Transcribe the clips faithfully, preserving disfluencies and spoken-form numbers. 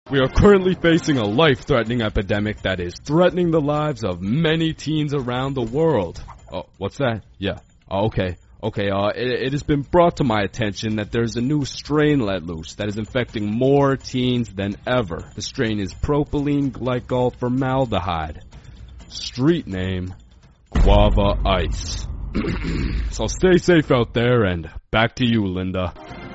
We are currently facing a life-threatening epidemic that is threatening the lives of many teens around the world. Oh, what's that? Yeah. Oh, okay. Okay, uh, it, it has been brought to my attention that there's a new strain let loose that is infecting more teens than ever. The strain is propylene glycol formaldehyde. Street name, Guava Ice. So stay safe out there, and back to you, Linda.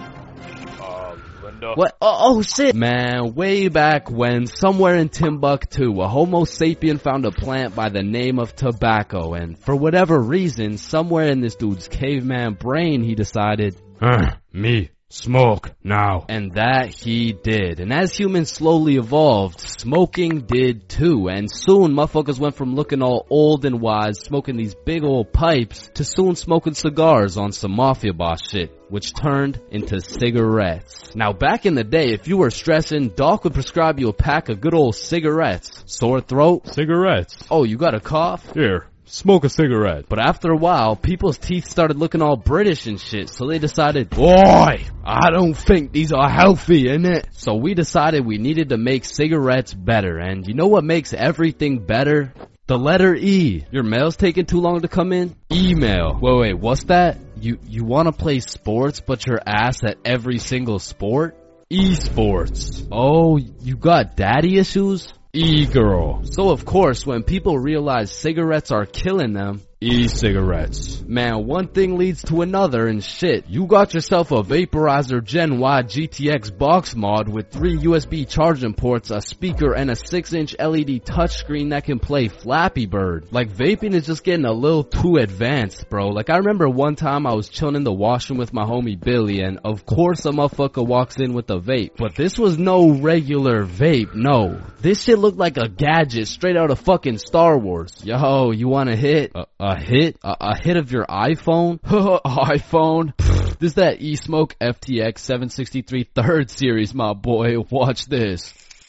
What? Oh, oh shit! Man, way back when, somewhere in Timbuktu, a Homo sapien found a plant by the name of tobacco, and for whatever reason, somewhere in this dude's caveman brain, he decided, uh, me, smoke, now. And that he did. And as humans slowly evolved, smoking did too. And soon, motherfuckers went from looking all old and wise, smoking these big old pipes, to soon smoking cigars on some mafia boss shit, which turned into cigarettes. Now back in the day, if you were stressing, Doc would prescribe you a pack of good old cigarettes. Sore throat? Cigarettes. Oh, you got a cough? Here, smoke a cigarette. But after a while, people's teeth started looking all British and shit, so they decided, boy, I don't think these are healthy, innit? So we decided we needed to make cigarettes better, and you know what makes everything better? The letter E. Your mail's taking too long to come in? Email. Wait, wait, what's that? You, you wanna play sports, but you're ass at every single sport? Esports. Oh, you got daddy issues? E-girl. So of course, when people realize cigarettes are killing them, e-cigarettes. Man, one thing leads to another and shit. You got yourself a Vaporizer Gen Y G T X box mod with three U S B charging ports, a speaker, and a six inch L E D touchscreen that can play Flappy Bird. Like, vaping is just getting a little too advanced, bro. Like, I remember one time I was chilling in the washroom with my homie Billy, and of course a motherfucker walks in with a vape. But this was no regular vape, no. This shit looked like a gadget straight out of fucking Star Wars. Yo, you want a hit? Uh, A hit? A, a hit of your iPhone? iPhone? This is that E-Smoke F T X seven sixty-three third series, my boy. Watch this.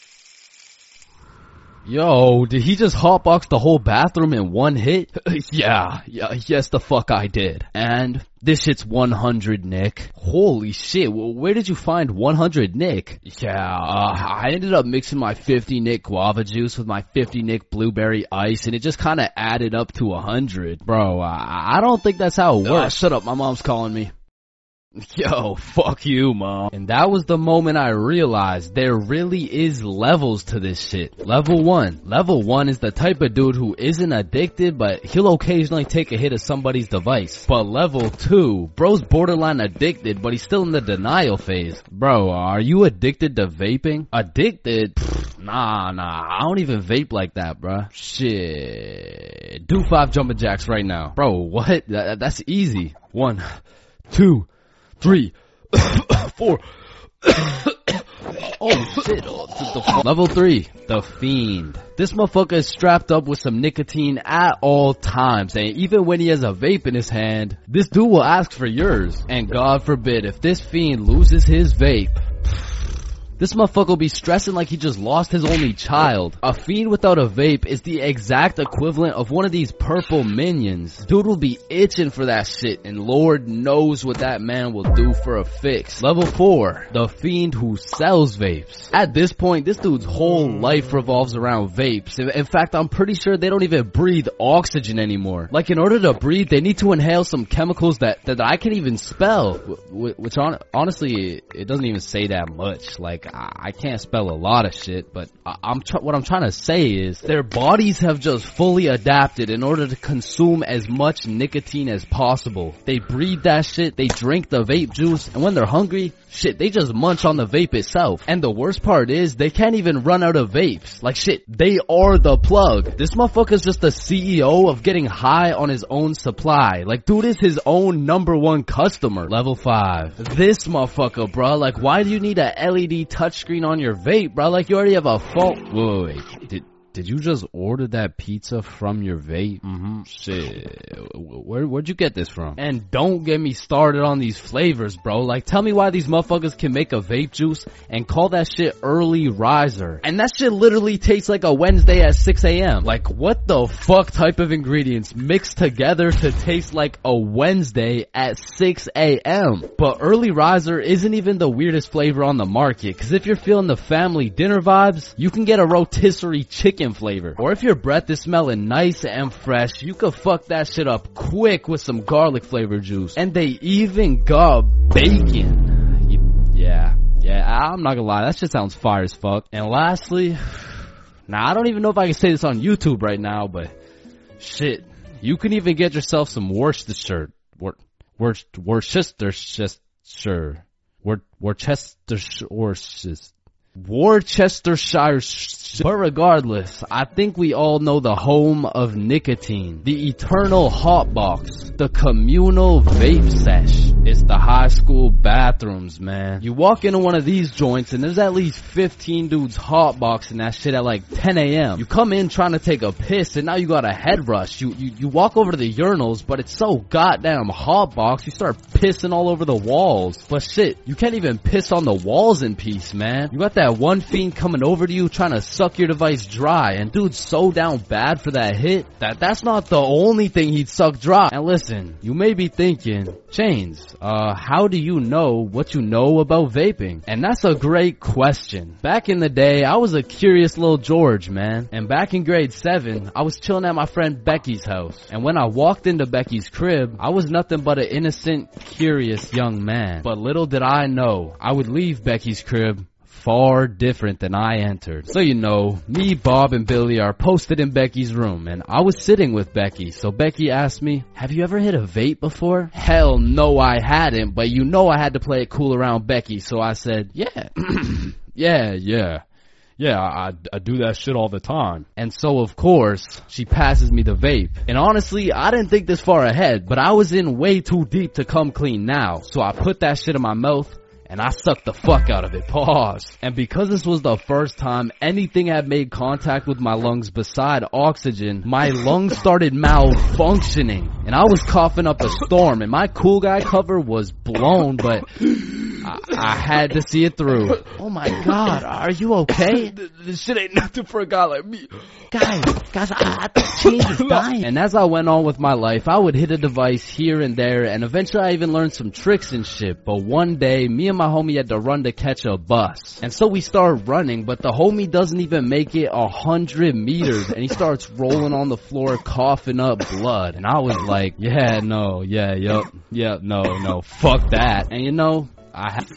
Yo, did he just hotbox the whole bathroom in one hit? yeah, yeah, yes the fuck I did. And this shit's one hundred, Nick. Holy shit, well, where did you find one hundred, Nick? Yeah, uh, I ended up mixing my fifty Nick guava juice with my fifty Nick blueberry ice, and it just kinda added up to one hundred. Bro, I, I don't think that's how it works. Uh, shut up, my mom's calling me. Yo, fuck you, mom. And that was the moment I realized there really is levels to this shit. Level one. Level one is the type of dude who isn't addicted, but he'll occasionally take a hit of somebody's device. But level two, bro's borderline addicted, but he's still in the denial phase. Bro, are you addicted to vaping? Addicted? Pfft, nah, nah, I don't even vape like that, bruh. Shit. Do five jumping jacks right now. Bro, what? That, that's easy. One, two, three, four. Oh shit. The, the, level three, the Fiend. This motherfucker is strapped up with some nicotine at all times, and even when he has a vape in his hand, this dude will ask for yours. And God forbid, if this Fiend loses his vape, this motherfucker will be stressing like he just lost his only child. A Fiend without a vape is the exact equivalent of one of these purple minions. Dude will be itching for that shit, and Lord knows what that man will do for a fix. Level four, the Fiend who sells vapes. At this point, this dude's whole life revolves around vapes. In, in fact, I'm pretty sure they don't even breathe oxygen anymore. Like, in order to breathe, they need to inhale some chemicals that, that I can't even spell. Which, on, honestly, it doesn't even say that much. Like, I can't spell a lot of shit, but I'm tr- what I'm trying to say is their bodies have just fully adapted in order to consume as much nicotine as possible. They breathe that shit, they drink the vape juice, and when they're hungry, shit, they just munch on the vape itself. And the worst part is they can't even run out of vapes. Like shit, they are the plug. This motherfucker's just the C E O of getting high on his own supply. Like, dude is his own number one customer. Level five. This motherfucker, bruh. Like, why do you need a L E D touchscreen on your vape, bruh? Like, you already have a phone. Wait, wait, wait. Did, did you just order that pizza from your vape? Mm-hmm. Shit. Where, where'd you get this from? And don't get me started on these flavors, bro. Like, tell me why these motherfuckers can make a vape juice and call that shit early riser. And that shit literally tastes like a Wednesday at six a.m. Like, what the fuck type of ingredients mixed together to taste like a Wednesday at six a.m.? But early riser isn't even the weirdest flavor on the market, cause if you're feeling the family dinner vibes, you can get a rotisserie chicken flavor. Or if your breath is smelling nice and fresh, you could fuck that shit up quick with some garlic flavor juice. And they even got bacon. You, yeah, yeah, I'm not gonna lie, that shit sounds fire as fuck. And lastly, now I don't even know if I can say this on YouTube right now, but shit, you can even get yourself some Worcestershire, Wor, Wor, Worcestershire, Wor, Worcestershire, Worcestershire. Worcestershire. But regardless, I think we all know the home of nicotine, the eternal hot box, the communal vape sesh. It's the high school bathrooms, man. You walk into one of these joints and there's at least fifteen dudes hotboxing that shit at like ten a.m. You come in trying to take a piss and now you got a head rush. You, you, you walk over to the urinals, but it's so goddamn hotbox, you start pissing all over the walls. But shit, you can't even piss on the walls in peace, man. You got that one fiend coming over to you trying to suck your device dry, and dude's so down bad for that hit that that's not the only thing he'd suck dry. And listen, you may be thinking, Chains, uh, how do you know what you know about vaping? And that's a great question. Back in the day, I was a curious little George, man. And back in grade seven, I was chilling at my friend Becky's house. And when I walked into Becky's crib, I was nothing but an innocent, curious young man. But little did I know, I would leave Becky's crib far different than I entered. So you know, me, Bob, and Billy are posted in Becky's room, and I was sitting with Becky. So Becky asked me, have you ever hit a vape before? Hell no, I hadn't, but you know I had to play it cool around Becky, so I said, yeah. yeah, yeah. Yeah, I, I do that shit all the time. And so, of course, she passes me the vape. And honestly, I didn't think this far ahead, but I was in way too deep to come clean now. So I put that shit in my mouth, and I sucked the fuck out of it. Pause. And because this was the first time anything had made contact with my lungs beside oxygen, my lungs started malfunctioning. And I was coughing up a storm, and my cool guy cover was blown, but I, I had to see it through. Oh my god, are you okay? This shit ain't nothing for a guy like me. Guys, guys, I, I think Chains is dying. And as I went on with my life, I would hit a device here and there, and eventually I even learned some tricks and shit. But one day, me and my homie had to run to catch a bus. And so we started running, but the homie doesn't even make it a hundred meters, and he starts rolling on the floor, coughing up blood. And I was like, yeah, no, yeah, yup, yeah, no, no, fuck that. And you know, I have...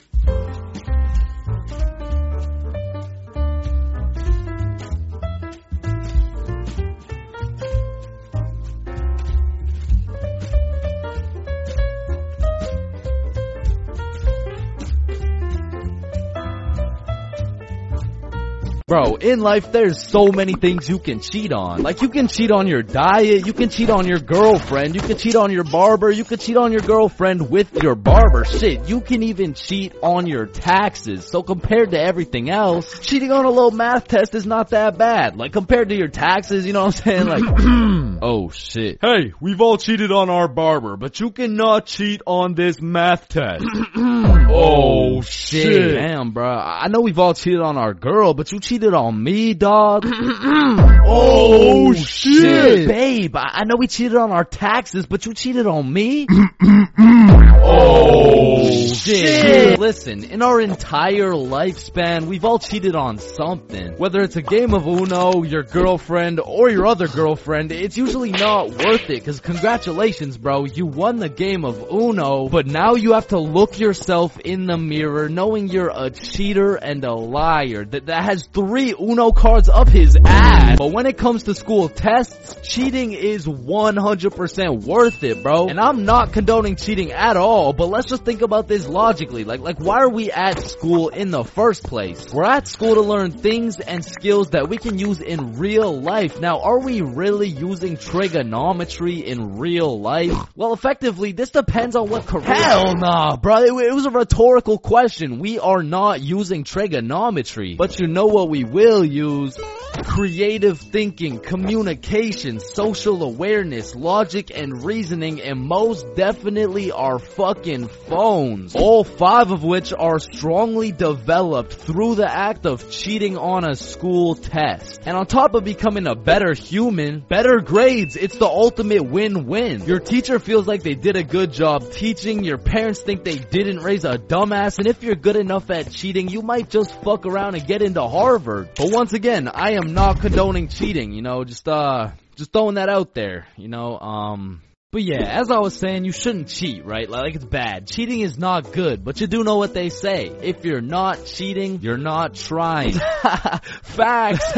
Bro, in life, there's so many things you can cheat on. Like, you can cheat on your diet, you can cheat on your girlfriend, you can cheat on your barber, you can cheat on your girlfriend with your barber. Shit, you can even cheat on your taxes. So compared to everything else, cheating on a little math test is not that bad. Like, compared to your taxes, you know what I'm saying? Like, oh shit. Hey, we've all cheated on our barber, but you cannot cheat on this math test. Oh shit. Damn, bro. I know we've all cheated on our girl, but you cheated on me, dog. Oh shit. Babe, I know we cheated on our taxes, but you cheated on me? Oh shit. Listen, in our entire lifespan, we've all cheated on something. Whether it's a game of Uno, your girlfriend, or your other girlfriend, it's usually not worth it, cause congratulations, bro, you won the game of Uno, but now you have to look yourself in the mirror knowing you're a cheater and a liar that, that has three Uno cards up his ass. But when it comes to school tests, cheating is one hundred percent worth it, bro. And I'm not condoning cheating at all, but let's just think about this logically. Like, like why are we at school in the first place? We're at school to learn things and skills that we can use in real life. Now, are we really using trigonometry in real life? Well, effectively, this depends on what career. Hell nah, bro. It, it was a rhetorical question. We are not using trigonometry. But you know what we will use? Creative thinking, communication, social awareness, logic, and reasoning, and most definitely our fucking phones. All five of which are strongly developed through the act of cheating on a school test. And on top of becoming a better human, better grades, it's the ultimate win-win. Your teacher feels like they did a good job teaching, your parents think they didn't raise a dumbass, and if you're good enough at cheating, you might just fuck around and get into Harvard. But once again, I am not condoning cheating, you know, just uh, just throwing that out there, you know, um... But yeah, as I was saying, you shouldn't cheat, right? Like, it's bad. Cheating is not good, but you do know what they say. If you're not cheating, you're not trying. Facts!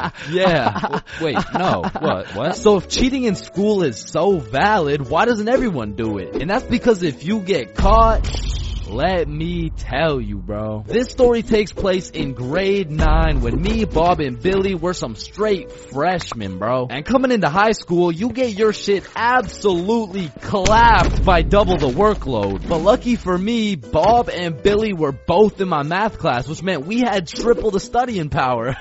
Yeah. Wait, no. What? What? So if cheating in school is so valid, why doesn't everyone do it? And that's because if you get caught... Let me tell you, bro. This story takes place in grade nine when me, Bob, and Billy were some straight freshmen, bro. And coming into high school, you get your shit absolutely clapped by double the workload. But lucky for me, Bob and Billy were both in my math class, which meant we had triple the studying power.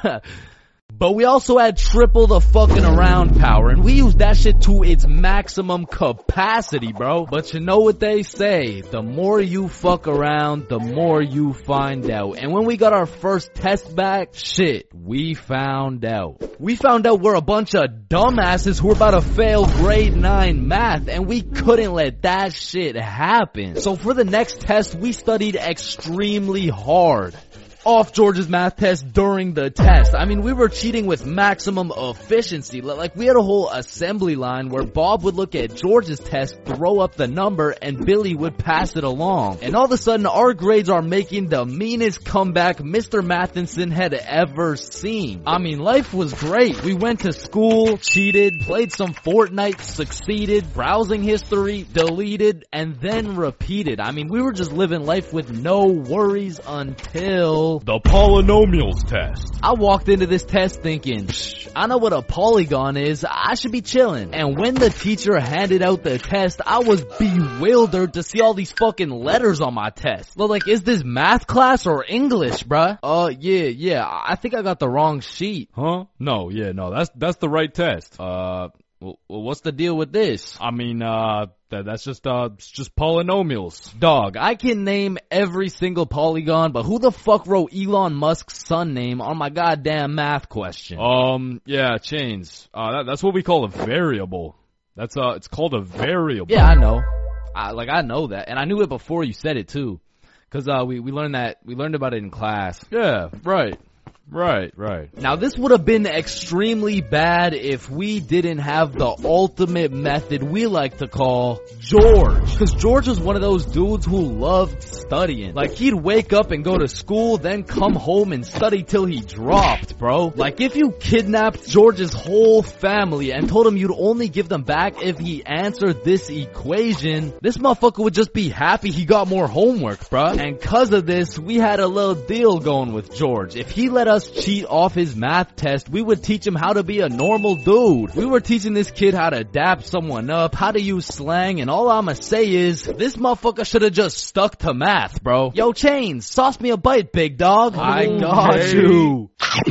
But we also had triple the fucking around power, and we used that shit to its maximum capacity, bro. But you know what they say, the more you fuck around, the more you find out. And when we got our first test back, shit, we found out. We found out we're a bunch of dumbasses who were about to fail grade nine math, and we couldn't let that shit happen. So for the next test, we studied extremely hard. Off George's math test during the test. I mean, we were cheating with maximum efficiency. Like, we had a whole assembly line where Bob would look at George's test, throw up the number, and Billy would pass it along. And all of a sudden, our grades are making the meanest comeback Mister Matheson had ever seen. I mean, life was great. We went to school, cheated, played some Fortnite, succeeded, browsing history, deleted, and then repeated. I mean, we were just living life with no worries until... the polynomials test. I walked into this test thinking, Psh, I know what a polygon is, I should be chilling. And when the teacher handed out the test, I was bewildered to see all these fucking letters on my test. Look, like, is this math class or English, bruh? Uh, yeah, yeah, I think I got the wrong sheet. Huh? No, yeah, no, that's, that's the right test. Uh, well, what's the deal with this? I mean, uh, that, that's just, uh, it's just polynomials. Dog, I can name every single polygon, but who the fuck wrote Elon Musk's son name on my goddamn math question? Um, yeah, Chains. Uh, that, that's what we call a variable. That's, uh, it's called a variable. Yeah, I know. I, like, I know that. And I knew it before you said it, too. Cause, uh, we, we learned that, we learned about it in class. Yeah, right. Right, right. Now this would have been extremely bad if we didn't have the ultimate method we like to call George. Cause George was one of those dudes who loved studying. Like, he'd wake up and go to school, then come home and study till he dropped, bro. Like, if you kidnapped George's whole family and told him you'd only give them back if he answered this equation, this motherfucker would just be happy he got more homework, bruh. And cause of this, we had a little deal going with George. If he let us cheat off his math test, we would teach him how to be a normal dude. We were teaching this kid how to dap someone up, how to use slang, and all I'ma say is, this motherfucker should've just stuck to math, bro. Yo, Chains, sauce me a bite, big dog. I got okay. you.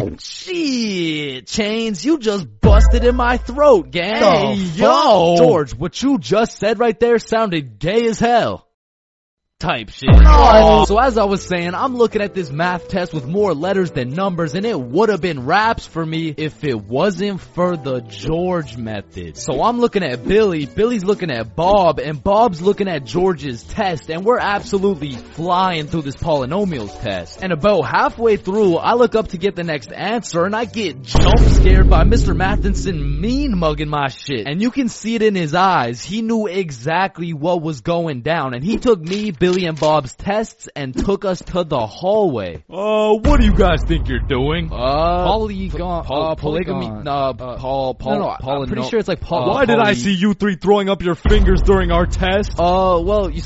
Shit, Chains, you just busted in my throat, gang. Hey, yo. George, what you just said right there sounded gay as hell. Type shit. Oh. So as I was saying, I'm looking at this math test with more letters than numbers, and it would have been raps for me if it wasn't for the George method. So I'm looking at Billy, Billy's looking at Bob, and Bob's looking at George's test, and we're absolutely flying through this polynomials test. And about halfway through, I look up to get the next answer, and I get jump scared by Mister Matheson mean mugging my shit. And you can see it in his eyes. He knew exactly what was going down, and he took me, Billy, and Bob's tests and took us to the hallway. Uh, what do you guys think you're doing? Uh, polygon, Pol- uh, polygamy, polygon. uh, uh, Paul, Paul, no, no, I'm pretty sure it's like Paul. Why uh, did poly- I see you three throwing up your fingers during our test? Uh, well, you see,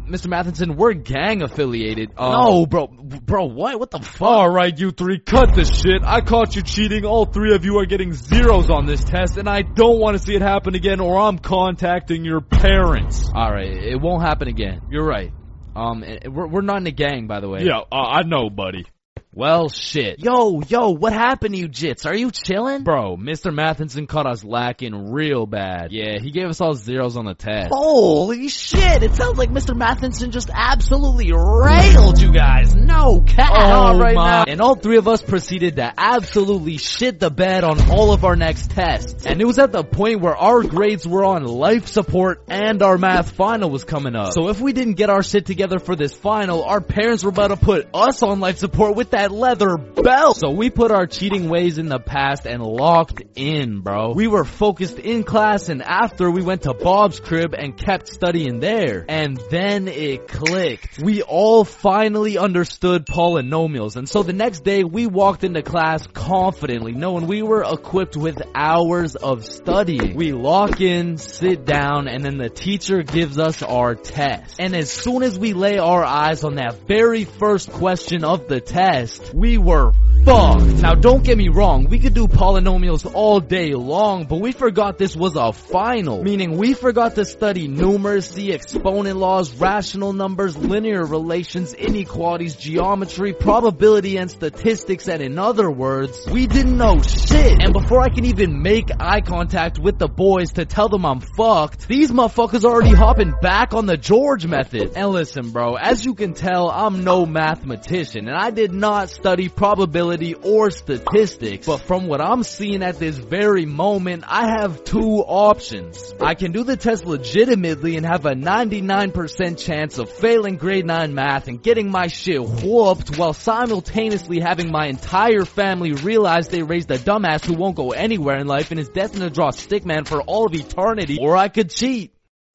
Mister Matheson, we're gang affiliated. Uh, no, bro, bro, what? What the fuck? Alright, you three, cut the shit. I caught you cheating. All three of you are getting zeros on this test, and I don't want to see it happen again, or I'm contacting your parents. Alright, it won't happen again. You're right. Um, we're, we're not in a gang, by the way. Yeah, uh, I know, buddy. Well, shit. Yo, yo, what happened to you, Jits? Are you chilling? Bro, Mister Matheson caught us lacking real bad. Yeah, he gave us all zeros on the test. Holy shit, it sounds like Mister Matheson just absolutely railed you guys. No cap oh right my. now. And all three of us proceeded to absolutely shit the bed on all of our next tests. And it was at the point where our grades were on life support and our math final was coming up. So if we didn't get our shit together for this final, our parents were about to put us on life support with that leather belt. So we put our cheating ways in the past and locked in, bro. We were focused in class, and after we went to Bob's crib and kept studying there. And then it clicked. We all finally understood polynomials, and so the next day we walked into class confidently, knowing we were equipped with hours of studying. We lock in, sit down, and then the teacher gives us our test. And as soon as we lay our eyes on that very first question of the test, we were fucked. Now don't get me wrong, we could do polynomials all day long, but we forgot this was a final. Meaning we forgot to study numeracy, exponent laws, rational numbers, linear relations, inequalities, geometry, probability, and statistics, and in other words, we didn't know shit. And before I can even make eye contact with the boys to tell them I'm fucked, these motherfuckers already hopping back on the George method. And listen, bro, as you can tell, I'm no mathematician, and I did not study probability or statistics, but from what I'm seeing at this very moment, I have two options. I can do the test legitimately and have a ninety-nine percent chance of failing grade nine math and getting my shit whooped, while simultaneously having my entire family realize they raised a dumbass who won't go anywhere in life and is destined to draw stickman for all of eternity, or I could cheat.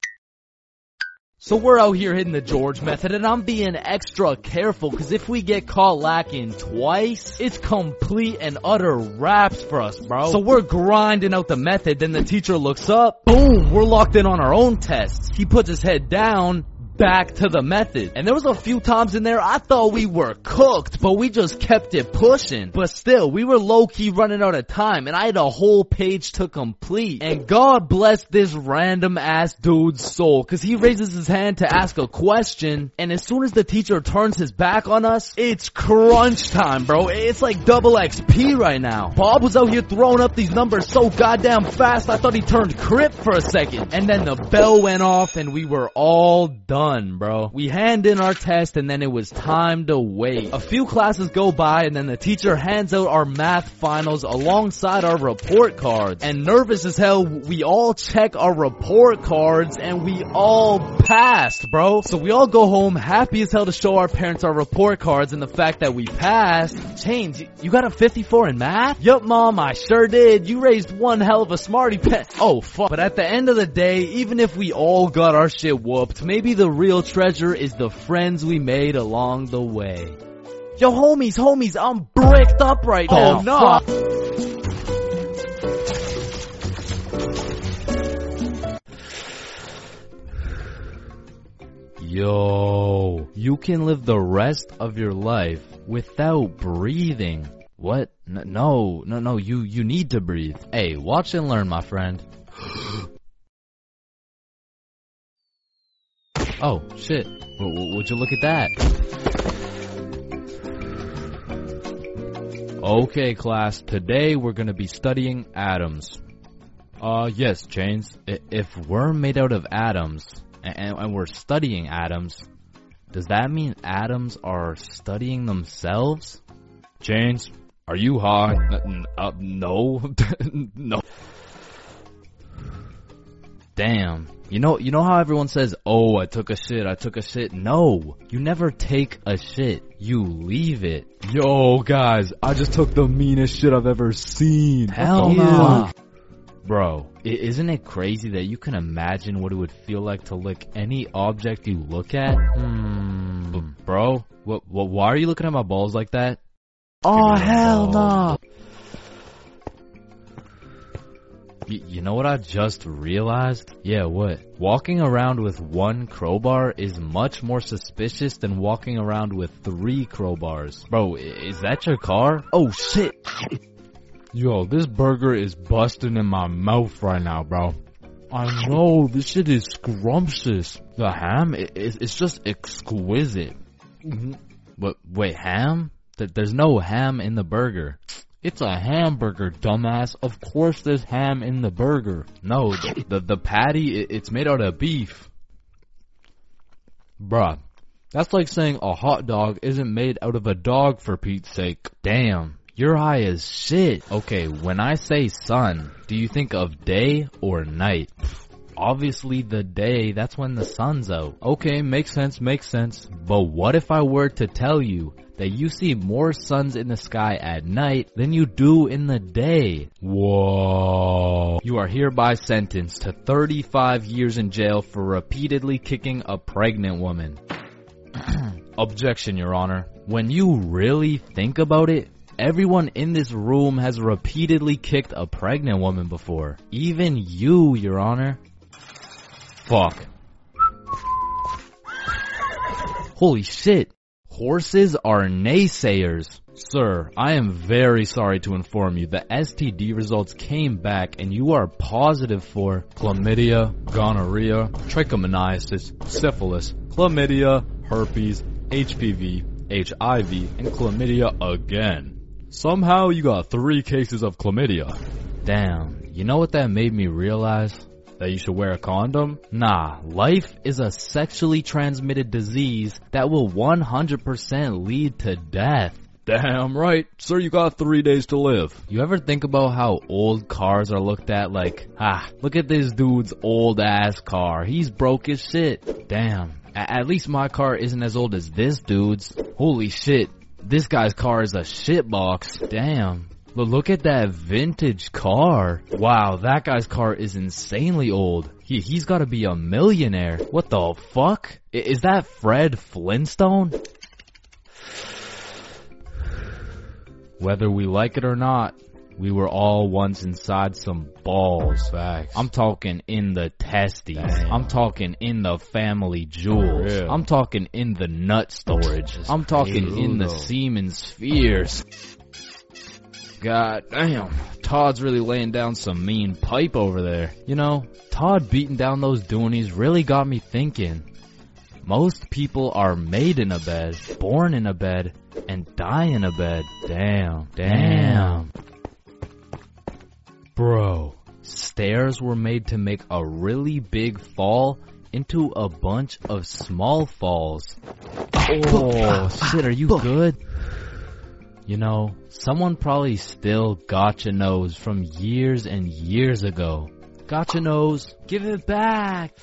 So we're out here hitting the George method, and I'm being extra careful, cause if we get caught lacking twice, it's complete and utter wraps for us, bro. So we're grinding out the method, then the teacher looks up, boom, we're locked in on our own tests. He puts his head down, back to the method. And there was a few times in there I thought we were cooked, but we just kept it pushing. But still, we were low-key running out of time, and I had a whole page to complete. And God bless this random ass dude's soul, cause he raises his hand to ask a question, and as soon as the teacher turns his back on us, it's crunch time, bro. It's like double X P right now. Bob was out here throwing up these numbers so goddamn fast I thought he turned Crip for a second. And then the bell went off and we were all done. Bro. We hand in our test, and then it was time to wait. A few classes go by, and then the teacher hands out our math finals alongside our report cards. And nervous as hell, we all check our report cards, and we all passed, bro. So we all go home happy as hell to show our parents our report cards and the fact that we passed. Chains, you got a fifty-four in math? Yup, mom, I sure did. You raised one hell of a smarty pen. Oh, fuck. But at the end of the day, even if we all got our shit whooped, maybe the real treasure is the friends we made along the way. Yo, homies, homies, I'm bricked up right now. Oh, no. Yo, you can live the rest of your life without breathing. What? N- no, no, no, you, you need to breathe. Hey, watch and learn, my friend. Oh, shit. W- w- would you look at that? Okay, class. Today we're gonna be studying atoms. Uh, yes, Chains. I- if we're made out of atoms, and, and we're studying atoms, does that mean atoms are studying themselves? Chains, are you high? N- uh, no. No. Damn. You know, you know how everyone says, oh, I took a shit, I took a shit? No, you never take a shit. You leave it. Yo, guys, I just took the meanest shit I've ever seen. Hell no. Bro, i- isn't it crazy that you can imagine what it would feel like to lick any object you look at? Hmm. B- bro, what, what, why are you looking at my balls like that? Oh, hell no. Y- you know what I just realized? Yeah, what? Walking around with one crowbar is much more suspicious than walking around with three crowbars. Bro, i- is that your car? Oh shit! Yo, this burger is busting in my mouth right now, bro. I know, this shit is scrumptious. The ham, i- is it's just exquisite. Mm-hmm. But wait, ham? Th- There's no ham in the burger. It's a hamburger, dumbass. Of course there's ham in the burger. No, the the, the patty, it, it's made out of beef. Bruh, that's like saying a hot dog isn't made out of a dog, for Pete's sake. Damn, you're high as shit. Okay, when I say sun, do you think of day or night? Obviously the day, that's when the sun's out. Okay, makes sense, makes sense. But what if I were to tell you that you see more suns in the sky at night than you do in the day? Whoa. You are hereby sentenced to thirty-five years in jail for repeatedly kicking a pregnant woman. Objection, Your Honor. When you really think about it, everyone in this room has repeatedly kicked a pregnant woman before. Even you, Your Honor. Fuck. Holy shit. Horses are naysayers. Sir, I am very sorry to inform you the S T D results came back and you are positive for chlamydia, gonorrhea, trichomoniasis, syphilis, chlamydia, herpes, H P V, H I V, and chlamydia again. Somehow you got three cases of chlamydia. Damn, you know what that made me realize? That you should wear a condom? Nah, life is a sexually transmitted disease that will one hundred percent lead to death. Damn right. Sir, you got three days to live. You ever think about how old cars are looked at like, ah, look at this dude's old ass car. He's broke as shit. Damn. A- at least my car isn't as old as this dude's. Holy shit. This guy's car is a shitbox. Damn. But look at that vintage car. Wow, that guy's car is insanely old. He, he's gotta be a millionaire. What the fuck? I, is that Fred Flintstone? Whether we like it or not, we were all once inside some balls. Facts. I'm talking in the testes. Damn. I'm talking in the family jewels. Yeah. I'm talking in the nut storage. I'm talking Ew, in the though. semen spheres. God damn, Todd's really laying down some mean pipe over there. You know, Todd beating down those doonies really got me thinking. Most people are made in a bed, born in a bed, and die in a bed. Damn, damn. Bro, stairs were made to make a really big fall into a bunch of small falls. Oh, shit, are you good? You know, someone probably still gotcha knows from years and years ago. Gotcha knows, give it back.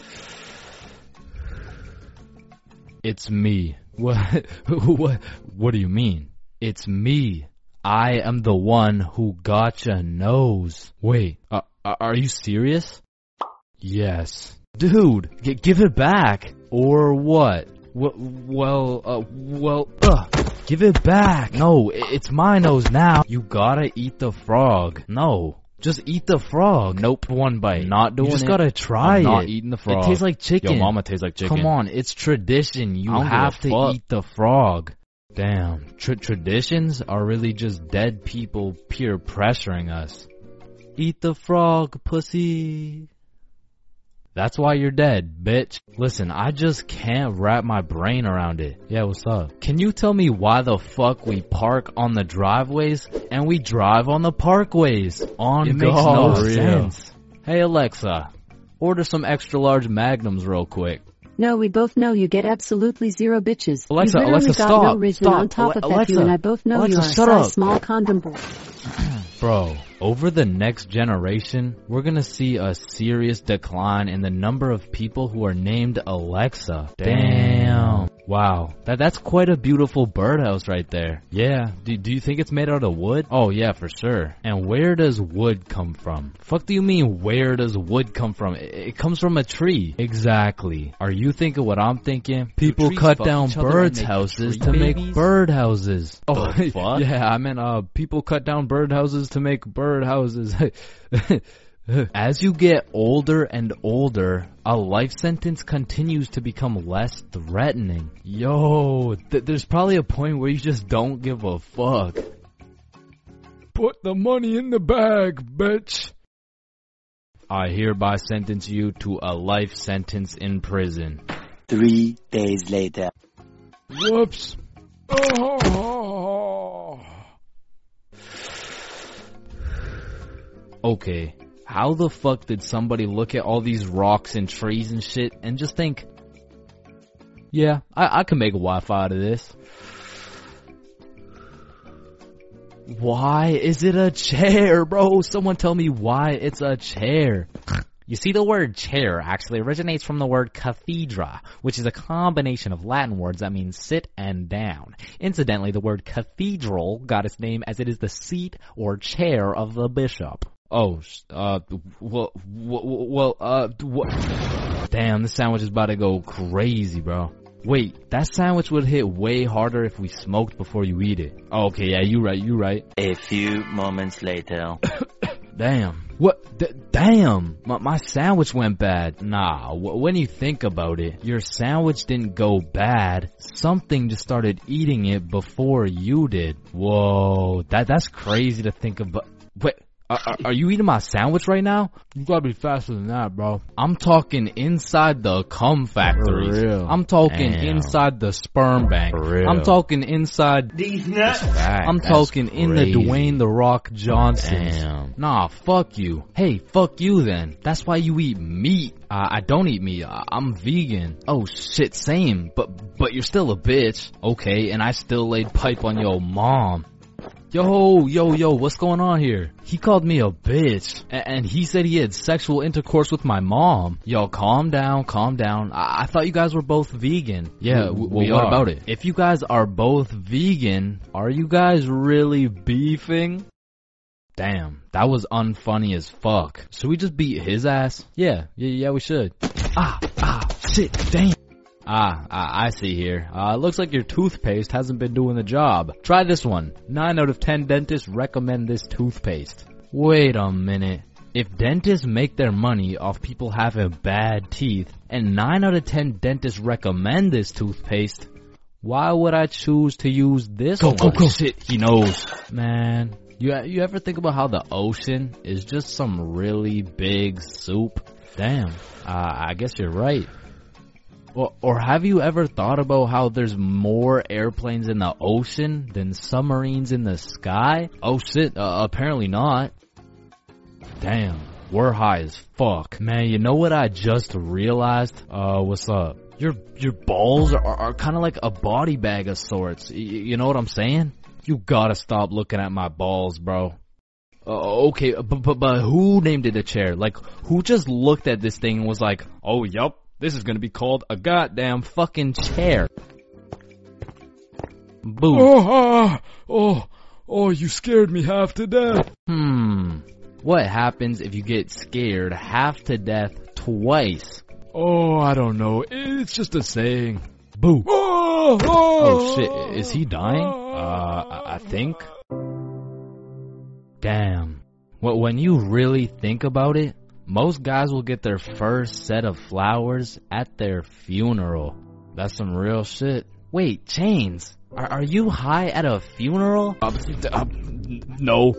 It's me. What, what, what do you mean? It's me. I am the one who gotcha knows. Wait, uh, are you serious? Yes. Dude, g- give it back. Or what? W- well, uh, well, ugh. Give it back. No, it's my nose now. You gotta eat the frog. No, just eat the frog. Nope, one bite. Not doing it. You just gotta try I'm it. not eating the frog. It tastes like chicken. Yo, mama tastes like chicken. Come on, it's tradition. You I don't have give to a fuck. eat the frog. Damn, Tra- traditions are really just dead people peer pressuring us. Eat the frog, pussy. That's why you're dead, bitch. Listen, I just can't wrap my brain around it. Yeah, what's up? Can you tell me why the fuck we park on the driveways and we drive on the parkways? On it makes no For real. sense. Hey Alexa, order some extra large magnums real quick. No, we both know you get absolutely zero bitches. Alexa, you literally Alexa, got stop, no reason stop. on top Ale- of that, Alexa, you and I both know Alexa, you are a shut size up. small condom boy. Bro, over the next generation, we're gonna see a serious decline in the number of people who are named Alexa. Damn. Wow. That that's quite a beautiful birdhouse right there. Yeah. Do, do you think it's made out of wood? Oh yeah, for sure. And where does wood come from? Fuck do you mean where does wood come from? It, it comes from a tree. Exactly. Are you thinking what I'm thinking? People trees cut fuck down each other and birds' make houses tree to make babies? bird houses. Oh, The fuck? yeah, I meant uh people cut down bird houses to make bird houses. As you get older and older, a life sentence continues to become less threatening. Yo, th there's probably a point where you just don't give a fuck. Put the money in the bag, bitch. I hereby sentence you to a life sentence in prison. Three days later. Whoops. Oh. Okay, how the fuck did somebody look at all these rocks and trees and shit and just think, yeah, I, I can make a Wi-Fi out of this? Why is it a chair, bro? Someone tell me why it's a chair. You see, the word chair actually originates from the word cathedra, which is a combination of Latin words that mean sit and down. Incidentally, the word cathedral got its name as it is the seat or chair of the bishop. Oh, uh, well, well, uh, what? Damn, this sandwich is about to go crazy, bro. Wait, that sandwich would hit way harder if we smoked before you eat it. Oh, okay, yeah, you right, you right. A few moments later. Damn. What? D damn. My, my sandwich went bad. Nah, w when you think about it, your sandwich didn't go bad. Something just started eating it before you did. Whoa, that that's crazy to think about. Wait. Are, are you eating my sandwich right now? You gotta be faster than that, bro. I'm talking inside the cum factory. For real. I'm talking Damn. inside the sperm bank. For real. I'm talking inside These nuts. I'm That's talking in the crazy. Dwayne The Rock Johnson. Damn. Nah, fuck you. Hey, fuck you then. That's why you eat meat. Uh, I don't eat meat. I I'm vegan. Oh shit, same. But but you're still a bitch. Okay, and I still laid pipe on your mom. Yo, yo, yo, what's going on here? He called me a bitch, a- and he said he had sexual intercourse with my mom. Yo, calm down, calm down. I, I thought you guys were both vegan. Yeah, W- w- we what are. about it? If you guys are both vegan, are you guys really beefing? Damn, that was unfunny as fuck. Should we just beat his ass? Yeah, yeah, yeah, we should. Ah, ah, shit, damn. Ah, I, I see here. Uh, looks like your toothpaste hasn't been doing the job. Try this one. nine out of ten dentists recommend this toothpaste. Wait a minute. If dentists make their money off people having bad teeth, and nine out of ten dentists recommend this toothpaste, why would I choose to use this Go, one? go, go. Shit, he knows. Man, you, you ever think about how the ocean is just some really big soup? Damn, uh, I guess you're right. Or, or have you ever thought about how there's more airplanes in the ocean than submarines in the sky? Oh shit, uh, apparently not. Damn, we're high as fuck. Man, you know what I just realized? Uh, what's up? Your, your balls are, are kind of like a body bag of sorts. Y you know what I'm saying? You gotta stop looking at my balls, bro. Uh, okay, but, but, but who named it a chair? Like, who just looked at this thing and was like, oh, yup. This is gonna be called a goddamn fucking chair. Boo. Oh, ah, oh, oh, you scared me half to death. Hmm. What happens if you get scared half to death twice? Oh, I don't know. It's just a saying. Boo. Oh, Oh shit, is he dying? Uh, I- I think. Damn. Well, when you really think about it, most guys will get their first set of flowers at their funeral. That's some real shit. Wait, Chains, are, are you high at a funeral? Uh, uh, no.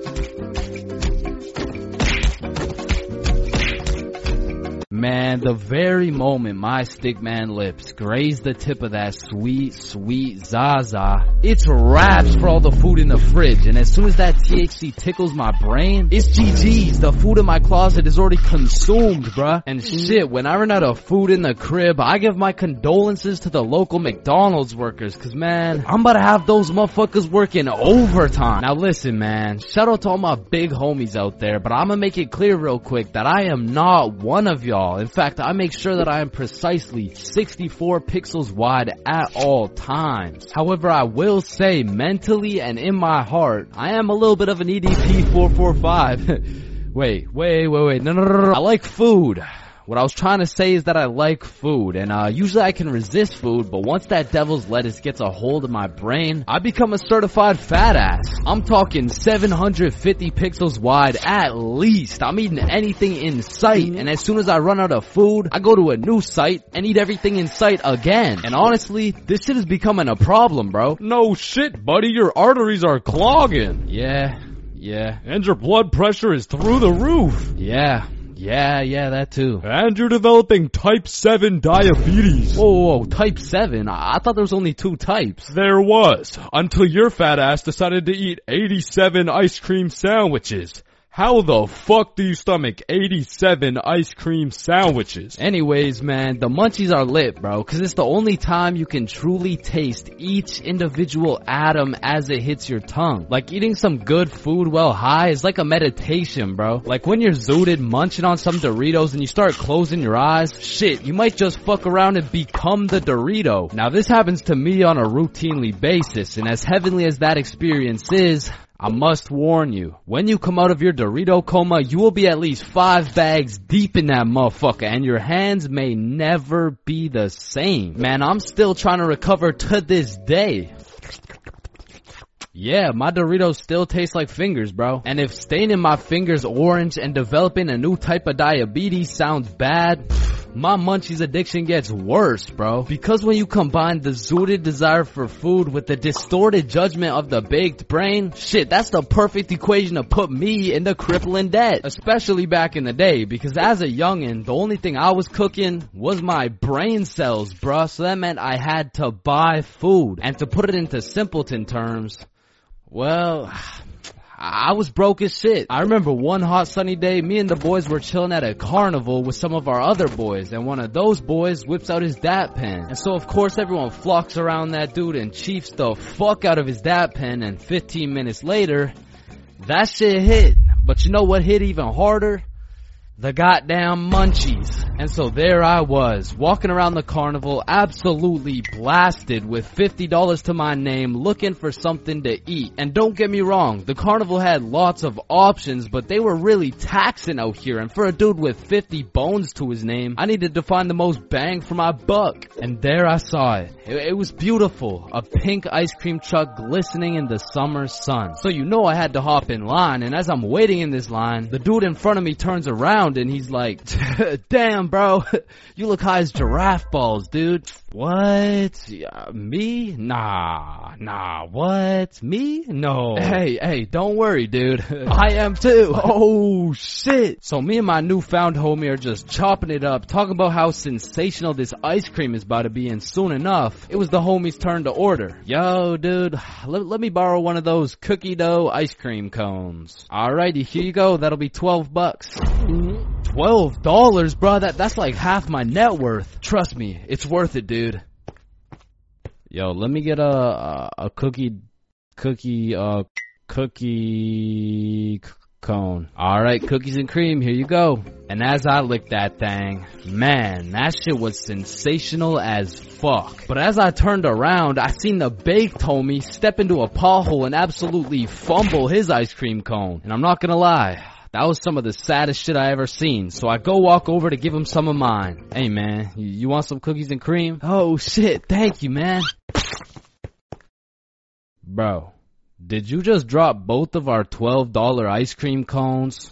Man, the very moment my stickman lips graze the tip of that sweet, sweet Zaza, it's wraps for all the food in the fridge. And as soon as that T H C tickles my brain, it's G G's. The food in my closet is already consumed, bruh. And shit, when I run out of food in the crib, I give my condolences to the local McDonald's workers. Cause man, I'm about to have those motherfuckers working overtime. Now listen, man, shout out to all my big homies out there, but I'm gonna make it clear real quick that I am not one of y'all. In fact, I make sure that I am precisely sixty-four pixels wide at all times. However, I will say mentally and in my heart, I am a little bit of an E D P four four five. Wait, wait, wait, wait, no, no, no, no, I like food. what I was trying to say is that I like food, and uh, usually I can resist food, but once that devil's lettuce gets a hold of my brain, I become a certified fat ass. I'm talking seven hundred fifty pixels wide at least. I'm eating anything in sight, and as soon as I run out of food, I go to a new site and eat everything in sight again. And honestly, this shit is becoming a problem, bro. No shit, buddy, your arteries are clogging. Yeah, yeah, And your blood pressure is through the roof. yeah. Yeah, yeah, that too. And you're developing type seven diabetes. Whoa, whoa, whoa, type seven? I, I thought there was only two types. There was, until your fat ass decided to eat eighty-seven ice cream sandwiches. How the fuck do you stomach eighty-seven ice cream sandwiches? Anyways, man, the munchies are lit, bro, cause it's the only time you can truly taste each individual atom as it hits your tongue. Like eating some good food while high is like a meditation, bro. Like when you're zooted munching on some Doritos and you start closing your eyes, shit, you might just fuck around and become the Dorito. Now this happens to me on a routinely basis, and as heavenly as that experience is, I must warn you, when you come out of your Dorito coma, you will be at least five bags deep in that motherfucker, and your hands may never be the same. Man, I'm still trying to recover to this day. Yeah, my Doritos still taste like fingers, bro. And if staining my fingers orange and developing a new type of diabetes sounds bad, my munchies addiction gets worse, bro. Because when you combine the zooted desire for food with the distorted judgment of the baked brain, shit, that's the perfect equation to put me into crippling debt. Especially back in the day, because as a youngin', the only thing I was cooking was my brain cells, bruh. So that meant I had to buy food. And to put it into simpleton terms, well, I was broke as shit. I remember one hot sunny day, me and the boys were chilling at a carnival with some of our other boys, and one of those boys whips out his dap pen. And so of course everyone flocks around that dude and chiefs the fuck out of his dap pen, and fifteen minutes later, that shit hit. But you know what hit even harder? The goddamn munchies. And so there I was, walking around the carnival, absolutely blasted with fifty dollars to my name, looking for something to eat. And don't get me wrong, the carnival had lots of options, but they were really taxing out here. And for a dude with fifty bones to his name, I needed to find the most bang for my buck. And there I saw it. It, it was beautiful. A pink ice cream truck glistening in the summer sun. So you know I had to hop in line, and as I'm waiting in this line, the dude in front of me turns around and he's like, damn, bro, you look high as giraffe balls, dude. What? Yeah, me? Nah, nah, what? Me? No. Hey, hey, don't worry, dude. I am too. Oh, shit. So me and my newfound homie are just chopping it up, talking about how sensational this ice cream is about to be, and soon enough, it was the homie's turn to order. Yo, dude, let, let me borrow one of those cookie dough ice cream cones. Alrighty, here you go. That'll be twelve bucks. twelve dollars, bro. That, that's like half my net worth. Trust me, it's worth it, dude. Yo, let me get a, a, a cookie, cookie, uh, cookie c- cone. Alright, cookies and cream, here you go. And as I licked that thing, man, that shit was sensational as fuck. But as I turned around, I seen the baked homie step into a pothole and absolutely fumble his ice cream cone. And I'm not gonna lie, that was some of the saddest shit I ever seen. So I go walk over to give him some of mine. Hey man, you, you want some cookies and cream? Oh shit, thank you, man. Bro, did you just drop both of our twelve dollar ice cream cones?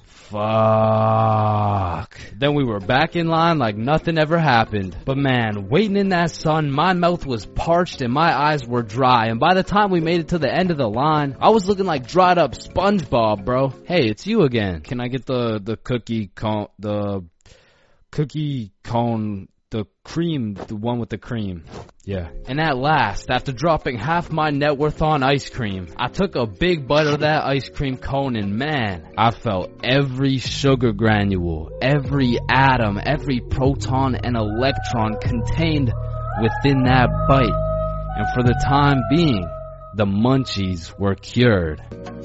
Fuck. Then we were back in line like nothing ever happened. But man, waiting in that sun, my mouth was parched and my eyes were dry. And by the time we made it to the end of the line, I was looking like dried up SpongeBob, bro. Hey, it's you again. Can I get the, the cookie cone, the cookie cone, the cream, the one with the cream? Yeah. And at last, after dropping half my net worth on ice cream, I took a big bite of that ice cream cone, and man, I felt every sugar granule, every atom, every proton and electron contained within that bite. And for the time being, the munchies were cured.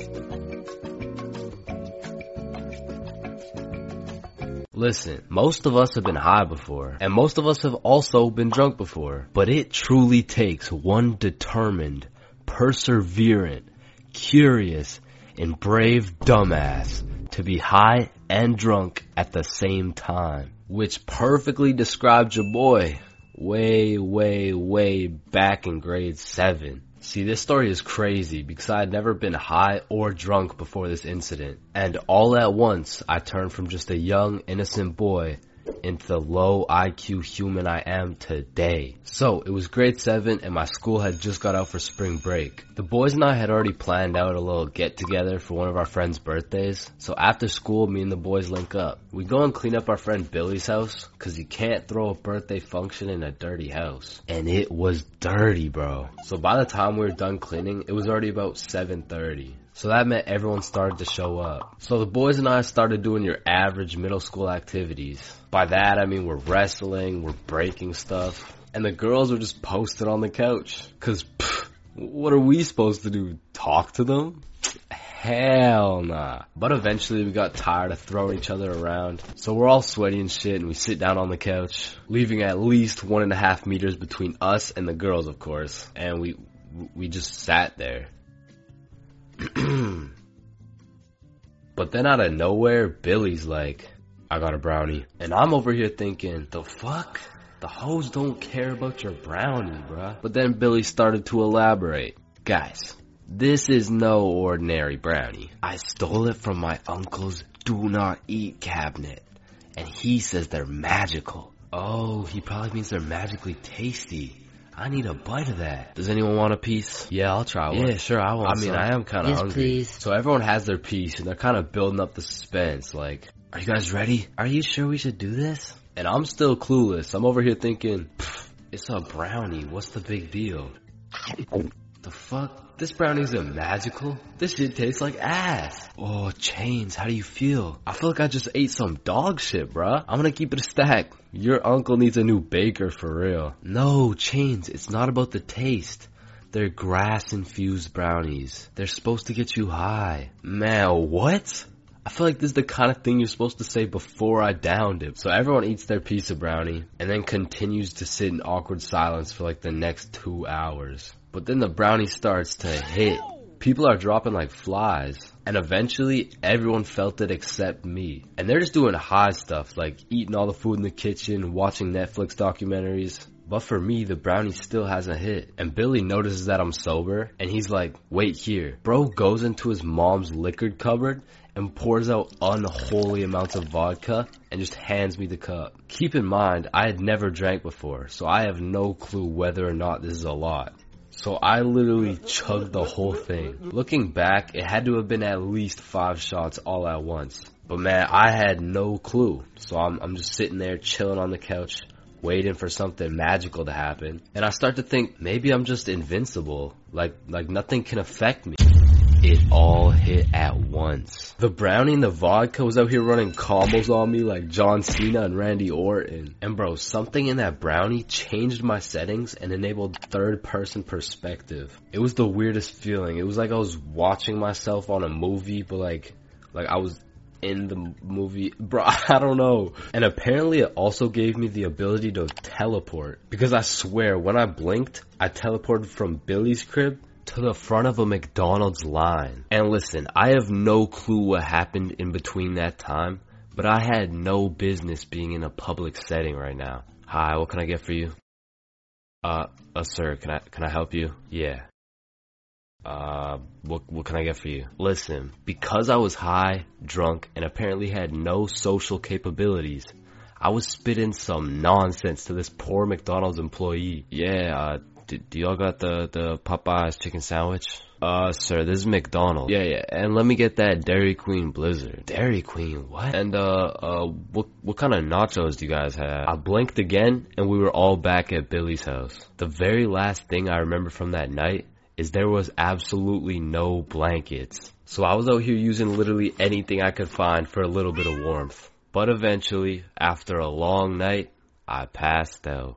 Listen, most of us have been high before, and most of us have also been drunk before, but it truly takes one determined, perseverant, curious, and brave dumbass to be high and drunk at the same time. which perfectly describes your boy way, way, way back in grade seven. See, this story is crazy because I had never been high or drunk before this incident. And all at once, I turned from just a young, innocent boy into the low I Q human I am today. So, it was grade seven and my school had just got out for spring break. The boys and I had already planned out a little get together for one of our friends' birthdays. So after school, me and the boys link up. We go and clean up our friend Billy's house, cause you can't throw a birthday function in a dirty house. And it was dirty, bro. So by the time we were done cleaning, it was already about seven thirty. So that meant everyone started to show up. So the boys and I started doing your average middle school activities. By that I mean we're wrestling, we're breaking stuff, and the girls were just posted on the couch. Cause pff, what are we supposed to do? Talk to them? Hell nah. But eventually we got tired of throwing each other around. So we're all sweaty and shit and we sit down on the couch, leaving at least one and a half meters between us and the girls, of course. And we, we just sat there. But then out of nowhere, Billy's like, I got a brownie. And I'm over here thinking, the fuck? The hoes don't care about your brownie, bruh. But then Billy started to elaborate. Guys, this is no ordinary brownie. I stole it from my uncle's do not eat cabinet. And he says they're magical. Oh, he probably means they're magically tasty. I need a bite of that. Does anyone want a piece? Yeah, I'll try one. Yeah, sure, I want I mean, some. I am kind of yes, hungry. Please. So everyone has their piece, and they're kind of building up the suspense. Like, are you guys ready? Are you sure we should do this? And I'm still clueless. I'm over here thinking, it's a brownie. What's the big deal? The fuck? This brownie isn't magical. This shit tastes like ass. Oh, Chains, how do you feel? I feel like I just ate some dog shit, bruh. I'm gonna keep it a stack. Your uncle needs a new baker for real. No, Chains, it's not about the taste. They're grass-infused brownies. They're supposed to get you high. Man, what? I feel like this is the kind of thing you're supposed to say before I downed it. So everyone eats their piece of brownie and then continues to sit in awkward silence for like the next two hours. But then the brownie starts to hit. People are dropping like flies. And eventually, everyone felt it except me. And they're just doing high stuff, like eating all the food in the kitchen, watching Netflix documentaries. But for me, the brownie still hasn't hit. And Billy notices that I'm sober, and he's like, wait here. Bro goes into his mom's liquor cupboard and pours out unholy amounts of vodka and just hands me the cup. Keep in mind, I had never drank before, so I have no clue whether or not this is a lot. So I literally chugged the whole thing. Looking back, it had to have been at least five shots all at once. But man, I had no clue. So I'm, I'm just sitting there chilling on the couch, waiting for something magical to happen. And I start to think, maybe I'm just invincible. Like, like nothing can affect me. It all hit at once. The brownie and the vodka was out here running combos on me like John Cena and Randy Orton. And bro, something in that brownie changed my settings and enabled third person perspective. It was the weirdest feeling. It was like I was watching myself on a movie, but like, like I was in the movie. Bro, I don't know. And apparently it also gave me the ability to teleport. Because I swear, when I blinked, I teleported from Billy's crib to the front of a McDonald's line. And listen, I have no clue what happened in between that time, but I had no business being in a public setting right now. Hi, what can I get for you? Uh, uh sir, can I, can I help you? Yeah. Uh, what, what can I get for you? Listen, because I was high, drunk, and apparently had no social capabilities, I was spitting some nonsense to this poor McDonald's employee. Yeah, uh, Do, do y'all got the, the Popeyes chicken sandwich? Uh, sir, this is McDonald's. Yeah, yeah, and let me get that Dairy Queen Blizzard. Dairy Queen, what? And, uh, uh, what, what kind of nachos do you guys have? I blinked again, and we were all back at Billy's house. The very last thing I remember from that night is there was absolutely no blankets. So I was out here using literally anything I could find for a little bit of warmth. But eventually, after a long night, I passed out.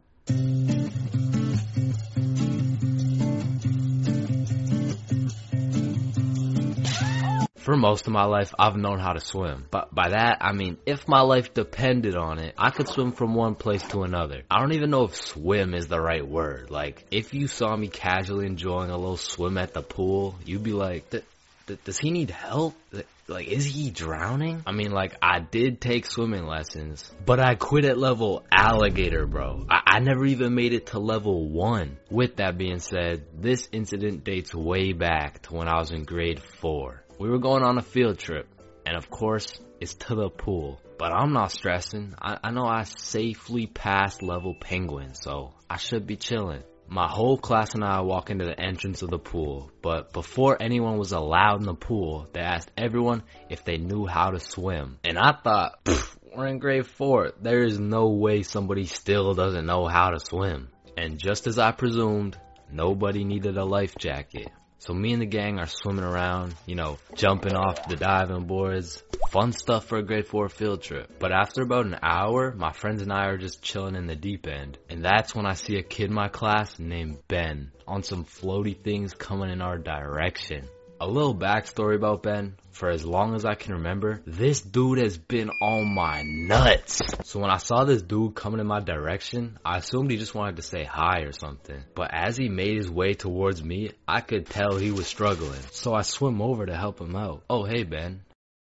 For most of my life, I've known how to swim. But by that, I mean, if my life depended on it, I could swim from one place to another. I don't even know if swim is the right word. Like, if you saw me casually enjoying a little swim at the pool, you'd be like, does he need help? like, is he drowning? I mean, like, I did take swimming lessons, but I quit at level alligator, bro. I, I never even made it to level one. With that being said, this incident dates way back to when I was in grade four. We were going on a field trip, and of course, it's to the pool. But I'm not stressing. I, I know I safely passed level penguin, so I should be chilling. My whole class and I walk into the entrance of the pool, but before anyone was allowed in the pool, they asked everyone if they knew how to swim. And I thought, we're in grade four, there is no way somebody still doesn't know how to swim. And just as I presumed, nobody needed a life jacket. So me and the gang are swimming around, you know, jumping off the diving boards. Fun stuff for a grade four field trip. But after about an hour, my friends and I are just chilling in the deep end. And that's when I see a kid in my class named Ben on some floaty things coming in our direction. A little backstory about Ben. For as long as I can remember, this dude has been on my nuts. So when I saw this dude coming in my direction, I assumed he just wanted to say hi or something. But as he made his way towards me, I could tell he was struggling. So I swim over to help him out. Oh, hey Ben.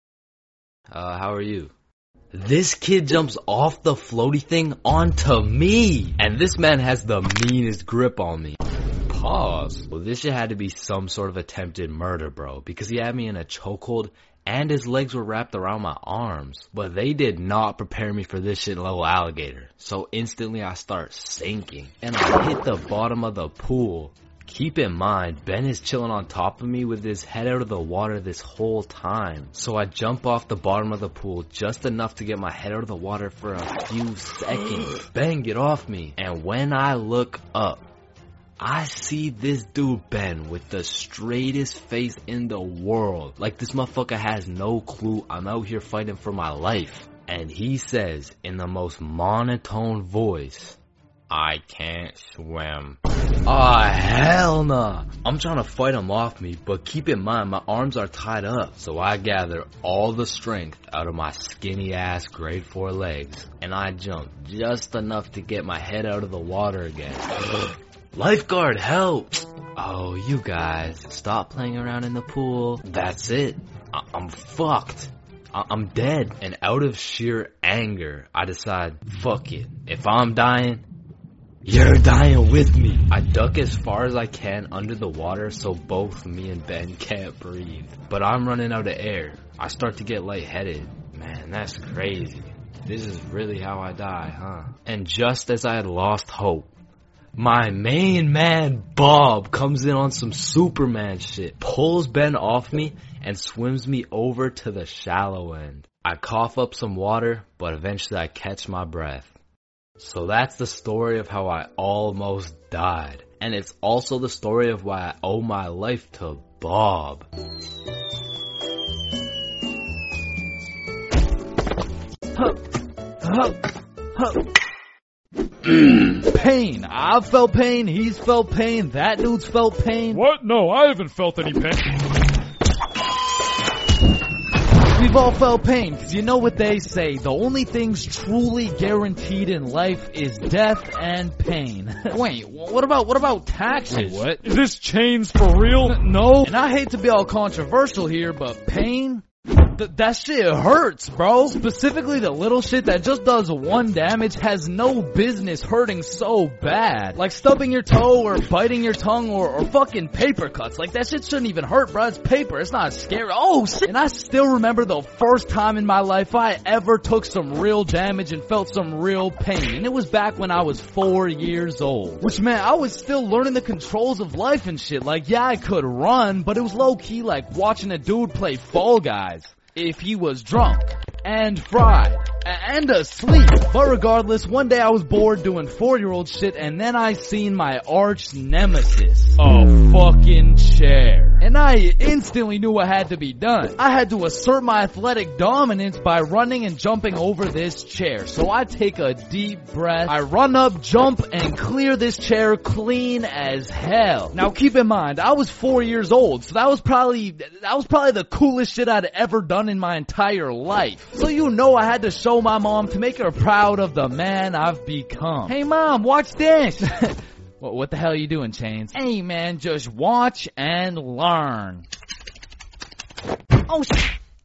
Uh, how are you? This kid jumps off the floaty thing onto me. And this man has the meanest grip on me. Pause. Well, this shit had to be some sort of attempted murder, bro, because he had me in a chokehold and his legs were wrapped around my arms. But they did not prepare me for this shit level alligator. So instantly I start sinking and I hit the bottom of the pool. Keep in mind, Ben is chilling on top of me with his head out of the water this whole time. So I jump off the bottom of the pool just enough to get my head out of the water for a few seconds. Ben, get off me. And when I look up, I see this dude Ben with the straightest face in the world. Like this motherfucker has no clue I'm out here fighting for my life. And he says in the most monotone voice, I can't swim. Ah, oh, hell nah. I'm trying to fight him off me, but keep in mind my arms are tied up. So I gather all the strength out of my skinny ass grade four legs. And I jump just enough to get my head out of the water again. Lifeguard, help! Oh, you guys, stop playing around in the pool. That's it. I- I'm fucked. I- I'm dead. And out of sheer anger, I decide, fuck it. If I'm dying, you're dying with me. I duck as far as I can under the water so both me and Ben can't breathe. But I'm running out of air. I start to get lightheaded. Man, that's crazy. This is really how I die, huh? And just as I had lost hope, my main man, Bob, comes in on some Superman shit, pulls Ben off me, and swims me over to the shallow end. I cough up some water, but eventually I catch my breath. So that's the story of how I almost died. And it's also the story of why I owe my life to Bob. Huh. Huh. Huh. Pain. I've felt pain. He's felt pain. That dude's felt pain. What? No, I haven't felt any pain. We've all felt pain, cause you know what they say, the only things truly guaranteed in life is death and pain. Wait, what about, what about taxes? What? Is this chains for real? No. And I hate to be all controversial here, but pain? Th- that shit hurts, bro. Specifically the little shit that just does one damage has no business hurting so bad. Like stubbing your toe or biting your tongue or, or fucking paper cuts. Like that shit shouldn't even hurt, bro. It's paper. It's not scary. Oh shit. And I still remember the first time in my life I ever took some real damage and felt some real pain. And it was back when I was four years old. Which meant I was still learning the controls of life and shit. Like yeah, I could run, but it was low key like watching a dude play Fall Guys. If he was drunk, and fried, and asleep. But regardless, one day I was bored doing four-year-old shit, and then I seen my arch nemesis. A fucking chair. And I instantly knew what had to be done. I had to assert my athletic dominance by running and jumping over this chair. So I take a deep breath, I run up, jump, and clear this chair clean as hell. Now keep in mind, I was four years old, so that was probably, that was probably the coolest shit I'd ever done in my entire life. So you know I had to show my mom to make her proud of the man I've become. Hey mom, watch this! What, what the hell are you doing, Chains? Hey man, just watch and learn. Oh shit! Uh,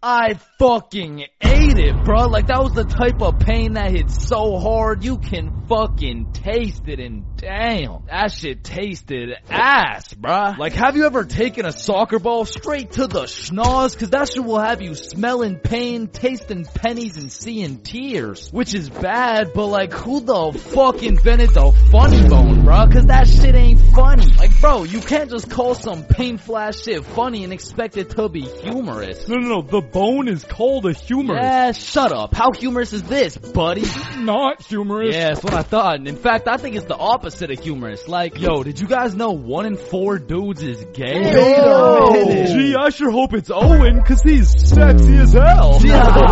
I fucking ate it, bro. Like, that was the type of pain that hits so hard, you can fucking taste it, and damn, that shit tasted ass, bruh. Like, have you ever taken a soccer ball straight to the schnoz? Cause that shit will have you smelling pain, tasting pennies, and seeing tears. Which is bad, but like, who the fuck invented the funny bone, bruh? Cause that shit ain't funny. Like, bro, you can't just call some painful ass shit funny and expect it to be humorous. No, no, no, the bone is called a humorous. Yeah, shut up. How humorous is this, buddy? Not humorous. Yeah, that's what I thought. And in fact, I think it's the opposite of humorous. Like, yo, did you guys know one in four dudes is gay? Wait a minute. Gee, I sure hope it's Owen, cause he's sexy as hell.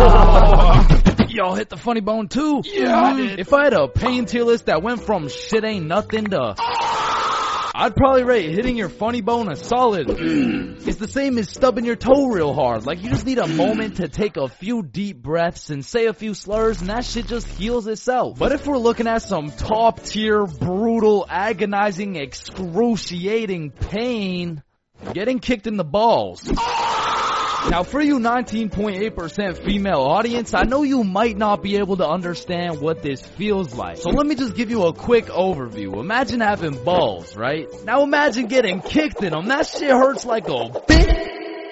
Y'all hit the funny bone too? Yeah, I did. If I had a pain tier list that went from shit ain't nothing to... I'd probably rate hitting your funny bone a solid. It's the same as stubbing your toe real hard. Like, you just need a moment to take a few deep breaths and say a few slurs, and that shit just heals itself. But if we're looking at some top tier, brutal, agonizing, excruciating pain, getting kicked in the balls. Now, for you nineteen point eight percent female audience, I know you might not be able to understand what this feels like. So let me just give you a quick overview. Imagine having balls, right? Now imagine getting kicked in them. That shit hurts like a bitch.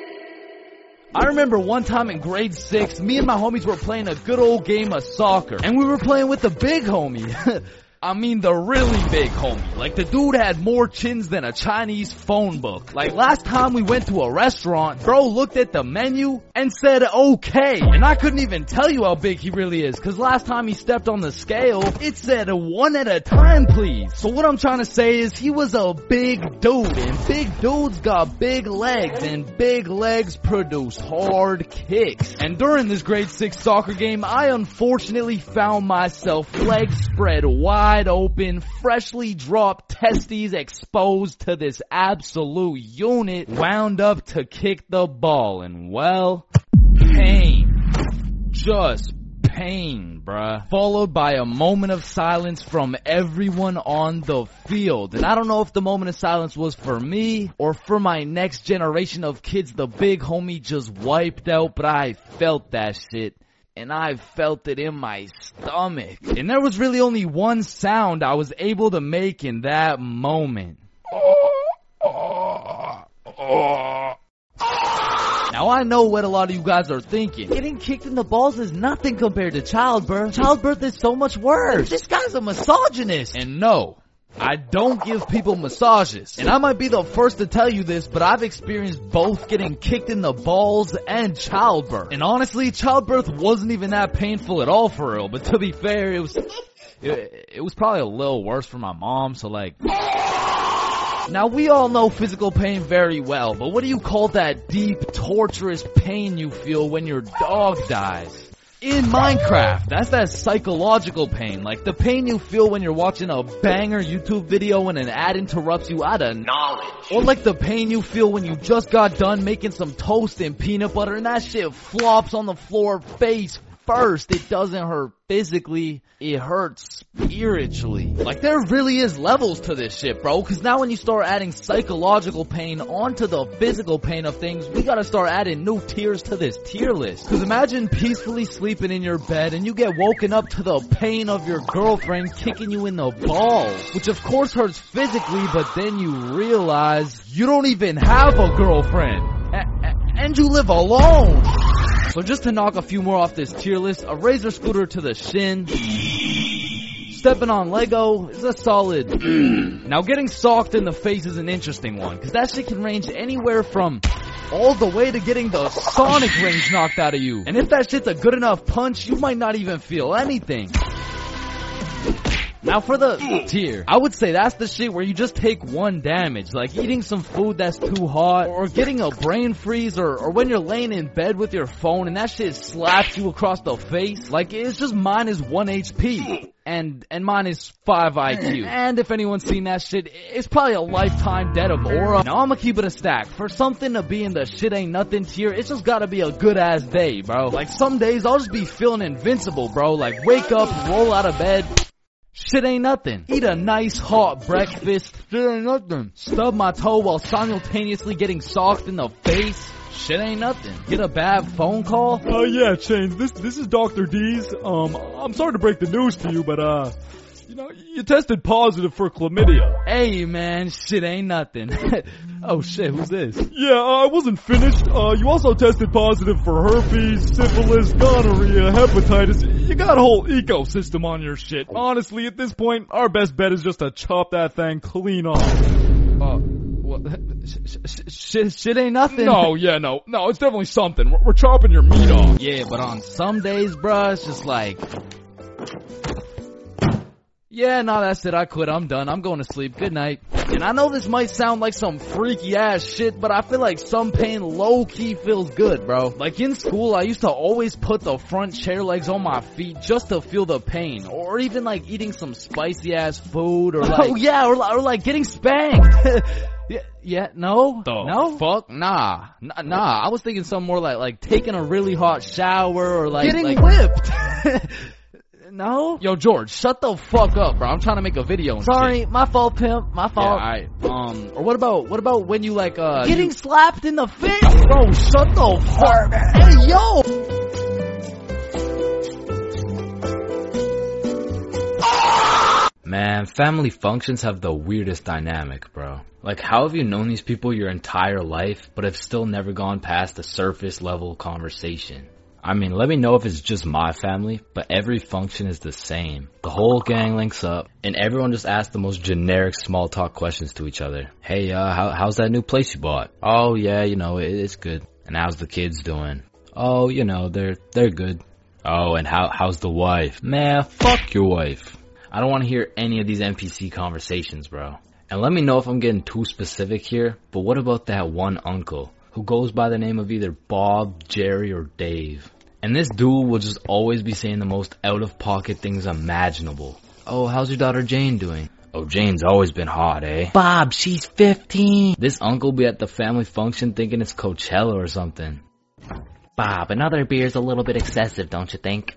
I remember one time in grade six, me and my homies were playing a good old game of soccer. And we were playing with the big homie. I mean the really big homie. Like, the dude had more chins than a Chinese phone book. Like, last time we went to a restaurant, bro looked at the menu and said okay. And I couldn't even tell you how big he really is, cause last time he stepped on the scale, it said one at a time please. So what I'm trying to say is he was a big dude, and big dudes got big legs, and big legs produce hard kicks. And during this grade six soccer game, I unfortunately found myself legs spread wide open, freshly dropped testes exposed to this absolute unit, wound up to kick the ball, and well, pain. Just pain, bruh. Followed by a moment of silence from everyone on the field. And I don't know if the moment of silence was for me or for my next generation of kids the big homie just wiped out, but I felt that shit. And I felt it in my stomach. And there was really only one sound I was able to make in that moment. Now I know what a lot of you guys are thinking. Getting kicked in the balls is nothing compared to childbirth. Childbirth is so much worse. This guy's a misogynist. And no, I don't give people massages. And I might be the first to tell you this, but I've experienced both getting kicked in the balls and childbirth. And honestly, childbirth wasn't even that painful at all for real. But to be fair, it was, it, it was probably a little worse for my mom, so like... Now we all know physical pain very well, but what do you call that deep, torturous pain you feel when your dog dies? In Minecraft, that's that psychological pain, like the pain you feel when you're watching a banger YouTube video and an ad interrupts you out of knowledge. Or like the pain you feel when you just got done making some toast and peanut butter and that shit flops on the floor face first. It doesn't hurt physically, it hurts spiritually. Like, there really is levels to this shit, bro, cause now when you start adding psychological pain onto the physical pain of things, we gotta start adding new tiers to this tier list. Cause imagine peacefully sleeping in your bed and you get woken up to the pain of your girlfriend kicking you in the balls, which of course hurts physically, but then you realize you don't even have a girlfriend, a- and you live alone. So just to knock a few more off this tier list, a razor scooter to the shin, stepping on Lego is a solid. Now getting socked in the face is an interesting one, cause that shit can range anywhere from all the way to getting the sonic rings knocked out of you. And if that shit's a good enough punch, you might not even feel anything. Now for the tier, I would say that's the shit where you just take one damage, like eating some food that's too hot, or getting a brain freeze, or, or when you're laying in bed with your phone and that shit slaps you across the face. Like, it's just minus one H P. And, and minus five I Q. And if anyone's seen that shit, it's probably a lifetime debt of aura. Now I'ma keep it a stack. For something to be in the shit ain't nothing tier, it's just gotta be a good ass day, bro. Like, some days I'll just be feeling invincible, bro. Like, wake up, roll out of bed, shit ain't nothing. Eat a nice hot breakfast, shit ain't nothing. Stub my toe while simultaneously getting socked in the face, Shit ain't nothing. Get a bad phone call? Uh, yeah, Chains, this, this is Doctor D's. Um, I'm sorry to break the news to you, but, uh, you know, you tested positive for chlamydia. Hey, man, shit ain't nothing. Oh, shit, who's this? Yeah, uh, I wasn't finished. Uh, you also tested positive for herpes, syphilis, gonorrhea, hepatitis. You got a whole ecosystem on your shit. Honestly, at this point, our best bet is just to chop that thing clean off. Uh, what? Sh- sh- shit, shit ain't nothing. No, yeah, no, no, it's definitely something. We're, we're chopping your meat off. Yeah, but on some days, bruh, it's just like... Yeah, no, that's it. I quit. I'm done. I'm going to sleep. Good night. And I know this might sound like some freaky ass shit, but I feel like some pain low-key feels good, bro. Like in school, I used to always put the front chair legs on my feet just to feel the pain. Or even like eating some spicy ass food or like... Oh yeah, or, or like getting spanked. Yeah, yeah, no, The no, fuck, nah, nah, nah. I was thinking something more like, like taking a really hot shower or like Getting like, whipped. No? Yo, George, shut the fuck up, bro. I'm trying to make a video and Sorry, shit. my fault, pimp. My Yeah, fault. alright. Um, or what about, what about when you like, uh... Getting you- slapped in the face. Bro, shut the fuck up. Hey, yo! Man, family functions have the weirdest dynamic, bro. Like, how have you known these people your entire life, but have still never gone past the surface level conversation? I mean, let me know if it's just my family, but every function is the same. The whole gang links up, and everyone just asks the most generic small talk questions to each other. Hey, uh, how, how's that new place you bought? Oh, yeah, you know, it, it's good. And how's the kids doing? Oh, you know, they're, they're good. Oh, and how, how's the wife? Man, fuck your wife. I don't want to hear any of these N P C conversations, bro. And let me know if I'm getting too specific here, but what about that one uncle who goes by the name of either Bob, Jerry, or Dave? And this dude will just always be saying the most out-of-pocket things imaginable. Oh, how's your daughter Jane doing? Oh, Jane's always been hot, eh? Bob, she's fifteen. This uncle be at the family function thinking it's Coachella or something. Bob, another beer's a little bit excessive, don't you think?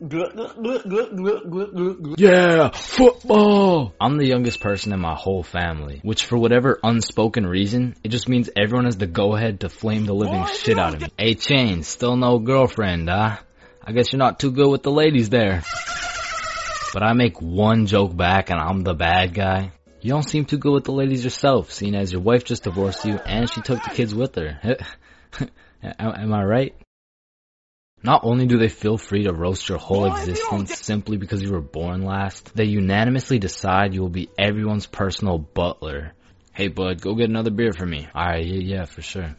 Yeah, football! I'm the youngest person in my whole family, which for whatever unspoken reason, it just means everyone has the go-ahead to flame the living shit out of me. Hey, Chain, still no girlfriend, huh? I guess you're not too good with the ladies there. But I make one joke back and I'm the bad guy. You don't seem too good with the ladies yourself, seeing as your wife just divorced you and she took the kids with her. Am I right? Not only do they feel free to roast your whole existence simply because you were born last, they unanimously decide you will be everyone's personal butler. Hey bud, go get another beer for me. Alright, yeah, yeah, for sure.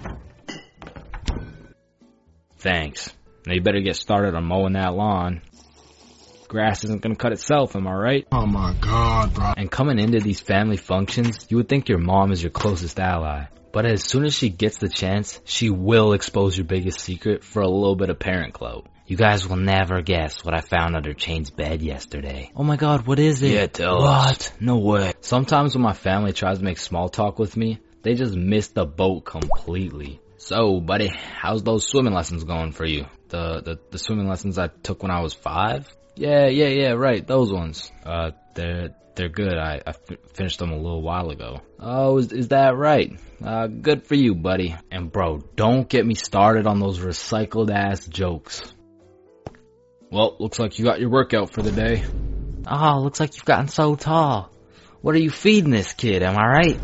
Thanks. Now you better get started on mowing that lawn. Grass isn't gonna cut itself, am I right? Oh my god, bro. And coming into these family functions, you would think your mom is your closest ally. But as soon as she gets the chance, she will expose your biggest secret for a little bit of parent clout. You guys will never guess what I found under Chain's bed yesterday. Oh my god, what is it? Yeah, tell us. What? No way. Sometimes when my family tries to make small talk with me, they just miss the boat completely. So, buddy, how's those swimming lessons going for you? The, the, the swimming lessons I took when I was five? Yeah, yeah, yeah, right, those ones. Uh, they're, they're good. I, I f- finished them a little while ago. Oh, is, is that right? Uh, good for you, buddy. And bro, don't get me started on those recycled ass jokes. Well, looks like you got your workout for the day. Oh, looks like you've gotten so tall. What are you feeding this kid, am I right?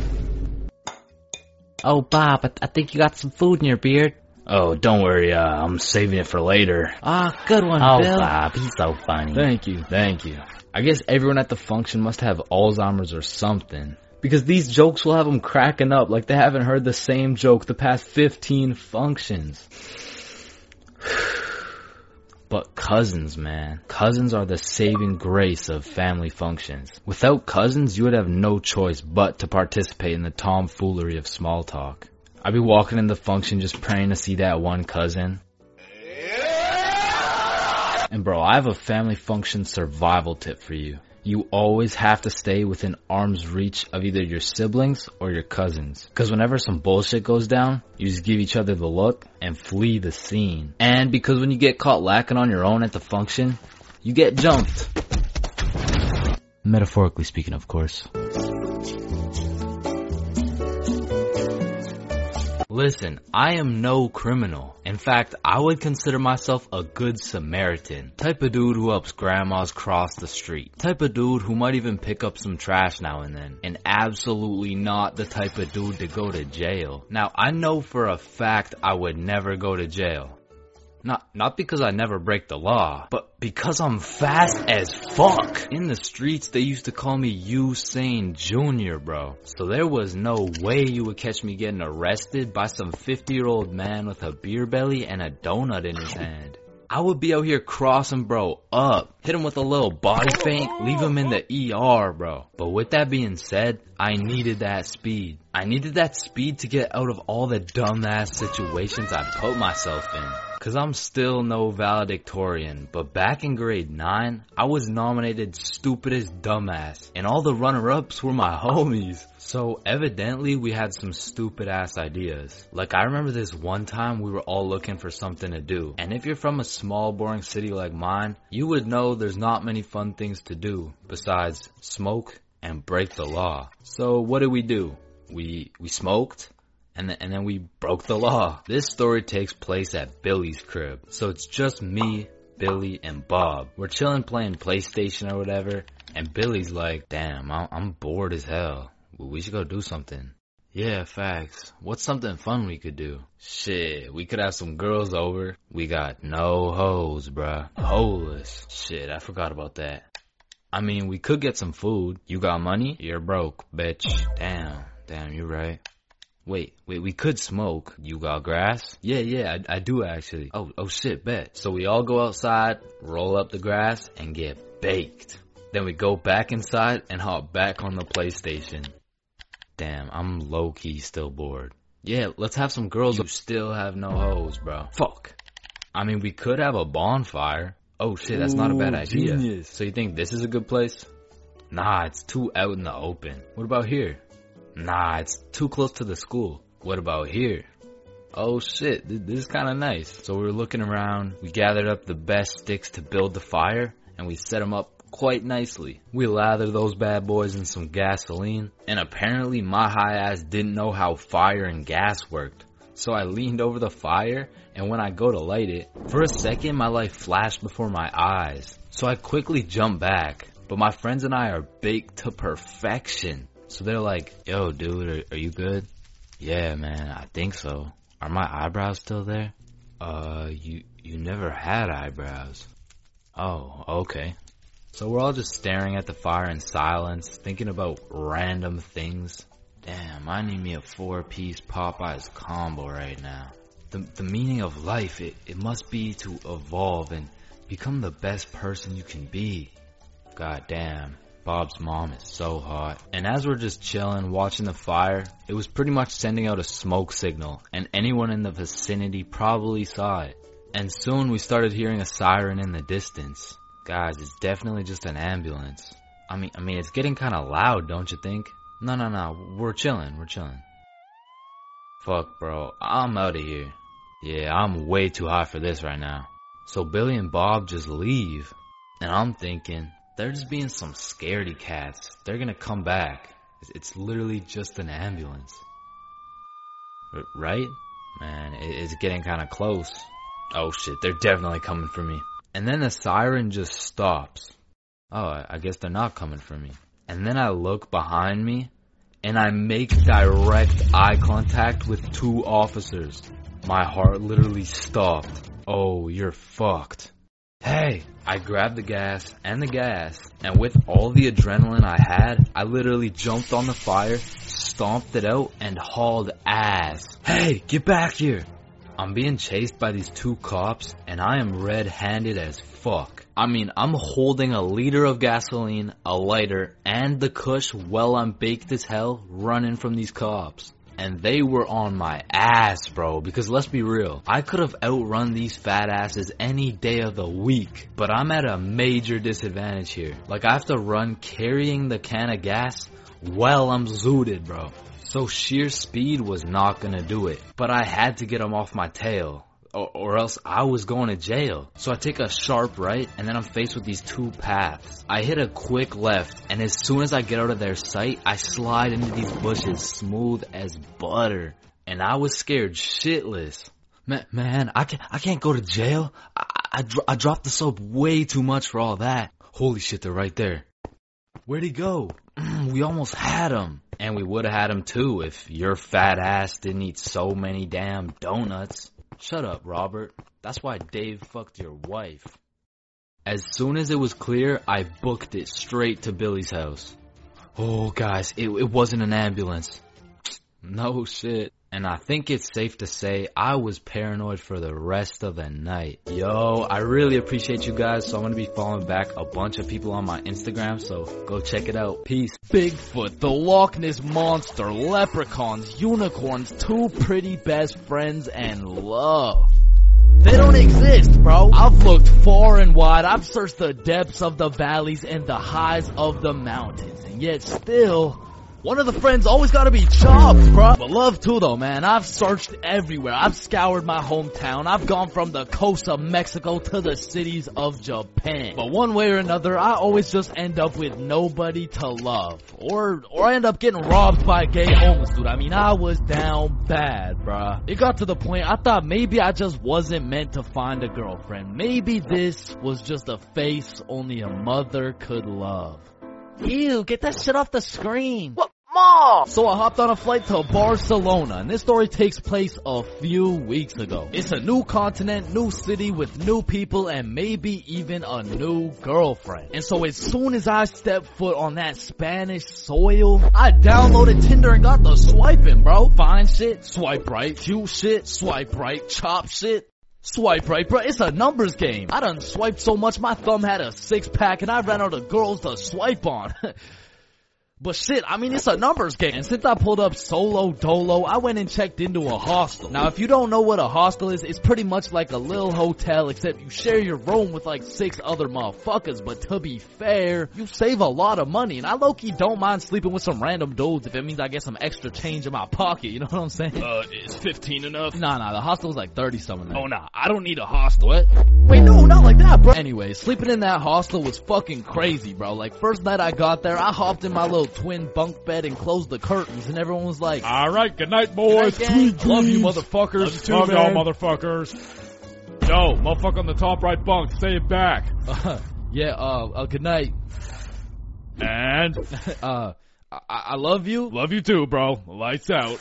Oh, Bob, I, th- I think you got some food in your beard. Oh, don't worry, uh, I'm saving it for later. Ah, oh, good one, Oh, Bill. Bob, he's so funny. Thank you, thank you. I guess everyone at the function must have Alzheimer's or something. Because these jokes will have them cracking up like they haven't heard the same joke the past fifteen functions. But cousins, man. Cousins are the saving grace of family functions. Without cousins, you would have no choice but to participate in the tomfoolery of small talk. I'd be walking in the function just praying to see that one cousin. And bro, I have a family function survival tip for you. You always have to stay within arm's reach of either your siblings or your cousins. Cause whenever some bullshit goes down, you just give each other the look and flee the scene. And because when you get caught lacking on your own at the function, you get jumped. Metaphorically speaking, of course. Listen, I am no criminal. In fact, I would consider myself a good Samaritan. Type of dude who helps grandmas cross the street. Type of dude who might even pick up some trash now and then. And absolutely not the type of dude to go to jail. Now, I know for a fact I would never go to jail. Not, not because I never break the law, but because I'm fast as fuck. In the streets, they used to call me Usain Junior, bro. So there was no way you would catch me getting arrested by some fifty year old man with a beer belly and a donut in his hand. I would be out here crossing bro up, hit him with a little body feint, leave him in the E R, bro. But with that being said, I needed that speed. I needed that speed to get out of all the dumbass situations I put myself in. Cause I'm still no valedictorian, but back in grade nine, I was nominated stupidest dumbass, and all the runner-ups were my homies. So evidently we had some stupid ass ideas. Like I remember this one time we were all looking for something to do, and if you're from a small boring city like mine, you would know there's not many fun things to do besides smoke and break the law. So what did we do? We, we smoked. And then, and then we broke the law. This story takes place at Billy's crib. So it's just me, Billy, and Bob. We're chilling playing PlayStation or whatever. And Billy's like, damn, I'm, I'm bored as hell. We should go do something. Yeah, facts. What's something fun we could do? Shit, we could have some girls over. We got no hoes, bruh. Holeless. Shit, I forgot about that. I mean, we could get some food. You got money? You're broke, bitch. Damn, damn, you're right. Wait, wait, we could smoke. You got grass? Yeah, yeah, I, I do actually. Oh, oh shit, bet. So we all go outside, roll up the grass, and get baked. Then we go back inside and hop back on the PlayStation. Damn, I'm low-key still bored. Yeah, let's have some girls. You still have no hoes, bro. Fuck. I mean, we could have a bonfire. Oh shit, that's Ooh, not a bad idea. Genius. So you think this is a good place? Nah, it's too out in the open. What about here? Nah, it's too close to the school. What about here? Oh shit, this is kind of nice. So we were looking around, we gathered up the best sticks to build the fire, and we set them up quite nicely. We lathered those bad boys in some gasoline, and apparently my high ass didn't know how fire and gas worked. So I leaned over the fire, and when I go to light it, for a second my life flashed before my eyes. So I quickly jumped back, but my friends and I are baked to perfection. So they're like, yo, dude, are, are you good? Yeah, man, I think so. Are my eyebrows still there? Uh, you, you never had eyebrows. Oh, okay. So we're all just staring at the fire in silence, thinking about random things. Damn, I need me a four-piece Popeyes combo right now. The, the meaning of life, it, it must be to evolve and become the best person you can be. God damn. Bob's mom is so hot. And as we're just chilling, watching the fire, it was pretty much sending out a smoke signal, and anyone in the vicinity probably saw it. And soon we started hearing a siren in the distance. Guys, it's definitely just an ambulance. I mean, I mean, it's getting kind of loud, don't you think? No, no, no, we're chilling, we're chilling. Fuck, bro, I'm out of here. Yeah, I'm way too hot for this right now. So Billy and Bob just leave, and I'm thinking, they're just being some scaredy cats. They're gonna come back. It's literally just an ambulance. R- right? Man, it's getting kinda close. Oh shit, they're definitely coming for me. And then the siren just stops. Oh, I guess they're not coming for me. And then I look behind me, and I make direct eye contact with two officers. My heart literally stopped. Oh, you're fucked. Hey! I grabbed the gas and the gas, and with all the adrenaline I had, I literally jumped on the fire, stomped it out, and hauled ass. Hey, get back here! I'm being chased by these two cops, and I am red-handed as fuck. I mean, I'm holding a liter of gasoline, a lighter, and the kush while I'm baked as hell, running from these cops. And they were on my ass, bro, because let's be real, I could have outrun these fat asses any day of the week, but I'm at a major disadvantage here. Like, I have to run carrying the can of gas while I'm zooted, bro. So sheer speed was not gonna do it, but I had to get them off my tail. Or, or else I was going to jail. So I take a sharp right, and then I'm faced with these two paths. I hit a quick left, and as soon as I get out of their sight, I slide into these bushes smooth as butter. and I was scared shitless. Man, man, I can't, I can't go to jail. I, I, dro- I dropped the soap way too much for all that. Holy shit, they're right there. Where'd he go? Mm, we almost had him. And we would've had him too if your fat ass didn't eat so many damn donuts. Shut up, Robert. That's why Dave fucked your wife. As soon as it was clear, I booked it straight to Billy's house. Oh, guys, it, it wasn't an ambulance. No shit. And I think it's safe to say I was paranoid for the rest of the night. Yo, I really appreciate you guys, so I'm gonna be following back a bunch of people on my Instagram, so go check it out. Peace. Bigfoot, the Loch Ness Monster, leprechauns, unicorns, two pretty best friends, and love. They don't exist, bro. I've looked far and wide. I've searched the depths of the valleys and the highs of the mountains. And yet still, one of the friends always gotta be chopped, bro. But love too though, man. I've searched everywhere. I've scoured my hometown. I've gone from the coast of Mexico to the cities of Japan. But one way or another, I always just end up with nobody to love. Or, or I end up getting robbed by a gay homeless dude. I mean, I was down bad, bruh. It got to the point I thought maybe I just wasn't meant to find a girlfriend. Maybe this was just a face only a mother could love. Ew, get that shit off the screen. What? Mom! So I hopped on a flight to Barcelona, and this story takes place a few weeks ago. It's a new continent, new city with new people, and maybe even a new girlfriend. And so as soon as I stepped foot on that Spanish soil, I downloaded Tinder and got the swiping, bro. Fine shit, swipe right. Cute shit, swipe right. Chop shit, swipe right, bro. It's a numbers game. I done swiped so much my thumb had a six pack and I ran out of girls to swipe on. But shit, I mean, it's a numbers game. And since I pulled up solo dolo, I went and checked into a hostel. Now, if you don't know what a hostel is, it's pretty much like a little hotel, except you share your room with like six other motherfuckers. But to be fair, you save a lot of money. And I low-key don't mind sleeping with some random dudes if it means I get some extra change in my pocket. You know what I'm saying? Uh, is fifteen enough? Nah, nah, the hostel was like thirty something. Oh, nah, I don't need a hostel. What? Wait, no, not like that, bro. Anyway, sleeping in that hostel was fucking crazy, bro. Like, first night I got there, I hopped in my little twin bunk bed and closed the curtains, and everyone was like, all right, good night, boys. Good night, gang. Love you, motherfuckers. Love, too, Love y'all, motherfuckers. Yo, motherfucker on the top right bunk, say it back. Uh, yeah, uh, uh, good night. And? uh, I, I love you. Love you too, bro. Lights out.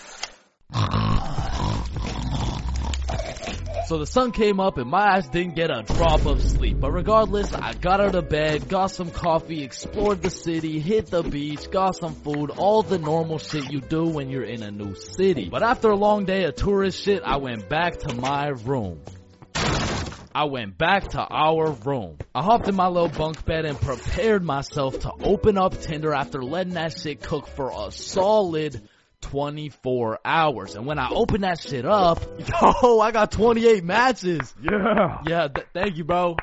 So the sun came up and my ass didn't get a drop of sleep. But regardless, I got out of bed, got some coffee, explored the city, hit the beach, got some food, all the normal shit you do when you're in a new city. But after a long day of tourist shit, I went back to my room. I went back to our room. I hopped in my little bunk bed and prepared myself to open up Tinder after letting that shit cook for a solid twenty-four hours. And when I opened that shit up, yo, I got twenty-eight matches. Yeah. Yeah, th- thank you, bro.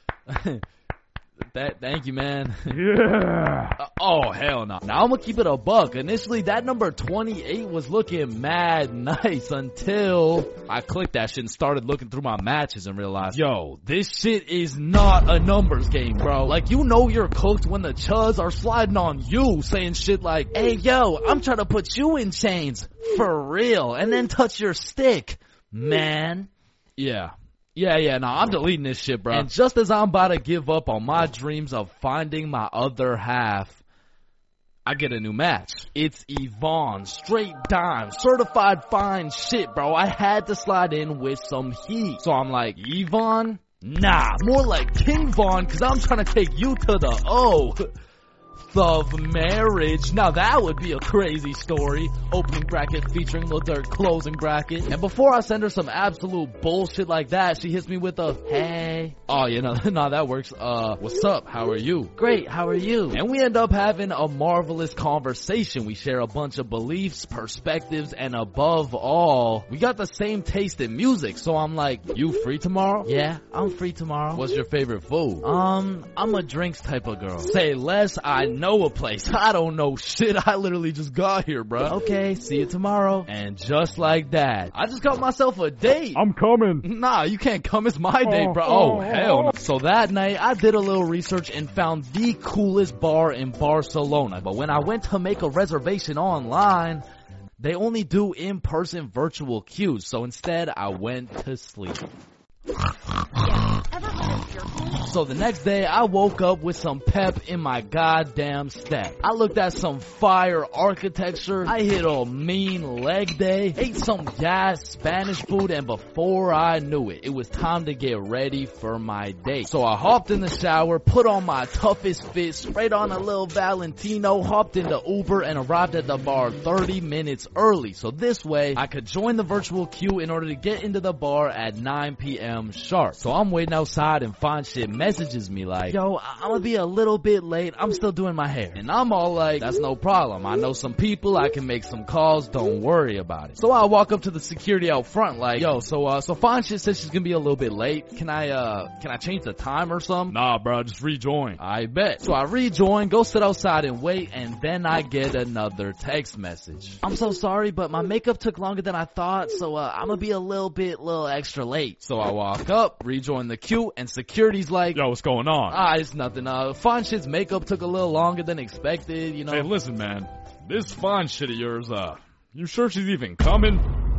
That, thank you, man. Yeah. Uh, oh, hell no. Now I'm gonna keep it a buck. Initially, that number twenty-eight was looking mad nice until I clicked that shit and started looking through my matches and realized, yo, this shit is not a numbers game, bro. Like, you know you're cooked when the chuds are sliding on you, saying shit like, hey, yo, I'm trying to put you in chains. For real. And then touch your stick, man. Yeah. Yeah, yeah, no, I'm deleting this shit, bro. And just as I'm about to give up on my dreams of finding my other half, I get a new match. It's Yvonne, straight dime, certified fine shit, bro. I had to slide in with some heat. So I'm like, Yvonne? Nah, more like King Von, cause I'm trying to take you to the O. Of marriage. Now that would be a crazy story. Opening bracket featuring Lil Durk, closing bracket. And before I send her some absolute bullshit like that, she hits me with a, hey. Oh, you know, nah, that works. Uh, what's up? How are you? Great, how are you? And we end up having a marvelous conversation. We share a bunch of beliefs, perspectives, and above all, we got the same taste in music. So I'm like, you free tomorrow? Yeah, I'm free tomorrow. What's your favorite food? Um, I'm a drinks type of girl. Say less, I know a place. I don't know shit. I literally just got here, bro. Okay, see you tomorrow. And just like that, I just got myself a date. I'm coming. Nah, you can't come. It's my date, bro. Oh, hell no. So that night, I did a little research and found the coolest bar in Barcelona. But when I went to make a reservation online, they only do in-person virtual queues, so instead I went to sleep. So the next day, I woke up with some pep in my goddamn step. I looked at some fire architecture, I hit a mean leg day, ate some gas Spanish food, and before I knew it, it was time to get ready for my date. So I hopped in the shower, put on my toughest fit, sprayed on a little Valentino, hopped into Uber, and arrived at the bar thirty minutes early. So this way, I could join the virtual queue in order to get into the bar at nine p m sharp. So I'm waiting outside and Fine Shit messages me like, yo, I'm gonna be a little bit late, I'm still doing my hair. And I'm all like, that's no problem, I know some people, I can make some calls, don't worry about it. So I walk up to the security out front like, yo, so uh, so Fine Shit says she's gonna be a little bit late, can I uh, can I change the time or something? Nah, bro, just rejoin. I bet. So I rejoin, go sit outside and wait, and then I get another text message. I'm so sorry, but my makeup took longer than I thought, so uh, I'm gonna be a little bit, little extra late. So I walk up, rejoin the queue, and security's like, Yo, what's going on? ah, it's nothing. Uh, Fine Shit's makeup took a little longer than expected, you know. Hey, listen, man. This Fine Shit of yours, uh, you sure she's even coming?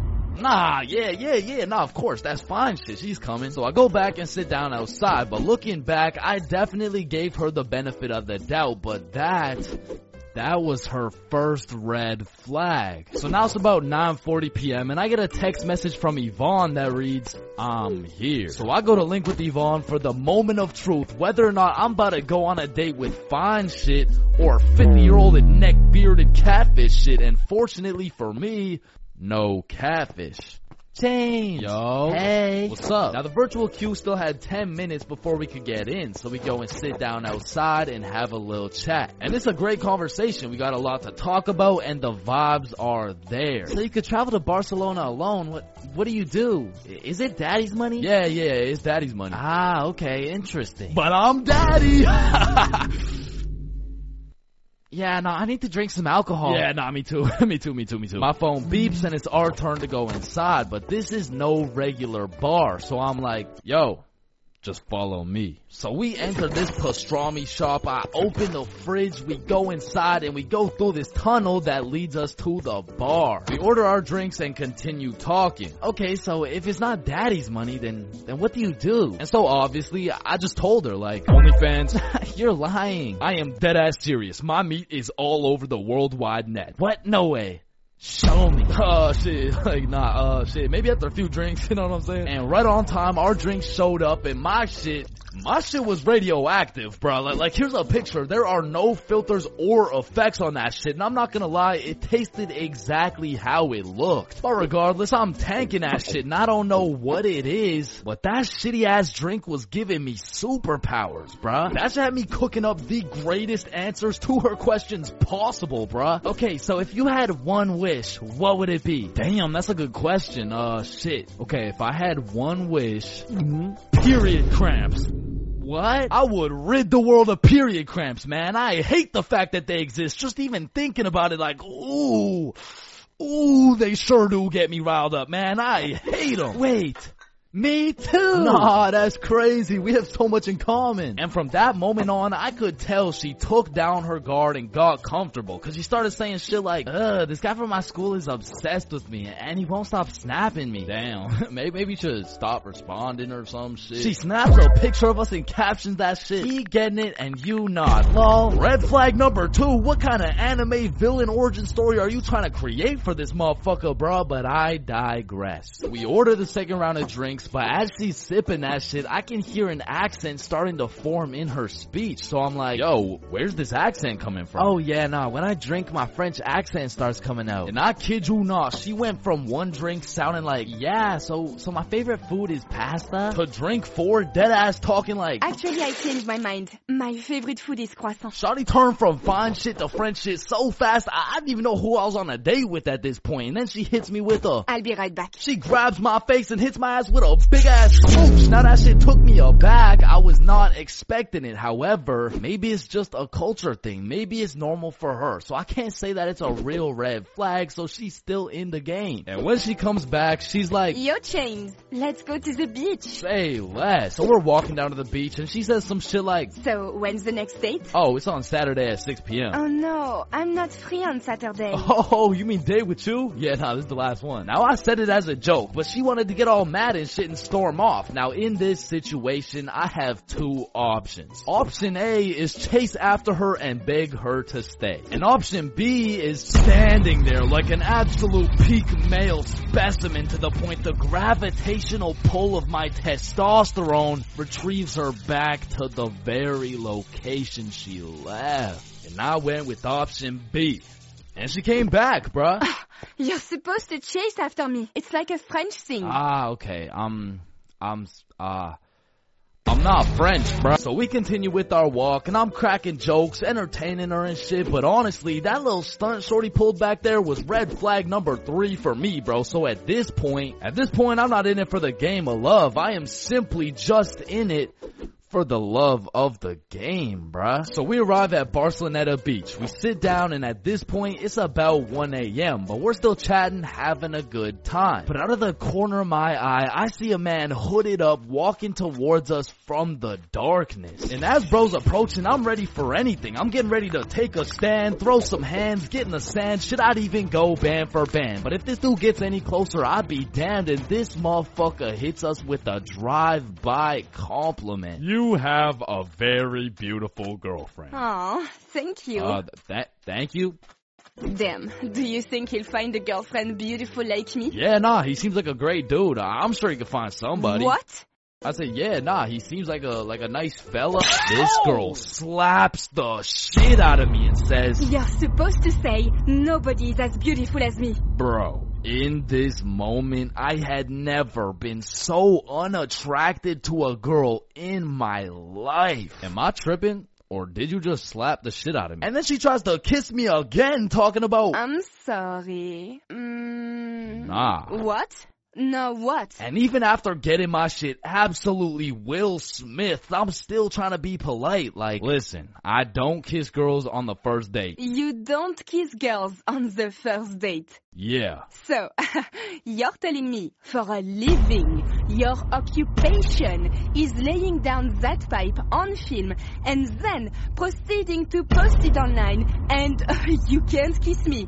Nah, yeah, yeah, yeah, nah, of course, that's Fine Shit, she's coming. So I go back and sit down outside, but looking back, I definitely gave her the benefit of the doubt, but that... that was her first red flag. So now it's about nine forty p m and I get a text message from Yvonne that reads, I'm here. So I go to link with Yvonne for the moment of truth, whether or not I'm about to go on a date with Fine Shit or fifty year old and neck bearded catfish shit. And fortunately for me, no catfish. James. Yo. Hey. What's up? Now the virtual queue still had ten minutes before we could get in, so we go and sit down outside and have a little chat. And it's a great conversation. We got a lot to talk about and the vibes are there. So you could travel to Barcelona alone. What what do you do? Is it daddy's money? Yeah, yeah, it's daddy's money. Ah, okay, interesting. But I'm daddy. Yeah, no, I need to drink some alcohol. Yeah, nah, me too. me too, me too, me too. My phone beeps and it's our turn to go inside, but this is no regular bar. So I'm like, yo, just follow me. So we enter this pastrami shop. I open the fridge, we go inside, and we go through this tunnel that leads us to the bar. We order our drinks and continue talking. Okay, so if it's not daddy's money, then then what do you do? And so obviously, I just told her, like, OnlyFans. You're lying. I am dead ass serious. My meat is all over the world wide net. What? No way. Show me. Oh shit, like nah, uh shit, maybe after a few drinks, you know what I'm saying? And right on time, our drinks showed up and my shit, my shit was radioactive, bro. Like, like here's a picture, there are no filters or effects on that shit, and I'm not gonna lie, it tasted exactly how it looked. But regardless, I'm tanking that shit, and I don't know what it is, but that shitty ass drink was giving me superpowers, bruh. That shit had me cooking up the greatest answers to her questions possible, bruh. Okay, so if you had one wish, what would it be? Damn, that's a good question. Uh, shit. Okay, if I had one wish, Mm-hmm. period cramps. What? I would rid the world of period cramps, man. I hate the fact that they exist. Just even thinking about it, like, ooh, ooh, they sure do get me riled up, man. I hate them. Wait. Me too. Nah, that's crazy. We have so much in common. And from that moment on, I could tell she took down her guard and got comfortable. Cause she started saying shit like, Ugh, this guy from my school is obsessed with me and he won't stop snapping me. damn, maybe, maybe you should stop responding or some shit. She snaps a picture of us and captions that shit. He getting it and you not. Lol. Red flag number two, what kind of anime villain origin story are you trying to create for this motherfucker, bro? But I digress. We order the second round of drinks, but as she's sipping that shit, I can hear an accent starting to form in her speech. So I'm like, yo, where's this accent coming from? Oh yeah, nah, when I drink, my French accent starts coming out. And I kid you not, she went from one drink sounding like, Yeah, so so my favorite food is pasta. to drink four, dead ass talking like, Actually, I changed my mind. My favorite food is croissant. Shawty turned from fine shit to French shit so fast, I, I didn't even know who I was on a date with at this point. And then she hits me with a, I'll be right back. she grabs my face and hits my ass with a big ass smooch. Now that shit took me aback. I was not not expecting it. However, maybe it's just a culture thing. Maybe it's normal for her. So I can't say that it's a real red flag, so she's still in the game. And when she comes back, she's like, Yo, James, let's go to the beach. say less. So we're walking down to the beach and she says some shit like, So, when's the next date? oh, it's on Saturday at six p.m. Oh no, I'm not free on Saturday. Oh, you mean date with you? Yeah, nah, this is the last one. Now, I said it as a joke, but she wanted to get all mad and shit and storm off. Now, in this situation, I have two options. Option A is chase after her and beg her to stay. And option B is standing there like an absolute peak male specimen to the point the gravitational pull of my testosterone retrieves her back to the very location she left. And I went with option B. And she came back, bruh. You're supposed to chase after me. It's like a French thing. Ah, okay. Um, I'm, uh, I'm not French, bruh. So we continue with our walk, and I'm cracking jokes, entertaining her and shit, but honestly, that little stunt shorty pulled back there was red flag number three for me, bro. So at this point, at this point, I'm not in it for the game of love. I am simply just in it for the love of the game, bruh. So we arrive at Barceloneta Beach. We sit down, and at this point, it's about one a.m., but we're still chatting, having a good time. But out of the corner of my eye, I see a man hooded up walking towards us from the darkness. And as bro's approaching, I'm ready for anything. I'm getting ready to take a stand, throw some hands, get in the sand. Should I even go band for band? But if this dude gets any closer, I'd be damned. And this motherfucker hits us with a drive-by compliment. You You have a very beautiful girlfriend. Oh, thank you. Uh, that, thank you. Damn, do you think he'll find a girlfriend beautiful like me? Yeah, nah, he seems like a great dude. I'm sure he could find somebody. What? I said, yeah, nah, he seems like a like a nice fella. This girl slaps the shit out of me and says, You're supposed to say, nobody is as beautiful as me. bro, in this moment, I had never been so unattracted to a girl in my life. Am I tripping? Or did you just slap the shit out of me? And then she tries to kiss me again, talking about, I'm sorry. Mm, nah. What? No, what? And even after getting my shit absolutely Will Smith, I'm still trying to be polite. Like, listen, I don't kiss girls on the first date. You don't kiss girls on the first date. Yeah. So, you're telling me, for a living, your occupation is laying down that pipe on film and then proceeding to post it online, and uh, you can't kiss me.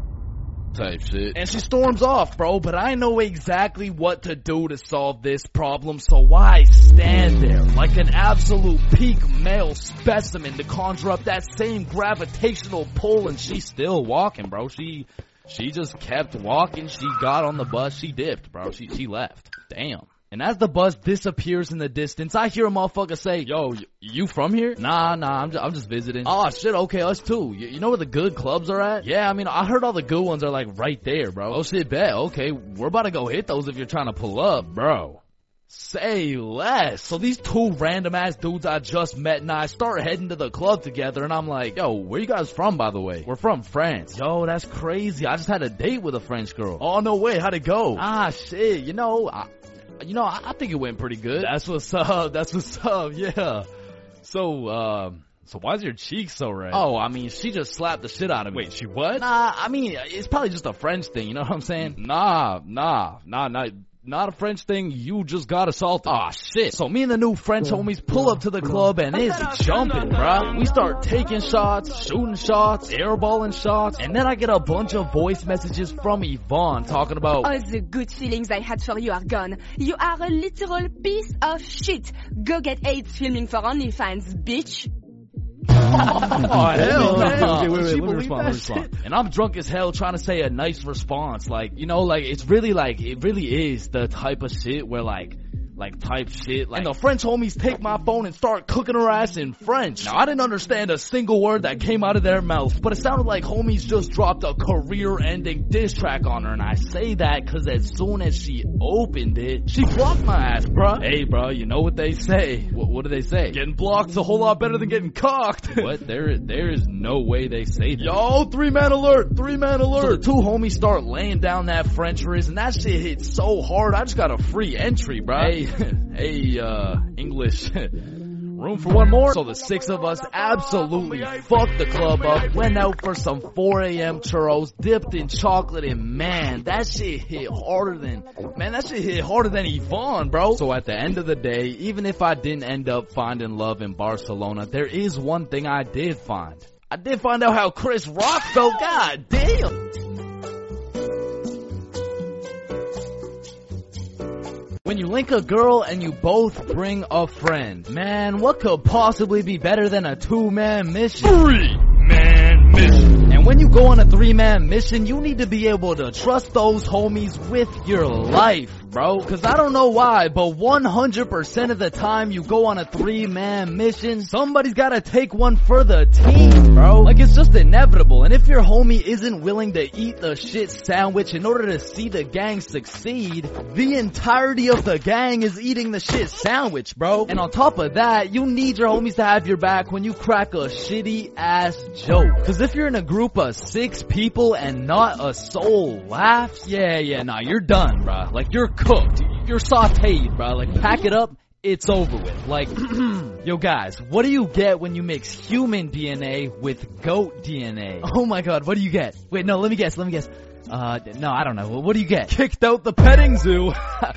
Type shit. And she storms off, bro, but I know exactly what to do to solve this problem, so I stand there like an absolute peak male specimen to conjure up that same gravitational pull, and she's still walking, bro. She, she just kept walking. She got on the bus. She dipped, bro. She, she left. Damn. And as the bus disappears in the distance, I hear a motherfucker say, yo, y- you from here? Nah, nah, I'm just, I'm just visiting. Oh, shit, okay, us too. You, you know where the good clubs are at? Yeah, I mean, I heard all the good ones are like right there, bro. Oh, shit, bet. Okay, we're about to go hit those if you're trying to pull up, bro. Say less. So these two random ass dudes I just met and I start heading to the club together, and I'm like, yo, where you guys from, by the way? We're from France. Yo, that's crazy. I just had a date with a French girl. Oh, no way. How'd it go? Ah, shit. You know, I, you know, I, I think it went pretty good. That's what's up. That's what's up. Yeah. So, um, So why's your cheek so red? oh, I mean, she just slapped the shit out of me. Wait, she what? Nah, I mean, it's probably just a French thing, you know what I'm saying? Nah, nah, nah, nah. Not a French thing, you just got assaulted. Aw, shit. So me and the new French homies pull up to the club and it's jumping, bruh. We start taking shots, shooting shots, airballing shots, and then I get a bunch of voice messages from Yvonne talking about, All the good feelings I had for you are gone. You are a literal piece of shit. Go get AIDS filming for OnlyFans, bitch. oh, hell man. no. Okay, wait, wait, She let me believe respond, that let me respond. shit? And I'm drunk as hell trying to say a nice response. Like, you know, like, it's really like, it really is the type of shit where like, like type shit. Like, and the French homies take my phone and start cooking her ass in French. Now, I didn't understand a single word that came out of their mouth, but it sounded like homies just dropped a career-ending diss track on her. And I say that because as soon as she opened it, she blocked my ass, bruh. Hey, bruh, you know what they say. What, what do they say? Getting blocked's a whole lot better than getting cocked. What? There, there is no way they say that. Yo, three man alert, three man So the alert. two homies start laying down that French wrist, and that shit hit so hard, I just got a free entry, bro. Hey, hey, uh, English. Room for one more? So the six of us absolutely fucked the club up, went out for some four a.m. churros, dipped in chocolate, and man, that shit hit harder than, man, that shit hit harder than Yvonne, bro. So at the end of the day, even if I didn't end up finding love in Barcelona, there is one thing I did find. I did find out how Chris Rock felt, god damn. When you link a girl and you both bring a friend, man, what could possibly be better than a two-man mission? Three-man mission. And when you go on a three-man mission, you need to be able to trust those homies with your life, bro. Cause I don't know why, but one hundred percent of the time you go on a three-man mission, somebody's gotta take one for the team, bro. Like, it's just inevitable. And if your homie isn't willing to eat the shit sandwich in order to see the gang succeed, the entirety of the gang is eating the shit sandwich, bro. And on top of that, you need your homies to have your back when you crack a shitty ass joke. Cause if you're in a group of six people and not a soul laughs, yeah, yeah, nah, you're done, bro. Like, you're cooked. You're sauteed, bro. Like, pack it up. It's over with. Like, yo guys, what do you get when you mix human D N A with goat D N A? Oh my god, what do you get? Wait, no, let me guess, let me guess. Uh, no, I don't know. What do you get? Kicked out the petting zoo.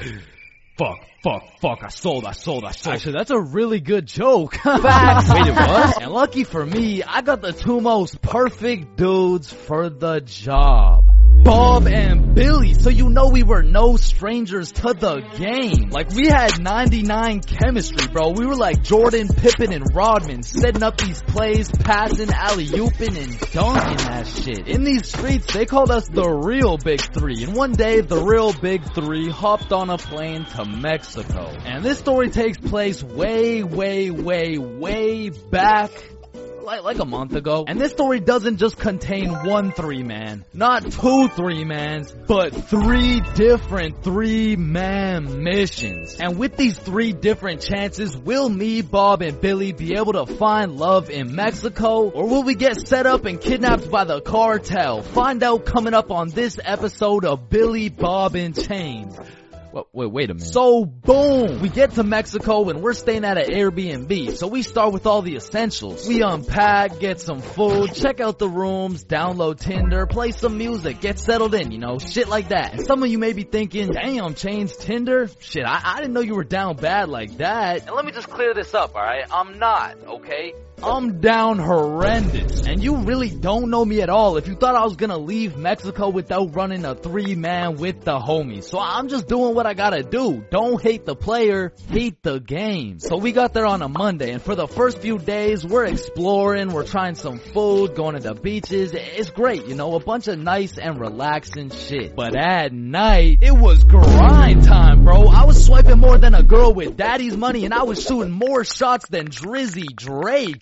Fuck, fuck, fuck, I sold, I sold, I sold. Actually, that's a really good joke. Facts. Wait, it was? And lucky for me, I got the two most perfect dudes for the job. Bob and Billy, so you know we were no strangers to the game. Like, we had ninety-nine chemistry, bro. We were like Jordan, Pippen, and Rodman, setting up these plays, passing, alley-ooping, and dunking that shit. In these streets, they called us the real Big Three, and one day, the real Big Three hopped on a plane to Mexico. And this story takes place way, way, way, way back, Like, like a month ago. And this story doesn't just contain one three-man, not two three-mans, but three different three-man missions. And with these three different chances, will me, Bob, and Billy be able to find love in Mexico? Or will we get set up and kidnapped by the cartel? Find out coming up on this episode of Billy, Bob, and Chains. Wait, wait, wait a minute. So, boom! We get to Mexico and we're staying at an Airbnb. So we start with all the essentials. We unpack, get some food, check out the rooms, download Tinder, play some music, get settled in, you know, shit like that. And some of you may be thinking, damn, Chains, Tinder? Shit, I, I didn't know you were down bad like that. And let me just clear this up, alright? I'm not, okay? I'm down horrendous. And you really don't know me at all if you thought I was gonna leave Mexico without running a three-man with the homies. So I'm just doing what I gotta do. Don't hate the player, hate the game. So we got there on a Monday, and for the first few days, we're exploring, we're trying some food, going to the beaches. It's great, you know, a bunch of nice and relaxing shit. But at night, it was grind time, bro. I was swiping more than a girl with daddy's money, and I was shooting more shots than Drizzy Drake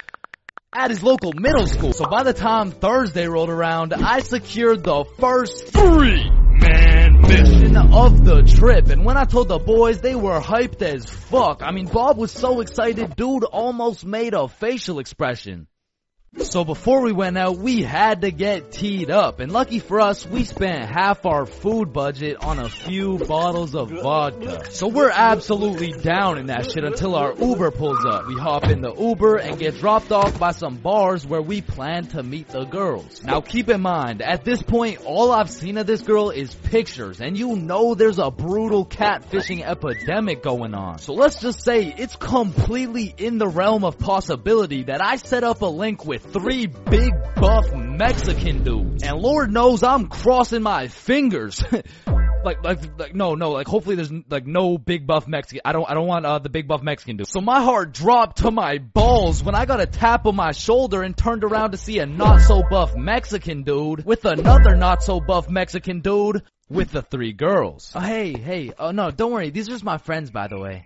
at his local middle school. So by the time Thursday rolled around, I secured the first three-man mission of the trip. And when I told the boys, they were hyped as fuck. I mean, Bob was so excited, dude almost made a facial expression. So before we went out, we had to get teed up. And lucky for us, we spent half our food budget on a few bottles of vodka. So we're absolutely down in that shit until our Uber pulls up. We hop in the Uber and get dropped off by some bars where we plan to meet the girls. Now keep in mind, at this point, all I've seen of this girl is pictures. And you know there's a brutal catfishing epidemic going on. So let's just say it's completely in the realm of possibility that I set up a link with three big buff Mexican dudes. And Lord knows I'm crossing my fingers. like, like, like, no, no, like, hopefully there's, like, no big buff Mexican. I don't, I don't want, uh, the big buff Mexican dude. So my heart dropped to my balls when I got a tap on my shoulder and turned around to see a not-so-buff Mexican dude with another not-so-buff Mexican dude with the three girls. Oh, hey, hey, oh, no, don't worry. These are just my friends, by the way.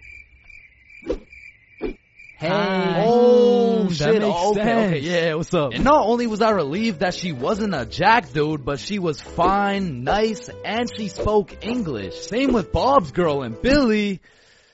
Hey. Oh, that shit. makes okay, sense. okay, yeah, what's up? And not only was I relieved that she wasn't a jack dude, but she was fine, nice, and she spoke English. Same with Bob's girl and Billy.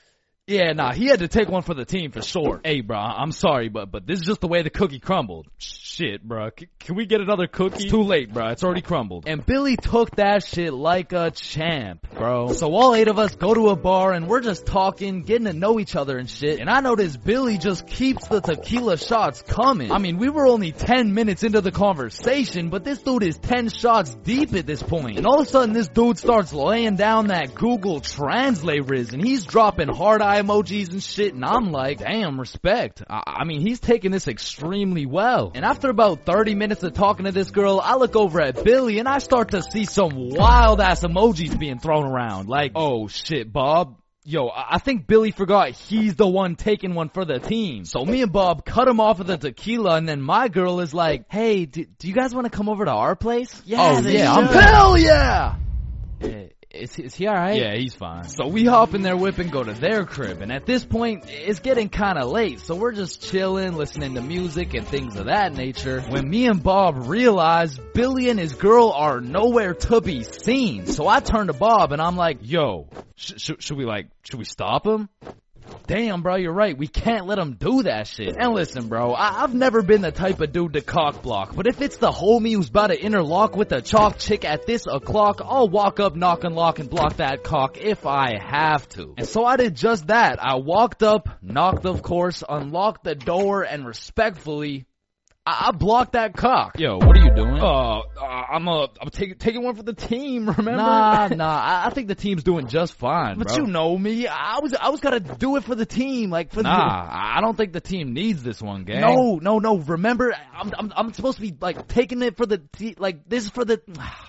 Yeah, nah, he had to take one for the team for sure. Hey, bro, I'm sorry, but but this is just the way the cookie crumbled. Shit, bro. C- can we get another cookie? It's too late, bro. It's already crumbled. And Billy took that shit like a champ, bro. So all eight of us go to a bar and we're just talking, getting to know each other and shit. And I notice Billy just keeps the tequila shots coming. I mean, we were only ten minutes into the conversation, but this dude is ten shots deep at this point. And all of a sudden, this dude starts laying down that Google Translate riz, and he's dropping hard eye emojis and shit, and I'm like, damn, respect. I, I mean, he's taking this extremely well. And after about thirty minutes of talking to this girl, I look over at Billy, and I start to see some wild-ass emojis being thrown around. Like, oh shit, Bob. Yo, I think Billy forgot he's the one taking one for the team. So me and Bob cut him off of the tequila, and then my girl is like, hey, do, do you guys want to come over to our place? Yeah, oh, they yeah, I'm should. hell yeah! Uh, Is, is he alright? Yeah, he's fine. So we hop in their whip and go to their crib, and at this point, it's getting kinda late, so we're just chilling, listening to music and things of that nature, when me and Bob realize Billy and his girl are nowhere to be seen. So I turn to Bob and I'm like, yo, sh- sh- should we like, should we stop him? Damn, bro, you're right. We can't let him do that shit. And listen, bro, I- I've never been the type of dude to cock block, but if it's the homie who's about to interlock with the chalk chick at this o'clock, I'll walk up, knock and lock, and block that cock if I have to. And so I did just that. I walked up, knocked, of course, unlocked the door, and respectfully, I, I blocked that cock. Yo, what are you doing? Uh, uh I'm uh, I'm taking taking one for the team. Remember? Nah, nah. I, I think the team's doing just fine, But bro. you know me. I was I was gonna do it for the team, like for Nah, the. I don't think the team needs this one, gang. No, no, no. Remember, I'm I'm I'm supposed to be like taking it for the te- like this is for the.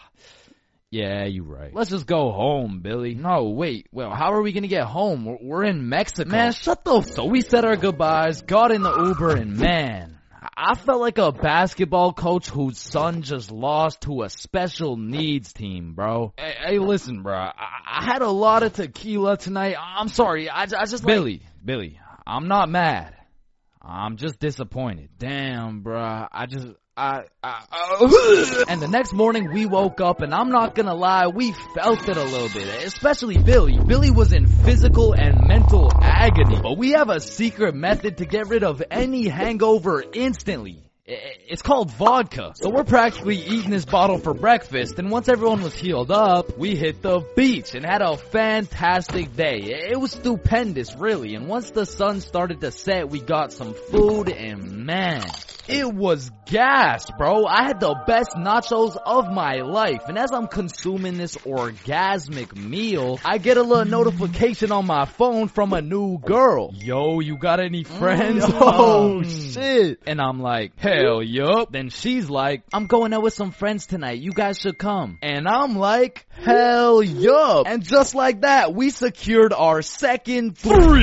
Yeah, you right. Let's just go home, Billy. No, wait. Well, how are we gonna get home? We're, we're in Mexico. Man, shut the. F- so we said our goodbyes, got in the Uber, and man, I felt like a basketball coach whose son just lost to a special needs team, bro. Hey, hey listen, bro. I, I had a lot of tequila tonight. I'm sorry. I, I just Billy, like, Billy, I'm not mad. I'm just disappointed. Damn, bro. I just, I, I, uh, and the next morning we woke up, and I'm not gonna lie, we felt it a little bit, especially Billy. Billy was in physical and mental agony, but we have a secret method to get rid of any hangover instantly. It's called vodka. So we're practically eating this bottle for breakfast, and once everyone was healed up, we hit the beach and had a fantastic day. It was stupendous, really, and once the sun started to set, we got some food, and man, it was gas, bro. I had the best nachos of my life, and as I'm consuming this orgasmic meal, I get a little notification on my phone from a new girl. yo, you got any friends? Mm. Oh, shit. And I'm like, hell yup. Then she's like, I'm going out with some friends tonight. You guys should come. And I'm like, hell yup. And just like that, we secured our second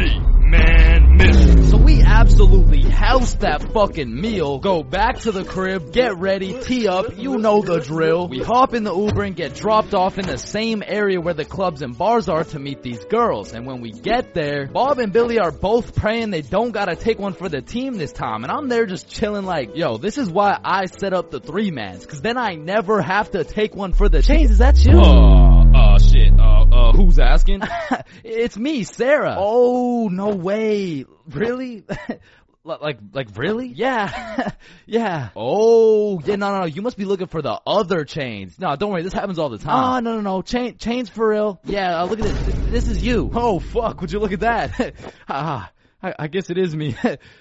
three-man mission. So we absolutely housed that fucking meal, go back to the crib, get ready, tee up, you know the drill. We hop in the Uber and get dropped off in the same area where the clubs and bars are to meet these girls. And when we get there, Bob and Billy are both praying they don't gotta take one for the team this time. And I'm there just chilling like, yo, this is why I set up the three-mans, cause then I never have to take one for the Chains, is that you? Uh, uh, shit. Uh, uh, who's asking? It's me, Sarah. Oh, no way. Really? Like, like, really? Yeah. Yeah. Oh, Yeah, no, no, no, you must be looking for the other Chains. No, don't worry, this happens all the Oh, time. no, no, no. Chain, chains for real. Yeah, uh, look at this. This is you. Oh, fuck. Would you look at that? ah, I, I guess it is me.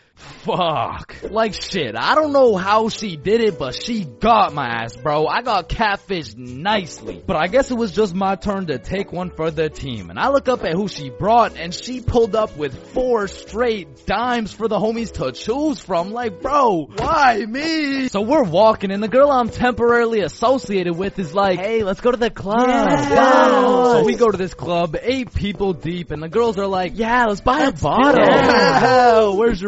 Fuck. Like shit, I don't know how she did it, but she got my ass, bro. I got catfished nicely. But I guess it was just my turn to take one for the team. And I look up at who she brought, and she pulled up with four straight dimes for the homies to choose from. Like, bro, why me? So we're walking, and the girl I'm temporarily associated with is like, Hey, let's go to the club. yeah. Wow. So we go to this club, eight people deep, and the girls are like, Yeah, let's buy Let's a bottle. do it. Yeah. Where's your money?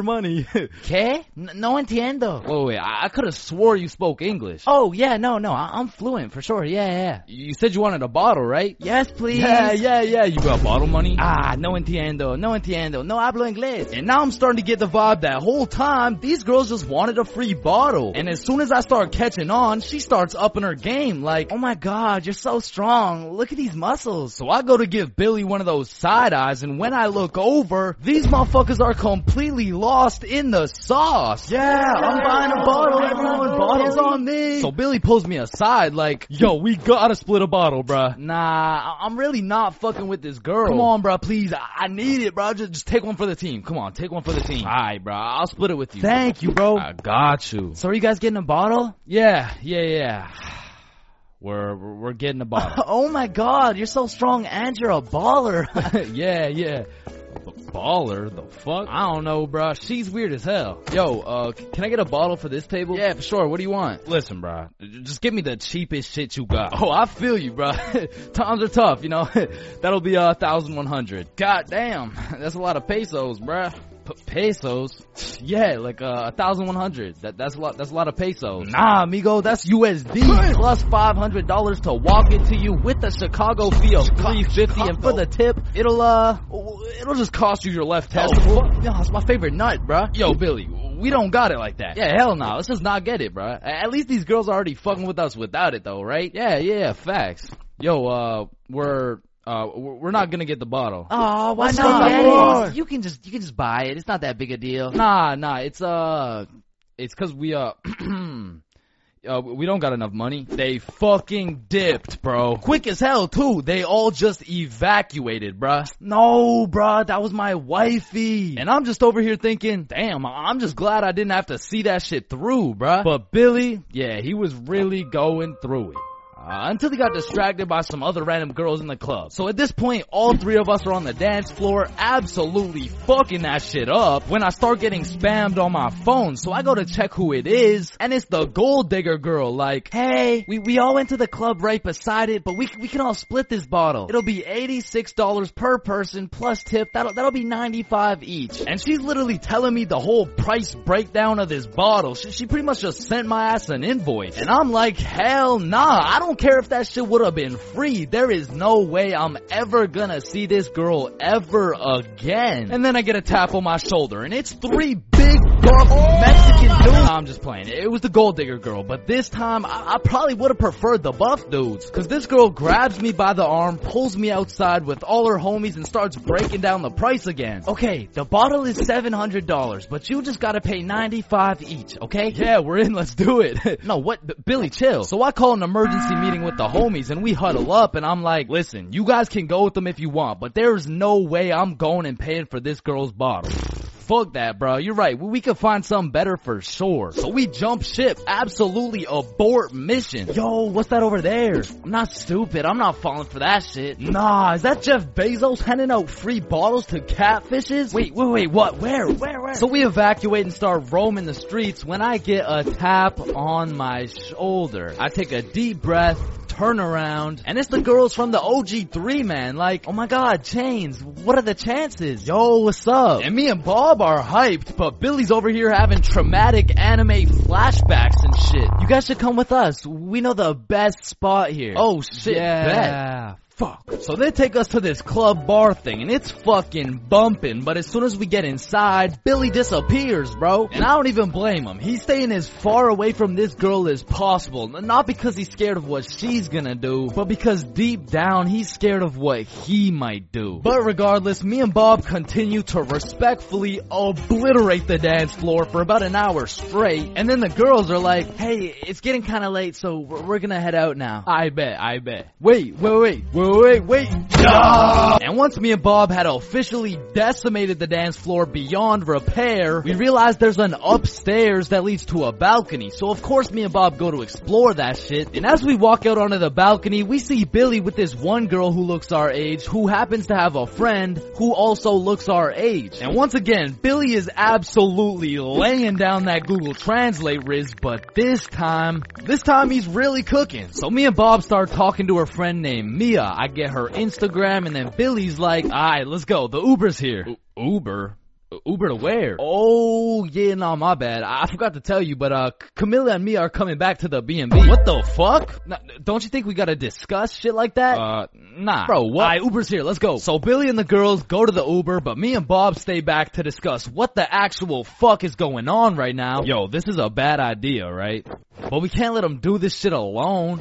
Billy. ¿Qué? N- no entiendo. Wait, wait, I, I could have swore you spoke English. Oh, yeah, no, no, I- I'm fluent for sure. Yeah, yeah. You said you wanted a bottle, right? Yes, please. Yeah, yeah, yeah. You got bottle money? Ah, no entiendo, no entiendo, no hablo inglés. And now I'm starting to get the vibe that whole time, these girls just wanted a free bottle. And as soon as I start catching on, she starts upping her game, like, Oh my god, you're so strong. Look at these muscles. so I go to give Billy one of those side eyes, and when I look over, these motherfuckers are completely lost in the sauce. Yeah, I'm buying a bottle, everyone. Bottles on me. So Billy pulls me aside like, yo, we gotta split a bottle, bruh. Nah, I- I'm really not fucking with this girl. Come on, bruh, please. I, I need it, bruh. Just, just take one for the team. Come on, take one for the team. Alright, bruh. I'll split it with you. Thank you, bro. I got you. So are you guys getting a bottle? Yeah, yeah, yeah. We're, we're, we're getting a bottle. Oh my god, you're so strong and you're a baller. yeah, yeah. B- baller? The fuck? I don't know, bruh. She's weird as hell. Yo, uh, c- can I get a bottle for this table? Yeah, for sure. What do you want? Listen, bruh. j- Just give me the cheapest shit you got. Oh, I feel you, bruh. Times are tough, you know. That'll be a uh, thousand one hundred. God damn, that's a lot of pesos, bruh. P- pesos? Yeah, like uh, a thousand one hundred. That that's a lot. That's a lot of pesos. Nah, amigo, that's U S D plus five hundred dollars to walk into you with the Chicago fee of three fifty, and for the tip, it'll uh, It'll just cost you your left oh, testicle. fuck, yeah, it's my favorite nut, bruh. Yo, Billy, we don't got it like that. Yeah, hell no. Let's just not get it, bruh. At least these girls are already fucking with us without it, though, right? Yeah, yeah, facts. Yo, uh, we're uh, we're we're not gonna get the bottle. Oh, why What's not? going on? You can just you can just buy it. It's not that big a deal. Nah, nah, it's uh, it's cause we uh, uh, we don't got enough money. They fucking dipped, bro. Quick as hell too. They all just evacuated, bruh. No, bruh, that was my wifey. And I'm just over here thinking, damn, I'm just glad I didn't have to see that shit through, bruh. But Billy, yeah, he was really going through it. Uh, until he got distracted by some other random girls in the club. So at this point, all three of us are on the dance floor, absolutely fucking that shit up, when I start getting spammed on my phone. So I go to check who it is, and it's the gold digger girl, like, Hey, we, we all went to the club right beside it, but we we can all split this bottle. It'll be eighty-six dollars per person plus tip. That'll that'll be ninety-five each. and she's literally telling me the whole price breakdown of this bottle. She, she pretty much just sent my ass an invoice. And I'm like, hell nah, I don't care if that shit would have been free. There is no way I'm ever gonna see this girl ever again. And then I get a tap on my shoulder, and it's three big buff Mexican dudes. Nah, I'm just playing. It was the gold digger girl, but this time I, I probably would have preferred the buff dudes. Cause this girl grabs me by the arm, pulls me outside with all her homies, and starts breaking down the price again. Okay, the bottle is seven hundred dollars, but you just gotta pay ninety-five each, okay? Yeah, we're in. Let's do it. No, what? B- Billy, chill. So I call an emergency meeting with the homies, and we huddle up, and I'm like, listen, you guys can go with them if you want, but there's no way I'm going and paying for this girl's bottle. Fuck that, bro. You're right. We, we could find something better for sure. So we jump ship. Absolutely abort mission. Yo, what's that over there? I'm not stupid. I'm not falling for that shit. Nah, is that Jeff Bezos handing out free bottles to catfishes? Wait, wait, wait, what? Where? Where, where? So we evacuate and start roaming the streets when I get a tap on my shoulder. I take a deep breath, turn around, and it's the girls from the O G three, man. Like, Oh my god, Chains. What are the chances? yo, what's up? And me and Bob are hyped, but Billy's over here having traumatic anime flashbacks and shit. You guys should come with us. We know the best spot here. Oh shit, bet. yeah. Fuck. So they take us to this club bar thing, and it's fucking bumping, but as soon as we get inside, Billy disappears, bro. And I don't even blame him. He's staying as far away from this girl as possible. Not because he's scared of what she's gonna do, but because deep down, he's scared of what he might do. But regardless, me and Bob continue to respectfully obliterate the dance floor for about an hour straight, and then the girls are like, Hey, it's getting kinda late, so we're, we're gonna head out now. I bet, I bet. Wait, wait, wait, wait, wait, wait. No! And once me and Bob had officially decimated the dance floor beyond repair, we realized there's an upstairs that leads to a balcony. So of course me and Bob go to explore that shit. And as we walk out onto the balcony, we see Billy with this one girl who looks our age, who happens to have a friend who also looks our age. And once again, Billy is absolutely laying down that Google Translate Riz, but this time, this time he's really cooking. So me and Bob start talking to her friend named Mia. I get her Instagram, and then Billy's like, alright, let's go. The Uber's here. U- Uber? Uber to where? Oh, yeah, no, my bad. I forgot to tell you, but uh, Camilla and me are coming back to the B and B. What the fuck? Nah, don't you think we gotta discuss shit like that? Uh, nah. Bro, what? Alright, Uber's here, let's go. So Billy and the girls go to the Uber, but me and Bob stay back to discuss what the actual fuck is going on right now. Yo, this is a bad idea, right? But we can't let them do this shit alone.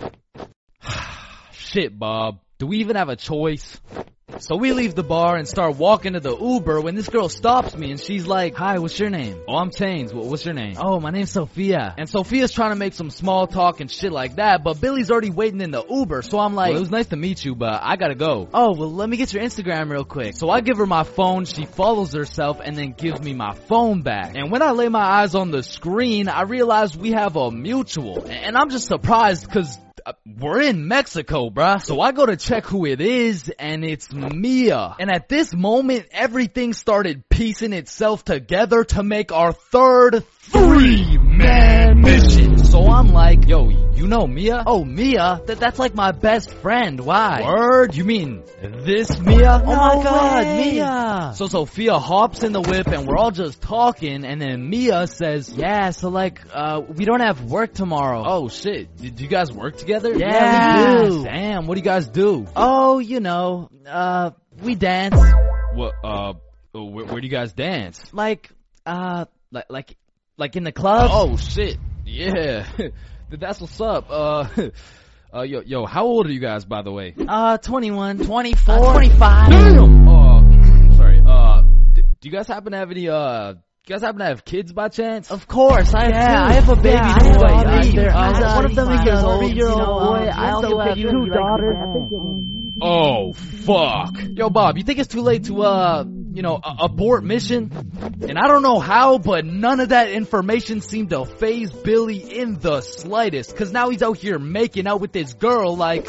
Shit, Bob. Do we even have a choice? So we leave the bar and start walking to the Uber when this girl stops me and she's like, hi, what's your name? Oh, I'm Chains. What's your name? Oh, my name's Sophia. And Sophia's trying to make some small talk and shit like that, but Billy's already waiting in the Uber, so I'm like, well, it was nice to meet you, but I gotta go. Oh, well, let me get your Instagram real quick. So I give her my phone, she follows herself, and then gives me my phone back. And when I lay my eyes on the screen, I realize we have a mutual. And I'm just surprised because Uh, we're in Mexico, bruh. So I go to check who it is, and it's Mia. And at this moment, everything started piecing itself together to make our third three-man mission. So I'm like, yo, you know Mia? Oh, Mia? Th- that's like my best friend. Why? Word? You mean this Mia? Oh my god, Mia. So Sophia hops in the whip and we're all just talking, and then Mia says, yeah, so like, uh, we don't have work tomorrow. Oh shit, did you guys work together? Yeah, yeah, we do. Damn, what do you guys do? Oh, you know, uh, we dance. What, uh, where, where do you guys dance? Like, uh, like, like, like in the club? Oh shit, yeah. That's what's up. Uh, uh, yo, yo, how old are you guys, by the way? Uh, twenty-one, twenty-four, uh, twenty-five. Damn! Uh, sorry, uh, d- do you guys happen to have any, uh, you guys happen to have kids by chance? Of course, I have yeah, two. I have a baby yeah, boy. I have a uh, uh, one of them is a three-year-old boy. I also have two daughters. Oh, fuck. Yo, Bob, you think it's too late to, uh, you know, uh, abort mission? And I don't know how, but none of that information seemed to faze Billy in the slightest. Cause now he's out here making out with this girl like,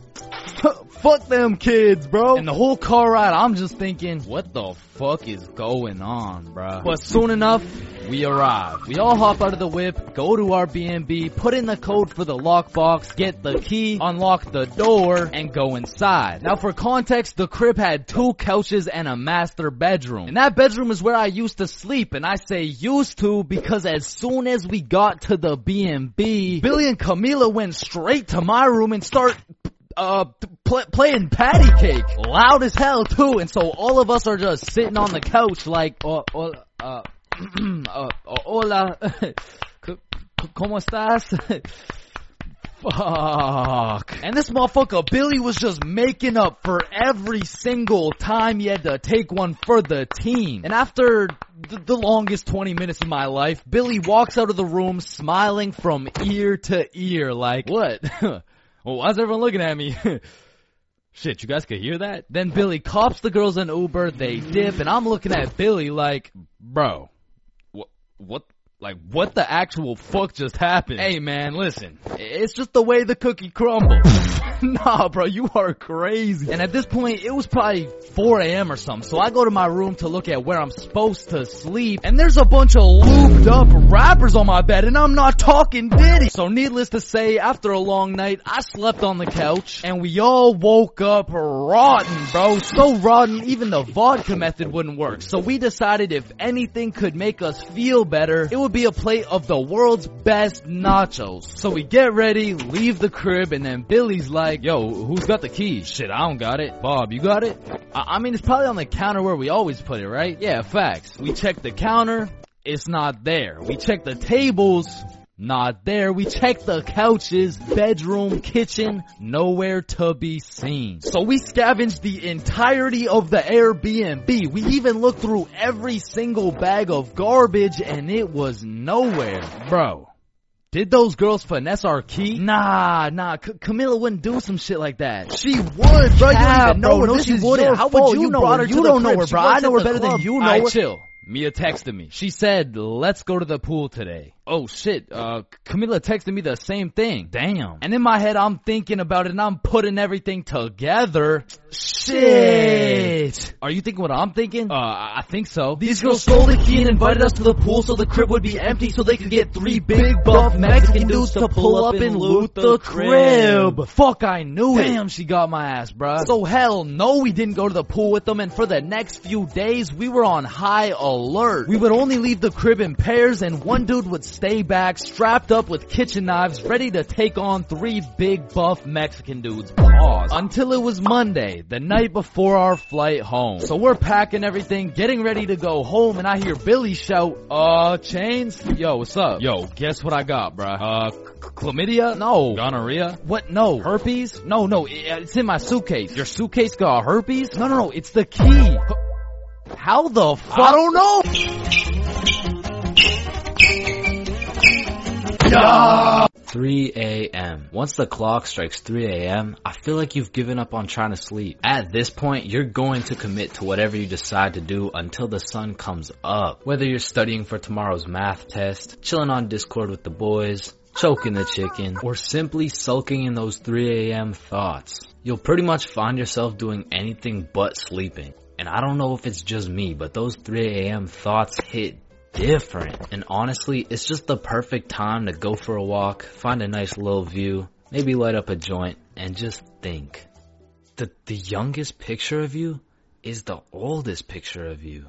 fuck them kids, bro. And the whole car ride, I'm just thinking, what the fuck is going on, bro? But soon enough, we arrive. We all hop out of the whip, go to our B and B, put in the code for the lockbox, get the key, unlock the door, and go inside. Now for context, the crib had two couches and a master bedroom. And that bedroom is where I used to sleep, and I say used to because as soon as we got to the B and B, Billy and Camila went straight to my room and start Uh, pl- playing patty cake. Loud as hell, too. And so all of us are just sitting on the couch like, oh, oh, uh, uh, hola. ¿Cómo estás? Fuck. And this motherfucker Billy was just making up for every single time he had to take one for the team. And after th- the longest twenty minutes of my life, Billy walks out of the room smiling from ear to ear like, what? Well, why's everyone looking at me? Shit, you guys could hear that? Then Billy cops the girls in Uber, they dip, and I'm looking at Billy like, bro, what, what, like, what the actual fuck just happened? Hey man, listen, it's just the way the cookie crumbles. Nah, bro, you are crazy. And at this point, it was probably four a.m. or something, so I go to my room to look at where I'm supposed to sleep, and there's a bunch of lubed up rappers on my bed, and I'm not talking Diddy. So needless to say, after a long night, I slept on the couch, and we all woke up rotten, bro. So rotten, even the vodka method wouldn't work. So we decided if anything could make us feel better, it would be a plate of the world's best nachos. So we get ready, leave the crib, and then Billy's like, yo, who's got the keys? Shit, I don't got it. Bob, you got it? I, I mean, it's probably on the counter where we always put it, right? Yeah, facts. We check the counter, it's not there. We check the tables, not there. We check the couches, bedroom, kitchen, nowhere to be seen. So we scavenged the entirety of the Airbnb. We even looked through every single bag of garbage and it was nowhere. Bro, did those girls finesse our key? Nah, nah, C- Camilla wouldn't do some shit like that. She would, bro. You don't even know her. No, she wouldn't. How would you know her? You don't know her, bro. I know her better than you know her. Alright, chill. Mia texted me. She said, let's go to the pool today. Oh shit, uh, Camilla texted me the same thing. Damn. And in my head, I'm thinking about it and I'm putting everything together. Shit. Are you thinking what I'm thinking? Uh, I think so. These girls stole the key and invited us to the pool so the crib would be empty so they could get three big buff Mexican dudes to pull up and loot the crib. Fuck, I knew it. Damn, she got my ass, bruh. So hell no, we didn't go to the pool with them, and for the next few days, we were on high alert. alert. We would only leave the crib in pairs and one dude would stay back strapped up with kitchen knives ready to take on three big buff Mexican dudes. Pause. Until it was Monday, the night before our flight home. So we're packing everything, getting ready to go home, and I hear Billy shout, uh, Chains? Yo, what's up? Yo, guess what I got, bruh? Uh, chlamydia? No. Gonorrhea? What? No. Herpes? No, no, it's in my suitcase. Your suitcase got herpes? No, no, no, it's the key. How the fuck? I don't know! Yeah! three a m Once the clock strikes three a m, I feel like you've given up on trying to sleep. At this point, you're going to commit to whatever you decide to do until the sun comes up. Whether you're studying for tomorrow's math test, chilling on Discord with the boys, choking the chicken, or simply sulking in those three a m thoughts. You'll pretty much find yourself doing anything but sleeping. And I don't know if it's just me, but those three a m thoughts hit different. And honestly, it's just the perfect time to go for a walk, find a nice little view, maybe light up a joint, and just think. The, the youngest picture of you is the oldest picture of you.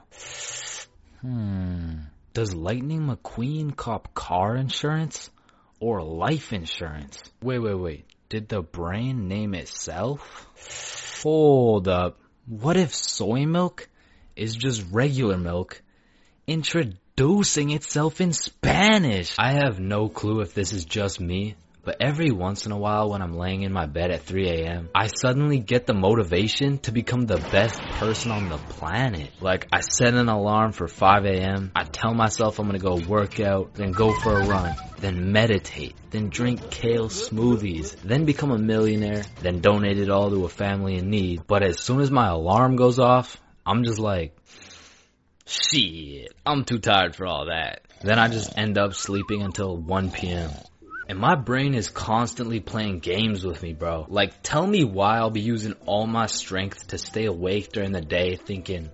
Hmm. Does Lightning McQueen cop car insurance or life insurance? Wait, wait, wait. Did the brain name itself? Hold up. What if soy milk is just regular milk introducing itself in Spanish? I have no clue if this is just me, but every once in a while when I'm laying in my bed at three a m, I suddenly get the motivation to become the best person on the planet. Like, I set an alarm for five a m, I tell myself I'm gonna go work out, then go for a run, then meditate, then drink kale smoothies, then become a millionaire, then donate it all to a family in need. But as soon as my alarm goes off, I'm just like, shit, I'm too tired for all that. Then I just end up sleeping until one p m And my brain is constantly playing games with me, bro. Like, tell me why I'll be using all my strength to stay awake during the day thinking,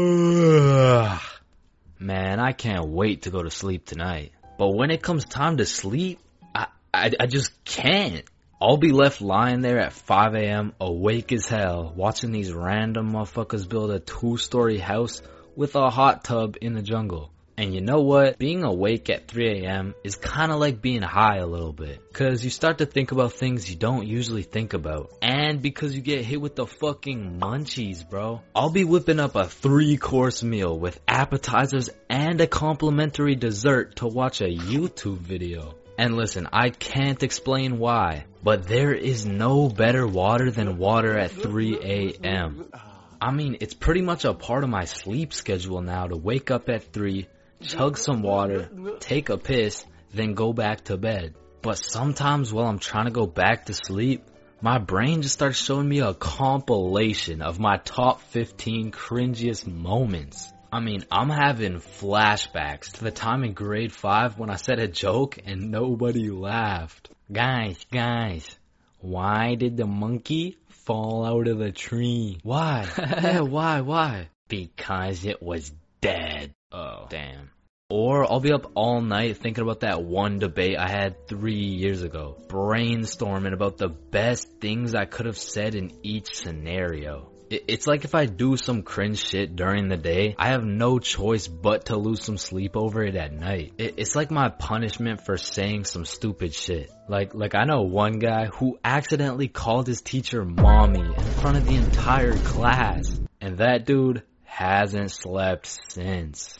ugh, man, I can't wait to go to sleep tonight. But when it comes time to sleep, I, I, I just can't. I'll be left lying there at five a m awake as hell, watching these random motherfuckers build a two-story house with a hot tub in the jungle. And you know what? Being awake at three a m is kinda like being high a little bit. Cause you start to think about things you don't usually think about. And because you get hit with the fucking munchies, bro. I'll be whipping up a three course meal with appetizers and a complimentary dessert to watch a YouTube video. And listen, I can't explain why, but there is no better water than water at three a m I mean, it's pretty much a part of my sleep schedule now to wake up at three, chug some water, take a piss, then go back to bed. But sometimes while I'm trying to go back to sleep, my brain just starts showing me a compilation of my top fifteen cringiest moments. I mean, I'm having flashbacks to the time in grade five when I said a joke and nobody laughed. Guys, guys, why did the monkey fall out of the tree? Why? Yeah, why, why? Because it was dead. Oh, damn. Or I'll be up all night thinking about that one debate I had three years ago. Brainstorming about the best things I could have said in each scenario. It's like if I do some cringe shit during the day, I have no choice but to lose some sleep over it at night. It's like my punishment for saying some stupid shit. Like, like I know one guy who accidentally called his teacher mommy in front of the entire class. And that dude hasn't slept since.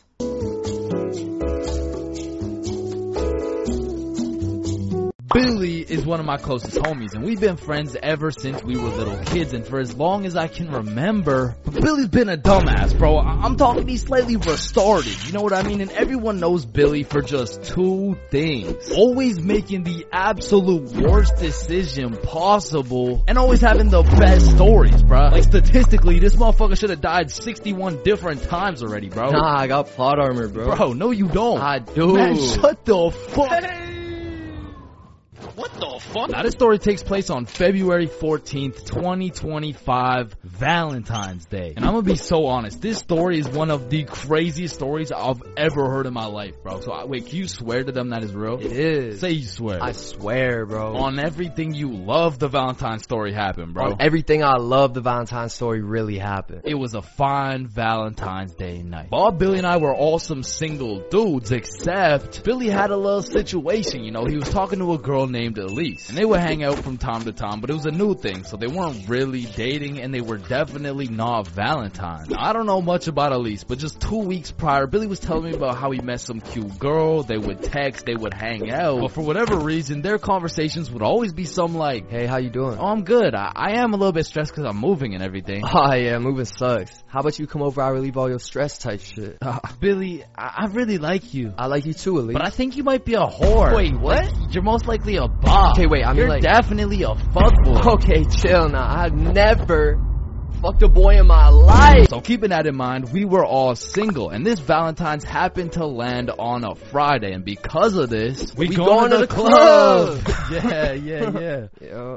Billy is one of my closest homies, and we've been friends ever since we were little kids, and for as long as I can remember. Billy's been a dumbass, bro. I- I'm talking he's slightly retarded, you know what I mean? And everyone knows Billy for just two things. Always making the absolute worst decision possible, and always having the best stories, bro. Like, statistically, this motherfucker should have died sixty-one different times already, bro. Nah, I got plot armor, bro. Bro, no you don't. I do. Man, shut the fuck. What the fuck? Now this story takes place on February fourteenth, twenty twenty-five, Valentine's Day. And I'm gonna be so honest, this story is one of the craziest stories I've ever heard in my life, bro. So I, wait, can you swear to them that is real? It is. Say you swear. I swear, bro. On everything you love, the Valentine's story happened, bro. On everything I love, the Valentine's story really happened. It was a fine Valentine's Day night. Bob, Billy, and I were all some single dudes, except Billy had a little situation, you know. He was talking to a girl named Elise, and they would hang out from time to time, but it was a new thing, so they weren't really dating, and they were definitely not Valentine's. Now, I don't know much about Elise, but just two weeks prior, Billy was telling me about how he met some cute girl. They would text, they would hang out, but for whatever reason, their conversations would always be some like, hey, how you doing? Oh, I'm good. I, I am a little bit stressed because I'm moving and everything. Oh yeah, moving sucks. How about you come over, I relieve all your stress type shit. Uh, Billy, I, I really like you. I like you too, Elise. But I think you might be a whore. Wait, what? Like, you're most likely a Bob. Okay, wait, I mean You're like... definitely a fuckboy. Okay, chill now. I've never fucked a boy in my life. So keeping that in mind, we were all single, and this Valentine's happened to land on a Friday, and because of this, we, we going, going to to the the club. yeah, yeah, yeah. Yeah.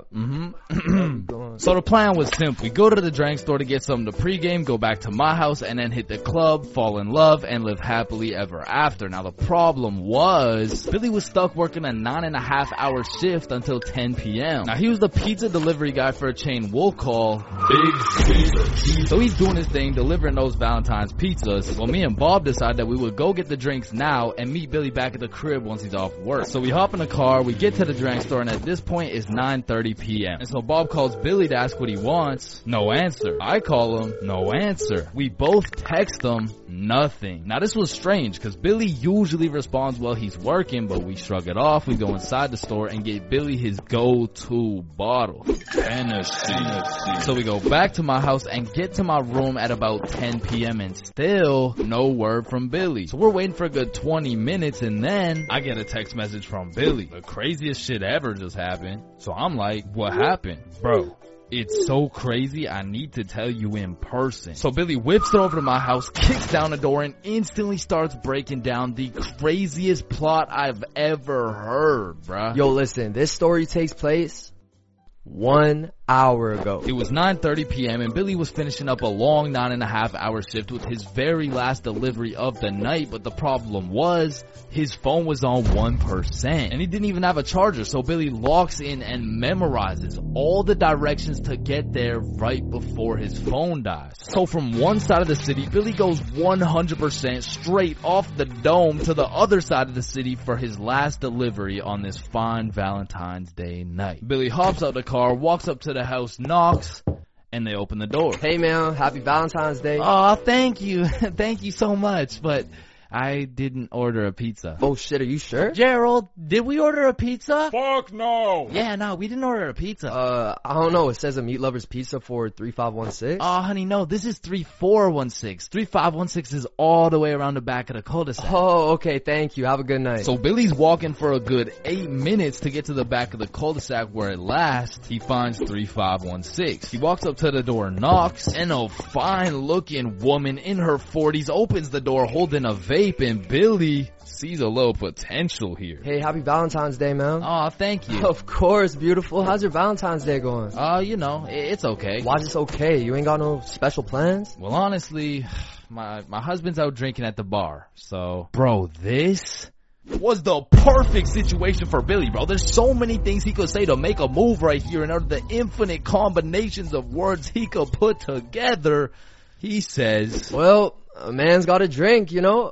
Mm-hmm. So the plan was simple. We go to the drink store to get something to pregame, go back to my house, and then hit the club, fall in love, and live happily ever after. Now the problem was, Billy was stuck working a nine and a half hour shift until ten p.m. Now he was the pizza delivery guy for a chain we'll call Big So he's doing his thing, delivering those Valentine's pizzas. Well, me and Bob decided that we would go get the drinks now and meet Billy back at the crib once he's off work. So we hop in the car, we get to the drink store, and at this point it's nine thirty p.m. And so Bob calls Billy to ask what he wants. No answer. I call him. No answer. We both text him. Nothing. Now this was strange because Billy usually responds while he's working, but we shrug it off. We go inside the store and get Billy his go-to bottle. Hennessy. So we go back to my house and get to my room at about ten p.m. and still no word from Billy. So we're waiting for a good twenty minutes, and then I get a text message from Billy. The craziest shit ever just happened. So I'm like, what happened? Bro, it's so crazy, I need to tell you in person. So Billy whips it over to my house, kicks down the door, and instantly starts breaking down the craziest plot I've ever heard, bruh. Yo, listen, this story takes place one hour ago. It was nine thirty p.m. and Billy was finishing up a long nine and a half hour shift with his very last delivery of the night, but the problem was his phone was on one percent and he didn't even have a charger. So Billy locks in and memorizes all the directions to get there right before his phone dies. So from one side of the city, Billy goes one hundred percent straight off the dome to the other side of the city for his last delivery on this fine Valentine's Day night. Billy hops out the car, walks up to the house, knocks, and they open the door. Hey man, happy Valentine's Day. Oh, thank you. Thank you so much, but I didn't order a pizza. Oh shit, are you sure? Gerald, did we order a pizza? Fuck no! Yeah, no, we didn't order a pizza. Uh, I don't know, it says a Meat Lover's Pizza for three five one six. Oh, honey, no, this is three four one six. three five one six is all the way around the back of the cul-de-sac. Oh, okay, thank you. Have a good night. So Billy's walking for a good eight minutes to get to the back of the cul-de-sac where at last he finds three five one six. He walks up to the door, knocks, and a fine-looking woman in her forties opens the door holding a vape, and Billy sees a little potential here. Hey, happy Valentine's Day, man. Oh, thank you. Of course, beautiful. How's your Valentine's Day going? Uh, you know, it's okay. Why is it okay? You ain't got no special plans? Well, honestly, my my husband's out drinking at the bar, so... Bro, this was the perfect situation for Billy, bro. There's so many things he could say to make a move right here, and out of the infinite combinations of words he could put together, he says... Well, a man's got a drink, you know?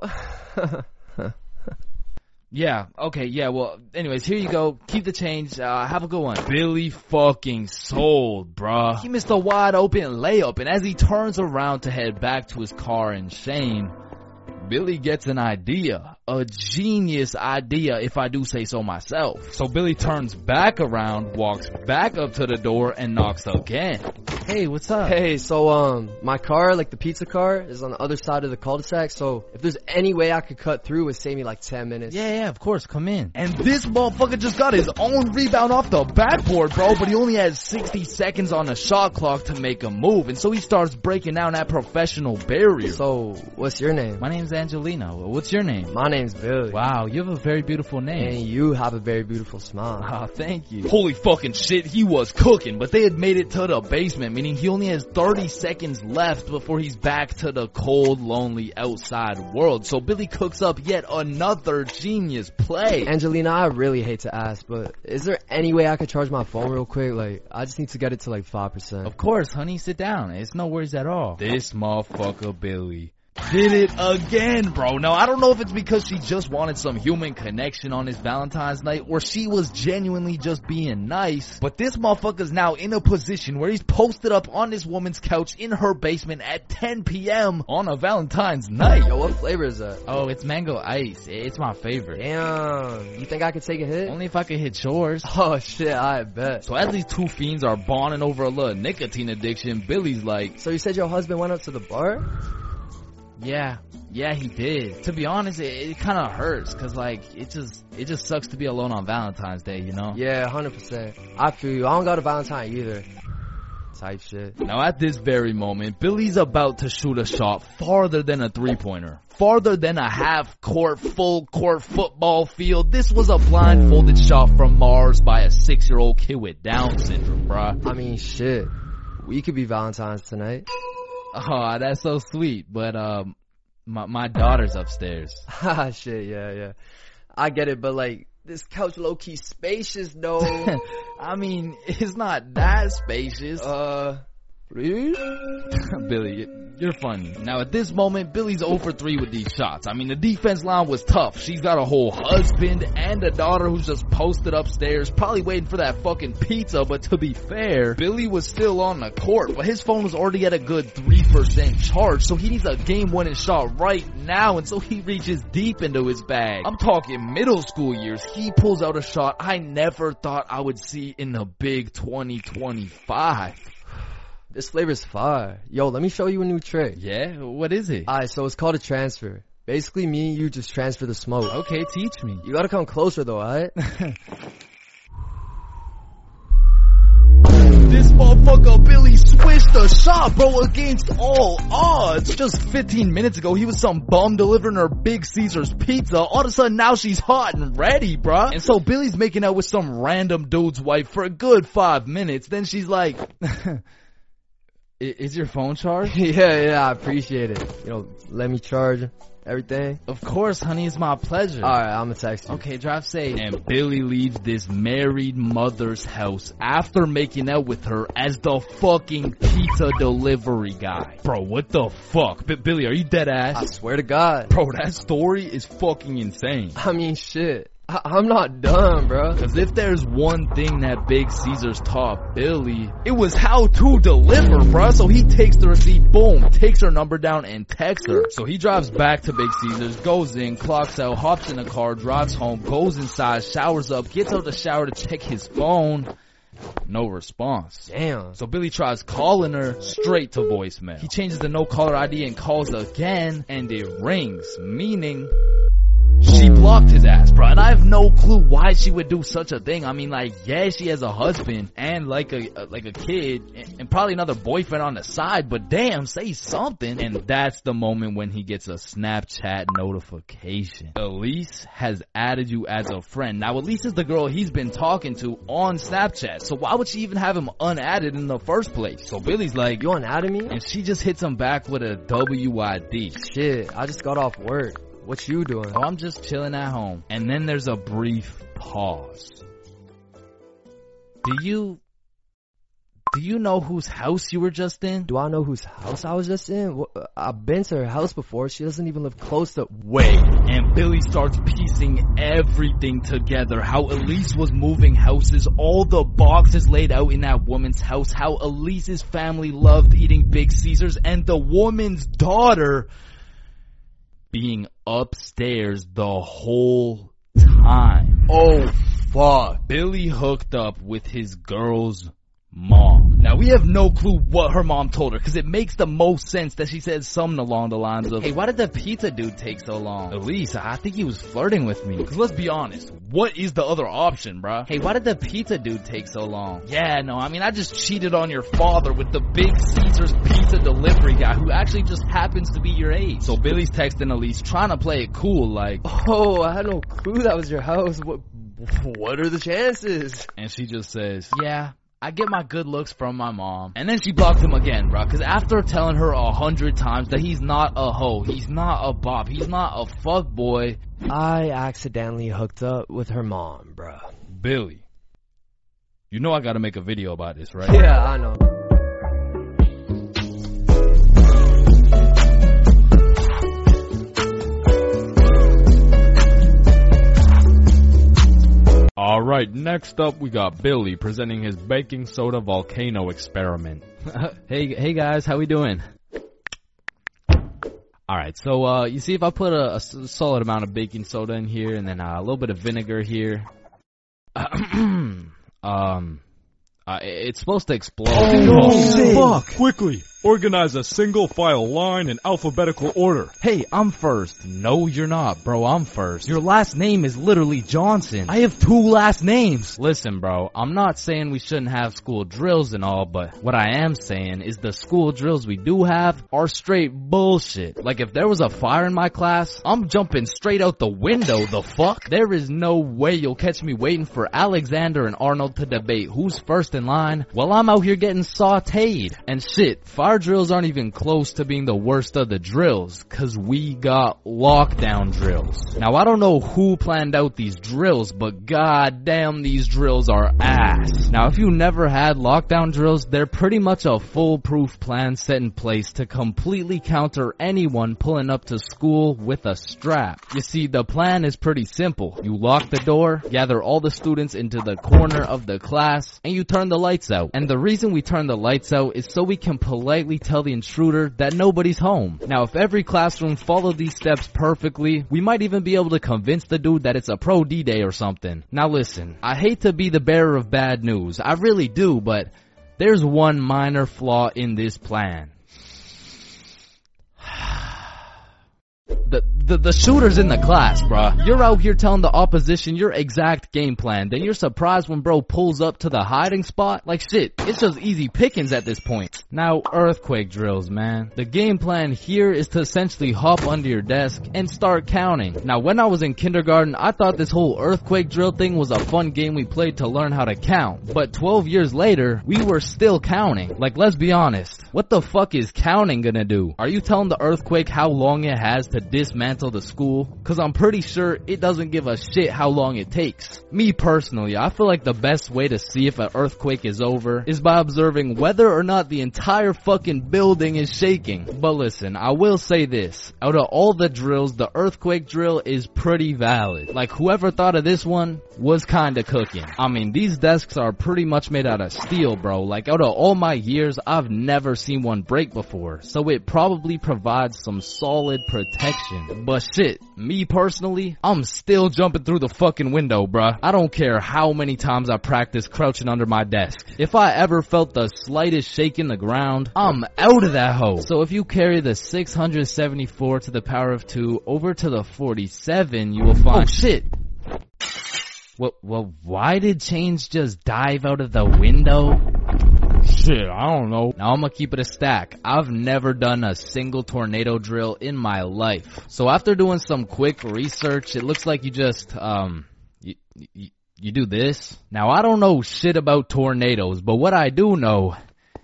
Yeah, okay, yeah, well, anyways, here you go. Keep the change. Uh, have a good one. Billy fucking sold, bruh. He missed a wide open layup, and as he turns around to head back to his car in shame, Billy gets an idea. A genius idea, if I do say so myself. So Billy turns back around, walks back up to the door, and knocks again. Hey, what's up? Hey, so um, my car, like the pizza car, is on the other side of the cul-de-sac. So if there's any way I could cut through, it would save me like ten minutes. Yeah, yeah, of course, come in. And this motherfucker just got his own rebound off the backboard, bro, but he only has sixty seconds on the shot clock to make a move, and so he starts breaking down that professional barrier. So what's your name? My name's Angelina. What's your name? My name's Billy. Wow, you have a very beautiful name. And you have a very beautiful smile. Oh, thank you. Holy fucking shit, he was cooking, but they had made it to the basement, meaning he only has thirty seconds left before he's back to the cold, lonely outside world. So Billy cooks up yet another genius play. Angelina, I really hate to ask, but is there any way I could charge my phone real quick? Like, I just need to get it to like five percent. Of course, honey, sit down. It's no worries at all. This motherfucker Billy did it again, bro. Now, I don't know if it's because she just wanted some human connection on his Valentine's night, or she was genuinely just being nice, but this motherfucker's now in a position where he's posted up on this woman's couch in her basement at ten p.m. on a Valentine's night. Yo, what flavor is that? Oh, it's mango ice. It's my favorite. Damn. You think I could take a hit? Only if I could hit yours. Oh, shit, I bet. So as these two fiends are bonding over a little nicotine addiction, Billy's like, So you said your husband went up to the bar? Yeah, yeah, he did. To be honest, it, it kind of hurts, cause like, it just, it just sucks to be alone on Valentine's Day, you know? Yeah, one hundred percent. I feel you. I don't got a Valentine either. Type shit. Now at this very moment, Billy's about to shoot a shot farther than a three-pointer. Farther than a half-court, full-court football field. This was a blindfolded shot from Mars by a six-year-old kid with Down syndrome, bruh. I mean, shit. We could be Valentine's tonight. Oh, that's so sweet, but um, my my daughter's upstairs. Ha, shit, yeah, yeah. I get it, but like, this couch low-key spacious, though. I mean, it's not that spacious. Uh, please? Billy, you're funny. Now at this moment, Billy's zero for three with these shots. I mean, the defense line was tough. She's got a whole husband and a daughter who's just posted upstairs, probably waiting for that fucking pizza, but to be fair, Billy was still on the court, but his phone was already at a good three percent charge, so he needs a game-winning shot right now, and so he reaches deep into his bag. I'm talking middle school years. He pulls out a shot I never thought I would see in the big twenty twenty-five. This flavor's fire. Yo, let me show you a new trick. Yeah? What is it? Alright, so it's called a transfer. Basically, me and you just transfer the smoke. Okay, teach me. You gotta come closer though, alright? This motherfucker Billy switched the shot, bro, against all odds. Just fifteen minutes ago, he was some bum delivering her Big Caesar's pizza. All of a sudden, now she's hot and ready, bruh. And so Billy's making out with some random dude's wife for a good five minutes. Then she's like, Is your phone charged? yeah, yeah, I appreciate it. You know, let me charge everything. Of course, honey, it's my pleasure. Alright, I'm gonna text you. Okay, drive safe. and Billy leaves this married mother's house after making out with her as the fucking pizza delivery guy. Bro, what the fuck? B- Billy, are you dead ass? I swear to God. Bro, that story is fucking insane. I mean, shit. I- I'm not done, bro. Cause if there's one thing that Big Caesar's taught Billy, it was how to deliver, bruh. So he takes the receipt, boom, takes her number down and texts her. So he drives back to Big Caesar's, goes in, clocks out, hops in a car, drives home, goes inside, showers up, gets out the shower to check his phone. No response. Damn. So Billy tries calling her straight to voicemail. He changes the no caller I D and calls again, and it rings, meaning she blocked his ass, bro. And I have no clue why she would do such a thing. I mean, like, yeah, she has a husband and like a, like a kid and, and probably another boyfriend on the side, but damn, say something. And that's the moment when he gets a Snapchat notification. Elise has added you as a friend. Now, Elise is the girl he's been talking to on Snapchat, so why would she even have him unadded in the first place? So Billy's like, You unadded me? and she just hits him back with a W I D. Shit, I just got off work. What you doing? Oh, I'm just chilling at home. And then there's a brief pause. Do you... Do you know whose house you were just in? Do I know whose house I was just in? Wh- I've been to her house before. She doesn't even live close to... Wait. And Billy starts piecing everything together. How Elise was moving houses, all the boxes laid out in that woman's house, how Elise's family loved eating Big Caesars, and the woman's daughter being upstairs the whole time. Oh, fuck. Billy hooked up with his girl's mom. Now we have no clue what her mom told her, cause it makes the most sense that she said something along the lines of, Hey, why did the pizza dude take so long? Elise, I think he was flirting with me. Cause let's be honest, what is the other option, bruh? Hey, why did the pizza dude take so long? Yeah, no, I mean, I just cheated on your father with the big Caesar's pizza delivery guy who actually just happens to be your age. So Billy's texting Elise, trying to play it cool, like, Oh, I had no clue that was your house. What, what are the chances? and she just says, Yeah, I get my good looks from my mom. and then she blocked him again, bruh, cause after telling her a hundred times that he's not a hoe, he's not a bop, he's not a fuck boy, I accidentally hooked up with her mom, bruh. Billy, you know I gotta make a video about this, right? Yeah, I know. Alright, next up we got Billy presenting his baking soda volcano experiment. hey, hey guys, how we doing? Alright, so, uh, you see if I put a, a solid amount of baking soda in here and then uh, a little bit of vinegar here. um, uh, it's supposed to explode. Oh, fuck! Quickly! Organize a single file line in alphabetical order. Hey, I'm first. No, you're not, bro. I'm first. Your last name is literally Johnson. I have two last names. Listen, bro, I'm not saying we shouldn't have school drills and all, but what I am saying is the school drills we do have are straight bullshit. Like, if there was a fire in my class, I'm jumping straight out the window, the fuck? There is no way you'll catch me waiting for Alexander and Arnold to debate who's first in line while I'm out here getting sauteed. And shit, fire drills aren't even close to being the worst of the drills, cause we got lockdown drills. Now I don't know who planned out these drills, but goddamn these drills are ass. Now if you never had lockdown drills, they're pretty much a foolproof plan set in place to completely counter anyone pulling up to school with a strap. You see, the plan is pretty simple. You lock the door, gather all the students into the corner of the class, and you turn the lights out. And the reason we turn the lights out is so we can politely tell the intruder that nobody's home. Now if every classroom followed these steps perfectly, we might even be able to convince the dude that it's a pro D-Day or something. Now listen, I hate to be the bearer of bad news, I really do, but there's one minor flaw in this plan. The, the, the shooter's in the class, bruh. You're out here telling the opposition your exact game plan, then you're surprised when bro pulls up to the hiding spot? Like shit, it's just easy pickings at this point. Now, earthquake drills, man. The game plan here is to essentially hop under your desk and start counting. Now, when I was in kindergarten, I thought this whole earthquake drill thing was a fun game we played to learn how to count. But twelve years later, we were still counting. Like, let's be honest. What the fuck is counting gonna do? Are you telling the earthquake how long it has to dismantle the school? Cause I'm pretty sure it doesn't give a shit how long it takes. Me personally, I feel like the best way to see if an earthquake is over is by observing whether or not the entire fucking building is shaking. But listen, I will say this. Out of all the drills, the earthquake drill is pretty valid. Like, whoever thought of this one was kinda cooking. I mean, these desks are pretty much made out of steel, bro. Like, out of all my years, I've never seen one break before. So it probably provides some solid protection. But shit, me personally, I'm still jumping through the fucking window, bruh. I don't care how many times I practice crouching under my desk. If I ever felt the slightest shake in the ground, I'm out of that hole. So if you carry the six hundred seventy-four to the power of two over to the forty-seven, you will find— Oh shit! Well, well, why did change just dive out of the window? Shit, I don't know. Now I'm gonna keep it a stack. I've never done a single tornado drill in my life. So after doing some quick research, it looks like you just, um, you, you, you do this. Now I don't know shit about tornadoes, but what I do know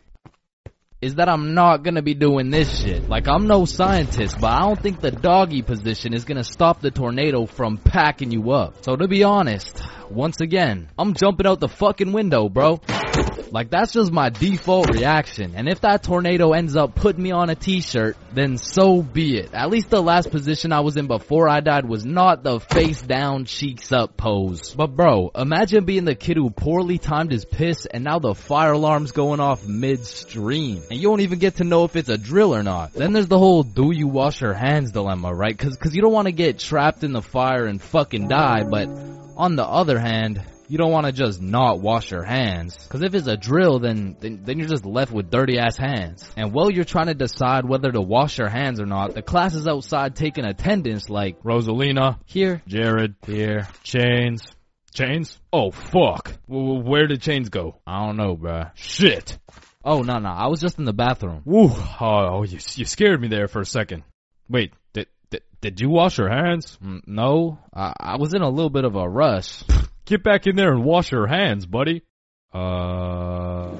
is that I'm not gonna be doing this shit. Like, I'm no scientist, but I don't think the doggy position is gonna stop the tornado from packing you up. So to be honest, once again, I'm jumping out the fucking window, bro. Like, that's just my default reaction. And if that tornado ends up putting me on a t-shirt, then so be it. At least the last position I was in before I died was not the face down, cheeks up pose. But bro, imagine being the kid who poorly timed his piss and now the fire alarm's going off midstream. And you don't even get to know if it's a drill or not. Then there's the whole do you wash your hands dilemma, right? Cause, cause you don't want to get trapped in the fire and fucking die, but on the other hand, you don't want to just not wash your hands. Cause if it's a drill, then, then, then you're just left with dirty ass hands. And while you're trying to decide whether to wash your hands or not, the class is outside taking attendance like, Rosalina. here, Jared. here. Chains. Chains? Oh, fuck. W- where did Chains go? I don't know, bruh. Shit. Oh, no, no, I was just in the bathroom. Woo. Oh, you, you scared me there for a second. Wait, did, did, did you wash your hands? Mm, no, I, I was in a little bit of a rush. Get back in there and wash your hands, buddy. Uh...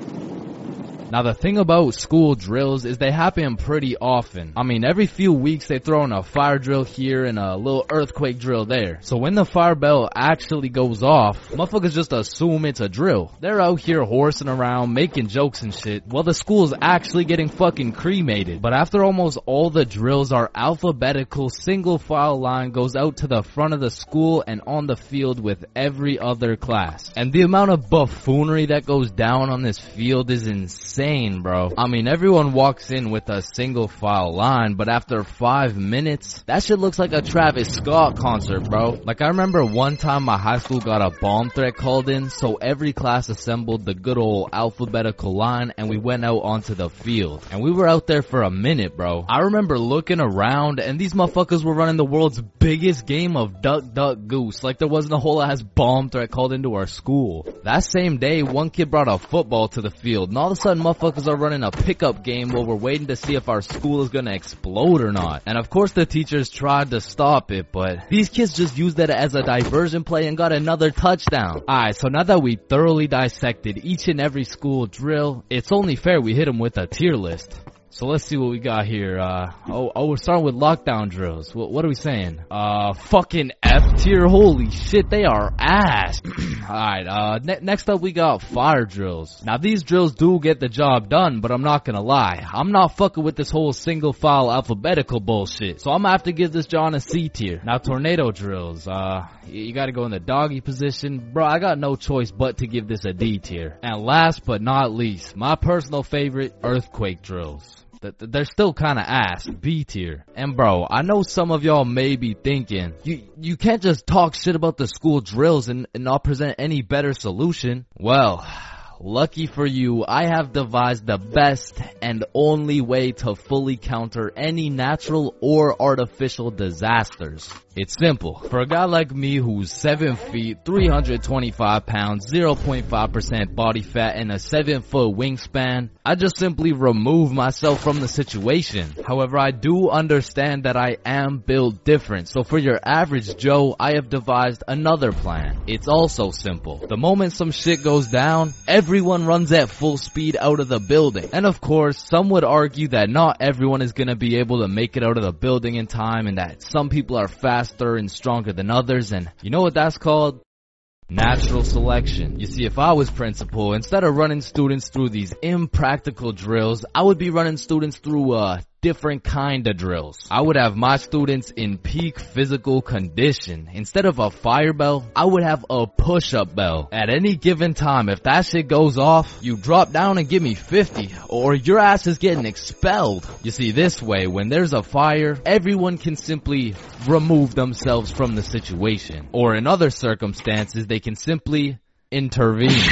Now the thing about school drills is they happen pretty often. I mean, every few weeks they throw in a fire drill here and a little earthquake drill there. So when the fire bell actually goes off, motherfuckers just assume it's a drill. They're out here horsing around, making jokes and shit, while the school's actually getting fucking cremated. But after almost all the drills are alphabetical, single file line goes out to the front of the school and on the field with every other class. And the amount of buffoonery that goes down on this field is insane. Bro. I mean, everyone walks in with a single file line, but after five minutes, that shit looks like a Travis Scott concert, bro. Like, I remember one time my high school got a bomb threat called in, so every class assembled the good old alphabetical line, and we went out onto the field. And we were out there for a minute, bro. I remember looking around, and these motherfuckers were running the world's biggest game of Duck, Duck, Goose, like there wasn't a whole ass bomb threat called into our school. That same day, one kid brought a football to the field, and all of a sudden, motherfuckers are running a pickup game while we're waiting to see if our school is gonna explode or not. And of course the teachers tried to stop it, but these kids just used that as a diversion play and got another touchdown. Alright, so now that we thoroughly dissected each and every school drill, it's only fair we hit them with a tier list. So let's see what we got here. Uh, oh, oh, we're starting with lockdown drills. What, what are we saying? Uh, fucking F tier. Holy shit, they are ass. Alright, uh, ne- next up we got fire drills. Now these drills do get the job done, but I'm not gonna lie. I'm not fucking with this whole single file alphabetical bullshit. So I'm gonna have to give this John a C tier. Now tornado drills. Uh, you, you gotta go in the doggy position. Bro, I got no choice but to give this a D tier. And last but not least, my personal favorite, earthquake drills. They're still kinda ass, B tier. And bro, I know some of y'all may be thinking, you you can't just talk shit about the school drills and, and not present any better solution. Well, lucky for you, I have devised the best and only way to fully counter any natural or artificial disasters. It's simple. For a guy like me who's seven feet, three hundred twenty-five pounds, zero point five percent body fat, and a seven foot wingspan, I just simply remove myself from the situation. However, I do understand that I am built different. So for your average Joe, I have devised another plan. It's also simple. The moment some shit goes down, everyone runs at full speed out of the building. And of course, some would argue that not everyone is gonna be able to make it out of the building in time, and that some people are fast and stronger than others, and you know what that's called? Natural selection. You see, if I was principal, instead of running students through these impractical drills, I would be running students through uh different kind of drills. I would have my students in peak physical condition. Instead of a fire bell, I would have a push-up bell. At any given time, if that shit goes off, you drop down and give me fifty, or your ass is getting expelled. You see, this way, when there's a fire, everyone can simply remove themselves from the situation. Or in other circumstances, they can simply intervene.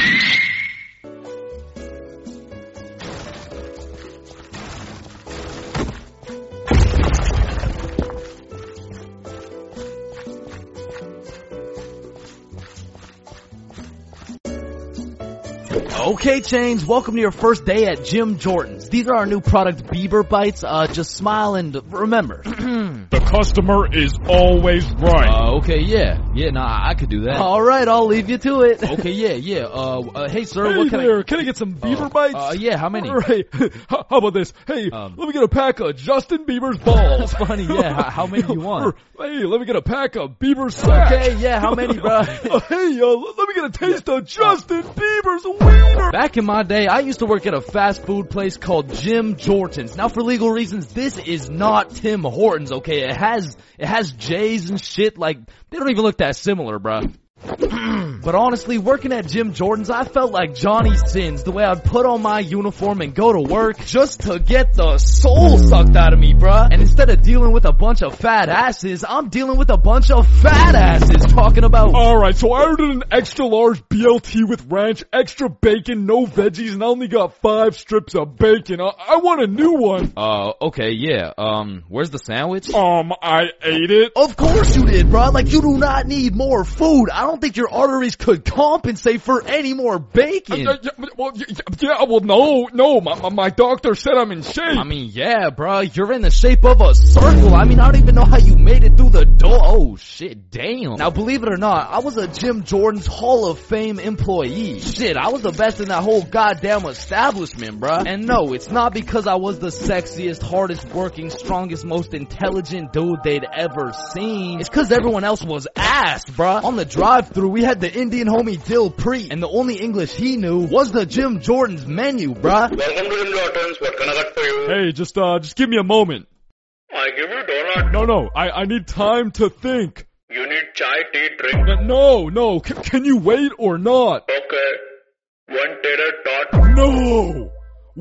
Okay, Chains, welcome to your first day at Jim Jordan's. These are our new product, Bieber Bites. Uh, just smile and remember. The customer is always right. Uh, okay, yeah. Yeah, nah, I could do that. Alright, I'll leave you to it. Okay, yeah, yeah. Uh, uh hey sir, Hey what can there, I... can I get some Beaver uh, Bites? Uh, yeah, how many? Right. How how about this? Hey, Um, let me get a pack of Justin Bieber's balls. That's funny, yeah. How, how many do you want? Or, hey, let me get a pack of Bieber's sack. Okay, yeah, how many, bro? Uh, hey, uh, let me get a taste of Justin Bieber's wiener. Back in my day, I used to work at a fast food place called Jim Jordan's. Now, for legal reasons, this is not Tim Hortons, okay? It has, it has J's and shit, like, they don't even look that similar, bruh. But honestly, working at Jim Jordan's, I felt like Johnny Sins, the way I'd put on my uniform and go to work just to get the soul sucked out of me, bruh. And instead of dealing with a bunch of fat asses, I'm dealing with a bunch of fat asses talking about... Alright, so I ordered an extra large B L T with ranch, extra bacon, no veggies, and I only got five strips of bacon. I, I want a new one. Uh, okay, yeah, um, where's the sandwich? Um, I ate it. Of course you did, bruh. Like, you do not need more food. I don't think your arteries could compensate for any more bacon. Uh, yeah, well, yeah, well, no, no, my, my, my doctor said I'm in shape. I mean, yeah, bruh, you're in the shape of a circle. I mean, I don't even know how you made it through the door. Oh, shit, damn. Now, believe it or not, I was a Jim Jordan's Hall of Fame employee. Shit, I was the best in that whole goddamn establishment, bruh. And no, it's not because I was the sexiest, hardest working, strongest, most intelligent dude they'd ever seen. It's because everyone else was ass, bruh. On the drive-thru, we had the Indian homie Dill Preet, and the only English he knew was the Jim Jordan's menu, bruh. Welcome to Jim Jordan's. What can I get for you? Hey, just, uh, just give me a moment. I give you donut. No, no, I, I need time to think. You need chai, tea, drink. No, no, C- can you wait or not? Okay. One tater tot. No!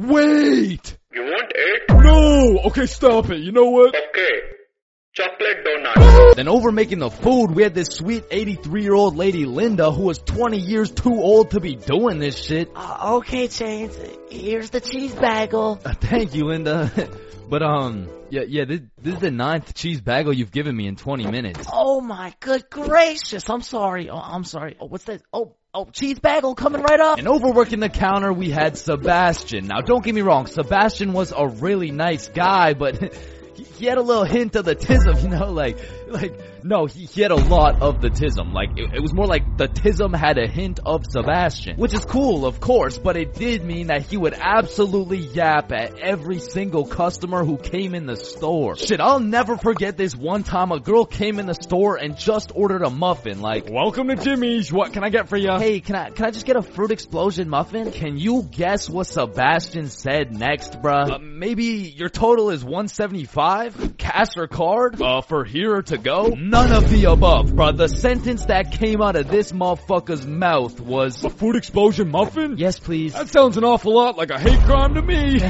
Wait! You want eight? No! Okay, stop it. You know what? Okay. Chocolate donut. Then over making the food, we had this sweet eighty-three-year-old lady, Linda, who was twenty years too old to be doing this shit. Uh, okay, Chains, here's the cheese bagel. Uh, thank you, Linda. But, um, yeah, yeah, this, this is the ninth cheese bagel you've given me in twenty minutes. Oh my good gracious, I'm sorry, oh, I'm sorry. Oh, what's that? Oh, oh, cheese bagel coming right up. And overworking the counter, we had Sebastian. Now, don't get me wrong, Sebastian was a really nice guy, but... he had a little hint of the tism, you know, like, like, no, he, he had a lot of the tism. Like, it, it was more like the tism had a hint of Sebastian. Which is cool, of course, but it did mean that he would absolutely yap at every single customer who came in the store. Shit, I'll never forget this one time a girl came in the store and just ordered a muffin, like, welcome to Jimmy's, what can I get for you? Hey, can I, can I just get a fruit explosion muffin? Can you guess what Sebastian said next, bruh? Uh, maybe your total is one seventy-five? Cash or card? Uh, for here or to go? None of the above, bruh. The sentence that came out of this motherfucker's mouth was... a food explosion muffin? Yes, please. That sounds an awful lot like a hate crime to me.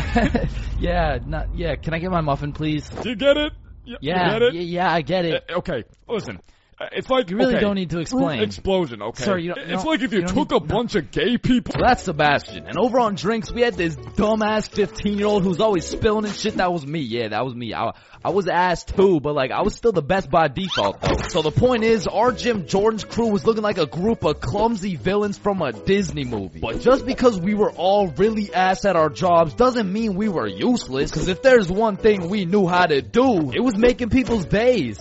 yeah, not, yeah, can I get my muffin, please? Do you get it? Y- yeah, you get it? Y- yeah, I get it. Uh, okay, listen. Uh, it's like, you really okay. don't need to explain. Explosion, okay. Sorry, you don't, it's no, like if you, you took need, a bunch no. of gay people. So that's Sebastian. And over on drinks, we had this dumbass fifteen-year-old who's always spilling and shit. That was me. Yeah, that was me. I, I was ass too, but like, I was still the best by default though. So the point is, our Jim Jordan's crew was looking like a group of clumsy villains from a Disney movie. But just because we were all really ass at our jobs doesn't mean we were useless. Cause if there's one thing we knew how to do, it was making people's days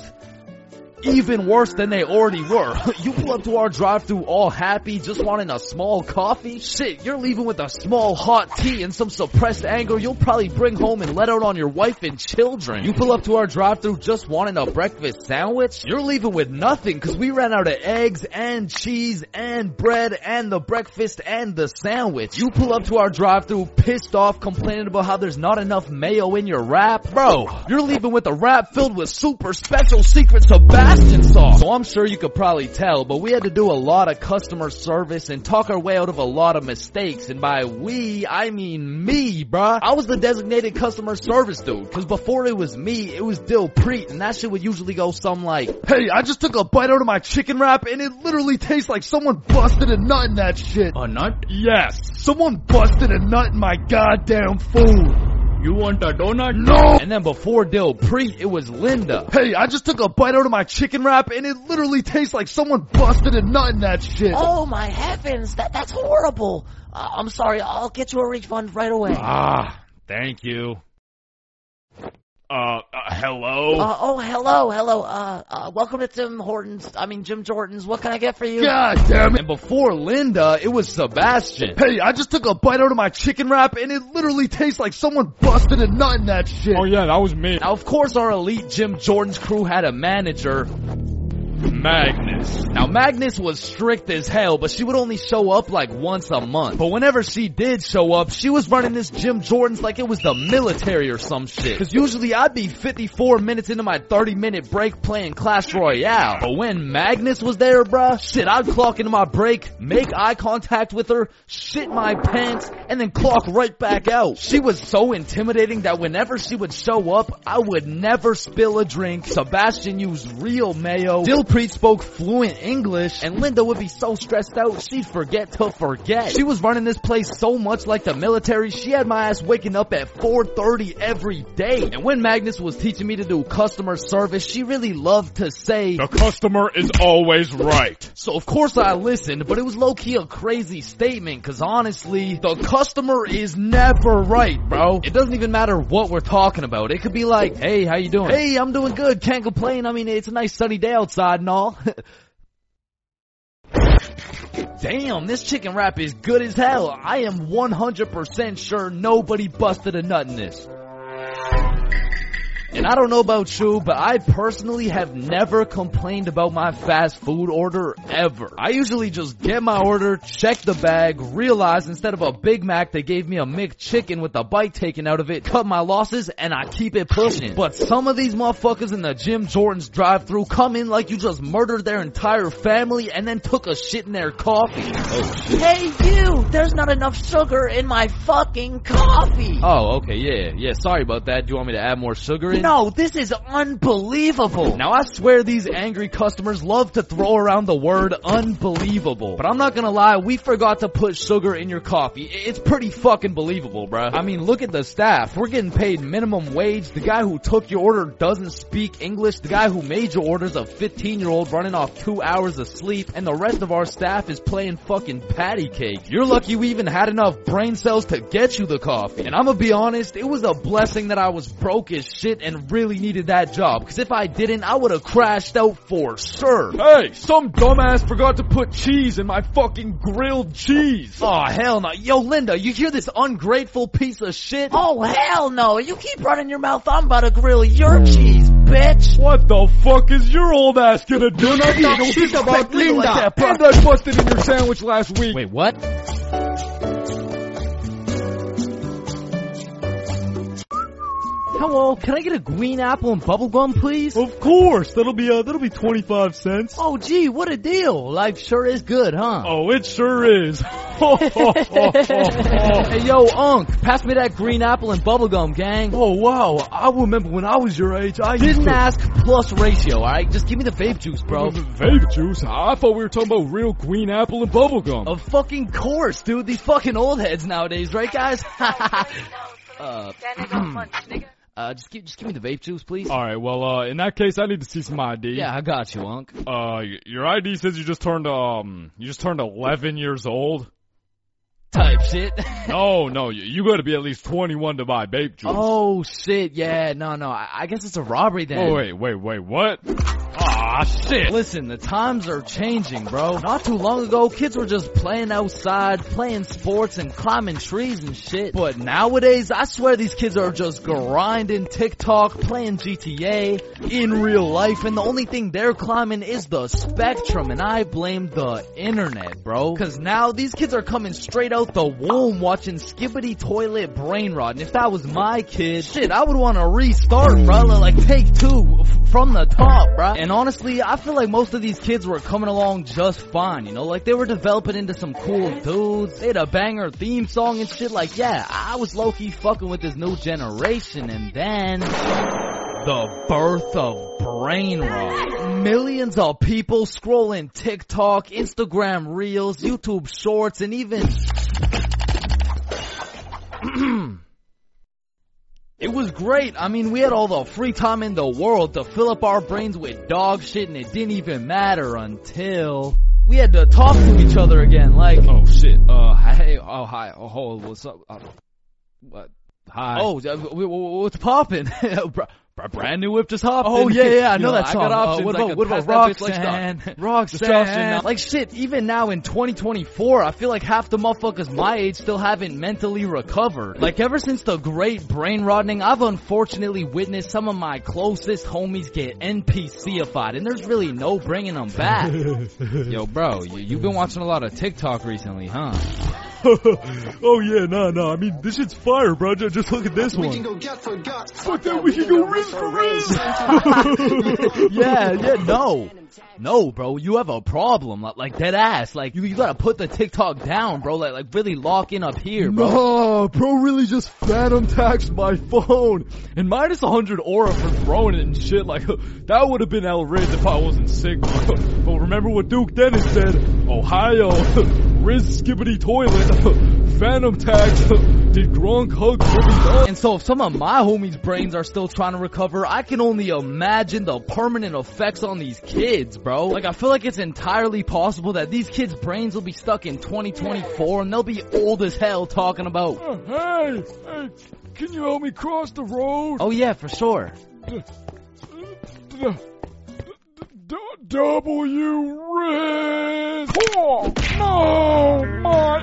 even worse than they already were. You pull up to our drive-thru all happy, just wanting a small coffee? Shit, you're leaving with a small hot tea and some suppressed anger you'll probably bring home and let out on your wife and children. You pull up to our drive-thru just wanting a breakfast sandwich? You're leaving with nothing cause we ran out of eggs and cheese and bread and the breakfast and the sandwich. You pull up to our drive-thru pissed off complaining about how there's not enough mayo in your wrap? Bro, you're leaving with a wrap filled with super special secret Sebastian sauce. So I'm sure you could probably tell, but we had to do a lot of customer service and talk our way out of a lot of mistakes. And by we, I mean me, bruh. I was the designated customer service dude, cause before it was me, it was Dill Preet, and that shit would usually go something like, hey, I just took a bite out of my chicken wrap and it literally tastes like someone busted a nut in that shit. A nut? Yes. Someone busted a nut in my goddamn food. You want a donut? No! And then before Dill Preet, it was Linda. Hey, I just took a bite out of my chicken wrap and it literally tastes like someone busted a nut in that shit. Oh my heavens, that that's horrible. Uh, I'm sorry, I'll get you a refund right away. Ah, thank you. Uh, uh hello? Uh, oh, hello, hello, uh, uh, welcome to Tim Hortons, I mean Jim Jordan's, what can I get for you? God damn it. And before Linda, it was Sebastian. Hey, I just took a bite out of my chicken wrap and it literally tastes like someone busted a nut in that shit. Oh yeah, that was me. Now of course our elite Jim Jordan's crew had a manager. Magnus. Now Magnus was strict as hell, but she would only show up like once a month. But whenever she did show up, she was running this Jim Jordans like it was the military or some shit. Cause usually I'd be fifty-four minutes into my thirty minute break playing Clash Royale. But when Magnus was there, bruh, shit, I'd clock into my break, make eye contact with her, shit my pants, and then clock right back out. She was so intimidating that whenever she would show up, I would never spill a drink. Sebastian used real mayo. Dilpreet spoke fluent English, and Linda would be so stressed out she'd forget to forget. She was running this place so much like the military, she had my ass waking up at four thirty every day. And when Magnus was teaching me to do customer service, she really loved to say, "The customer is always right." So of course I listened, but it was low-key a crazy statement, cause honestly, the customer is never right, bro. It doesn't even matter what we're talking about. It could be like, "Hey, how you doing?" "Hey, I'm doing good, can't complain. I mean, it's a nice sunny day outside and all." Damn, this chicken wrap is good as hell. I am one hundred percent sure nobody busted a nut in this. And I don't know about you, but I personally have never complained about my fast food order ever. I usually just get my order, check the bag, realize instead of a Big Mac they gave me a McChicken with a bite taken out of it, cut my losses, and I keep it pushing. But some of these motherfuckers in the Jim Jordans drive-thru come in like you just murdered their entire family and then took a shit in their coffee. Oh shit. Hey you! There's not enough sugar in my fucking coffee! Oh, okay, yeah, yeah, sorry about that. Do you want me to add more sugar in? No, this is unbelievable. Now I swear these angry customers love to throw around the word unbelievable. But I'm not gonna lie, we forgot to put sugar in your coffee. It's pretty fucking believable, bruh. I mean, look at the staff. We're getting paid minimum wage. The guy who took your order doesn't speak English. The guy who made your order's a fifteen year old running off two hours of sleep. And the rest of our staff is playing fucking patty cake. You're lucky we even had enough brain cells to get you the coffee. And I'm gonna be honest, it was a blessing that I was broke as shit and really needed that job, because if I didn't, I would have crashed out for sure. Hey, some dumbass forgot to put cheese in my fucking grilled cheese. Oh hell no. Yo Linda, you hear this ungrateful piece of shit? Oh hell no, you keep running your mouth, I'm about to grill your cheese, bitch. What the fuck is your old ass gonna do? You're not talking shit about Linda. Like that, and I busted in your sandwich last week. Wait, what? Hello, can I get a green apple and bubblegum, please? Of course, that'll be uh, that'll be twenty-five cents. Oh gee, what a deal. Life sure is good, huh? Oh, it sure is. Hey yo, Unc, pass me that green apple and bubblegum, gang. Oh wow, I remember when I was your age, I Didn't used to... ask plus ratio, alright? Just give me the vape juice, bro. Vape juice? I thought we were talking about real green apple and bubblegum. Of fucking course, dude. These fucking old heads nowadays, right guys? uh, Uh, just give, just give me the vape juice, please. Alright, well, uh, in that case, I need to see some I D. Yeah, I got you, Unc. Uh, your I D says you just turned, um, you just turned eleven years old. Type shit. No, no, you, you gotta be at least twenty-one to buy vape juice. Oh, shit, yeah, no, no, I, I guess it's a robbery then. Oh, wait, wait, wait, what? Ah, shit. Listen, the times are changing, bro. Not too long ago, kids were just playing outside, playing sports and climbing trees and shit. But nowadays, I swear these kids are just grinding TikTok, playing G T A in real life, and the only thing they're climbing is the spectrum, and I blame the internet, bro. Cause now these kids are coming straight out the womb watching Skibbity Toilet Brain Rot, and if that was my kid, shit, I would want to restart, bro. Like take two f- from the top, bro. And honestly, I feel like most of these kids were coming along just fine, you know, like they were developing into some cool dudes. They had a banger theme song and shit. Like, yeah, I was low-key fucking with this new generation, and then the birth of brain rot. Millions of people scrolling TikTok, Instagram Reels, YouTube Shorts, and even it was great. I mean, we had all the free time in the world to fill up our brains with dog shit, and it didn't even matter until we had to talk to each other again. Like, oh shit. Uh, hey, oh hi, oh, oh what's up? Uh, what? Hi. Oh, uh, what's poppin'? a brand new whip just hopped. Oh in. yeah, yeah, I You know that I song. got options. Uh, what I about could what about pass that bitch Roxanne? like Roxanne. Roxanne. Like shit, even now in twenty twenty-four, I feel like half the motherfuckers my age still haven't mentally recovered. Like ever since the great brain rotting, I've unfortunately witnessed some of my closest homies get N P C-ified, and there's really no bringing them back. Yo, bro, you, you've been watching a lot of TikTok recently, huh? Oh yeah, nah, nah. I mean, this shit's fire, bro. Just, just look at this one. Fuck that, we can go rinse for rinse. Yeah, yeah, no. No, bro, you have a problem. Like, like dead ass. Like, you, you gotta put the TikTok down, bro. Like, like really lock in up here, bro. Nah, bro really just phantom taxed my phone. And minus one hundred aura for throwing it and shit. Like, that would have been outrageous if I wasn't sick. But remember what Duke Dennis said? Ohio, Riz Skibbity Toilet, phantom tax, did Gronk hug Kobe? And so if some of my homies' brains are still trying to recover, I can only imagine the permanent effects on these kids, bro. Like, I feel like it's entirely possible that these kids' brains will be stuck in twenty twenty-four and they'll be old as hell talking about, Uh, hey, hey, can you help me cross the road? oh yeah, for sure. W Riz! Oh, no, my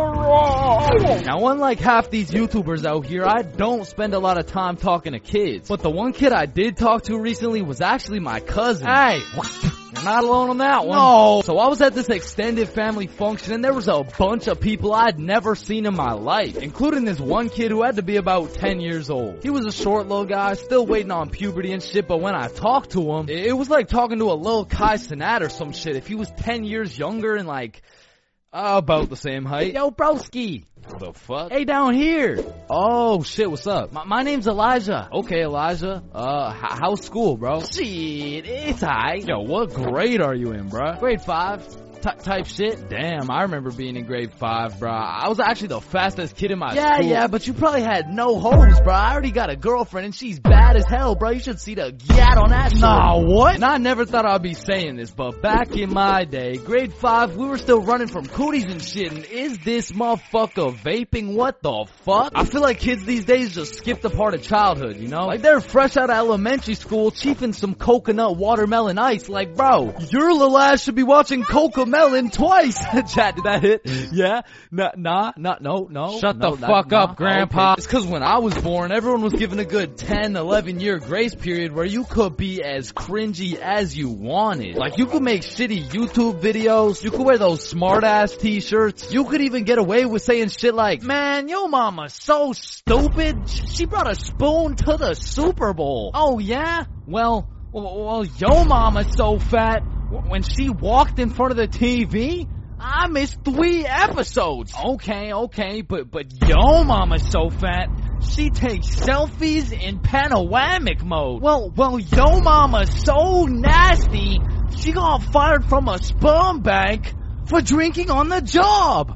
aura! Now, unlike half these YouTubers out here, I don't spend a lot of time talking to kids. But the one kid I did talk to recently was actually my cousin. Hey, you're not alone on that one. No! So I was at this extended family function and there was a bunch of people I'd never seen in my life, including this one kid who had to be about ten years old. He was a short little guy, still waiting on puberty and shit, but when I talked to him, it was like talking to a little Kai Cenat or some shit. If he was ten years younger and like, uh, about the same height. Yo, broski! The fuck? Hey, down here! Oh, shit, what's up? My, my name's Elijah. Okay, Elijah. Uh, h- how's school, bro? Shit, it's alright. Yo, what grade are you in, bro? Grade five. T- type shit. Damn, I remember being in grade five, bro. I was actually the fastest kid in my Yeah, school. yeah, but you probably had no hoes, bro. I already got a girlfriend and she's bad as hell, bro. You should see the gat on that shit. Nah, what? And I never thought I'd be saying this, but back in my day, grade five, we were still running from cooties and shit, and is this motherfucker vaping? What the fuck? I feel like kids these days just skip the part of childhood, you know? Like they're fresh out of elementary school, chiefing some coconut watermelon ice. Like, bro, your little ass should be watching Cocomelon twice. Chat, did that hit? Yeah? Nah, nah, nah, no, no. Shut no, the that- fuck nah. up, Grandpa. Okay. It's cause when I was born, everyone was given a good ten, eleven year grace period where you could be as cringy as you wanted. Like, you could make shitty YouTube videos, you could wear those smart ass t-shirts, you could even get away with saying shit like, Man, your mama's so stupid. She brought a spoon to the Super Bowl. oh yeah? Well, well, well yo mama's so fat, when she walked in front of the T V, I missed three episodes. Okay, okay, but, but yo mama's so fat, she takes selfies in panoramic mode. Well, well, yo mama's so nasty, she got fired from a sperm bank for drinking on the job.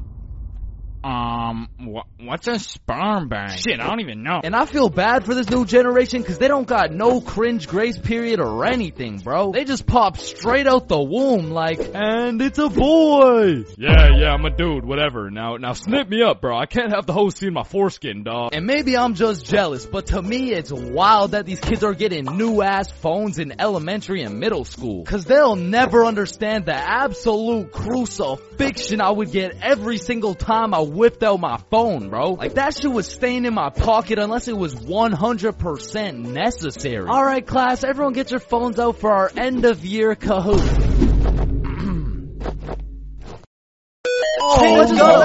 Um, wh- what's a sperm bank? Shit, I don't even know. And I feel bad for this new generation because they don't got no cringe grace period or anything, bro. They just pop straight out the womb like, and it's a boy. Yeah, yeah, I'm a dude, whatever. Now, now snip me up, bro. I can't have the host seeing my foreskin, dog. And maybe I'm just jealous, but to me it's wild that these kids are getting new ass phones in elementary and middle school. Cause they'll never understand the absolute crucifixion I would get every single time I whipped out my phone, bro. Like that shit was staying in my pocket unless it was one hundred percent necessary. Alright class, everyone get your phones out for our end of year Kahoot. Oh, let's go!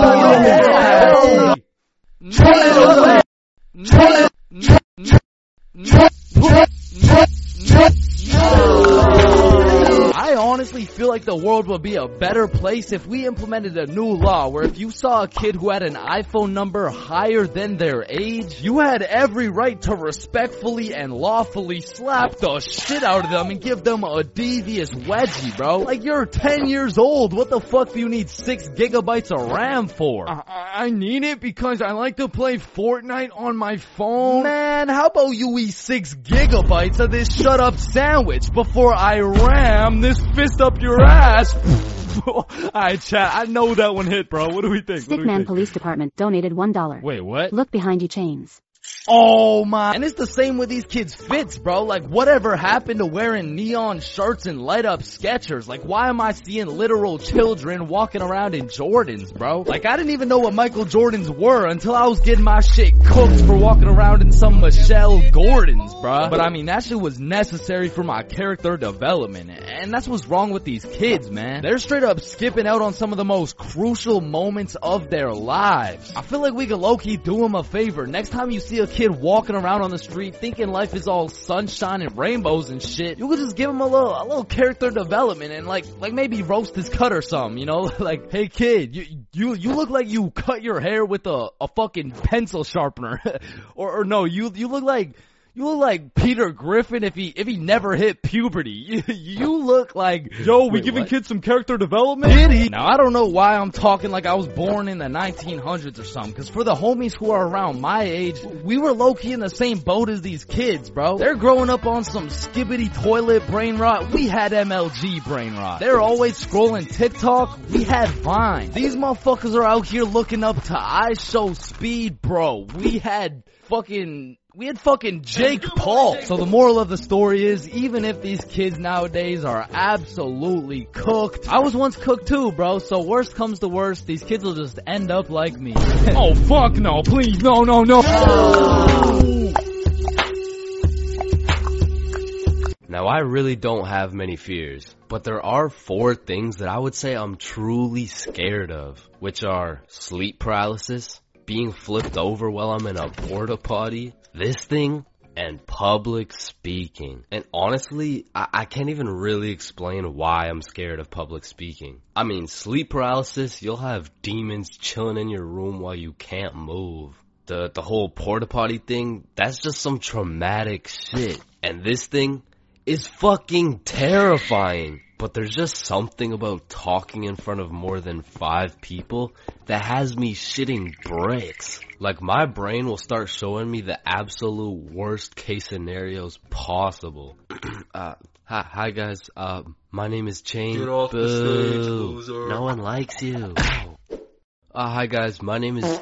I honestly feel like the world would be a better place if we implemented a new law where if you saw a kid who had an iPhone number higher than their age, you had every right to respectfully and lawfully slap the shit out of them and give them a devious wedgie, bro. Like, you're ten years old, what the fuck do you need six gigabytes of RAM for? I, I need it because I like to play Fortnite on my phone. Man, how about you eat six gigabytes of this shut up sandwich before I ram this fist up your ass? Alright, chat, I know that one hit, bro. What do we think? What do we Stickman think? Police Department donated one dollar. Wait, what? Look behind you, chains. Oh my. And it's the same with these kids' fits, bro. Like, whatever happened to wearing neon shirts and light up Skechers? Like, why am I seeing literal children walking around in Jordans, bro? Like, I didn't even know what Michael Jordans were until I was getting my shit cooked for walking around in some Michelle Gordons, bro. But I mean, that shit was necessary for my character development. And that's what's wrong with these kids, man. They're straight up skipping out on some of the most crucial moments of their lives. I feel like we could low-key do them a favor. Next time you see a kid walking around on the street thinking life is all sunshine and rainbows and shit, you could just give him a little, a little character development and like, like maybe roast his cut or something, you know? Like, hey kid, you, you, you look like you cut your hair with a, a fucking pencil sharpener. or, or no, you, you look like, You look like Peter Griffin if he if he never hit puberty. You, you look like, yo, we Wait, giving what? kids some character development? Did he? Now, I don't know why I'm talking like I was born in the nineteen hundreds or something, because for the homies who are around my age, we were low-key in the same boat as these kids, bro. They're growing up on some skibbity toilet brain rot. We had M L G brain rot. They're always scrolling TikTok. We had Vine. These motherfuckers are out here looking up to I Show Speed, bro. We had fucking... We had fucking Jake Paul. So the moral of the story is, even if these kids nowadays are absolutely cooked, I was once cooked too, bro. So worst comes to worst, these kids will just end up like me. Oh, fuck no, please, no, no, no. Now, I really don't have many fears, but there are four things that I would say I'm truly scared of, which are sleep paralysis, being flipped over while I'm in a porta potty, this thing, and public speaking. And honestly, I, I can't even really explain why I'm scared of public speaking. I mean, sleep paralysis, you'll have demons chilling in your room while you can't move. The, the whole porta potty thing, that's just some traumatic shit. And this thing is fucking terrifying. But there's just something about talking in front of more than five people that has me shitting bricks. Like, my brain will start showing me the absolute worst case scenarios possible. uh, hi, hi guys, uh, my name is Chain. Get off the stage, loser. No one likes you. uh, hi guys, my name is...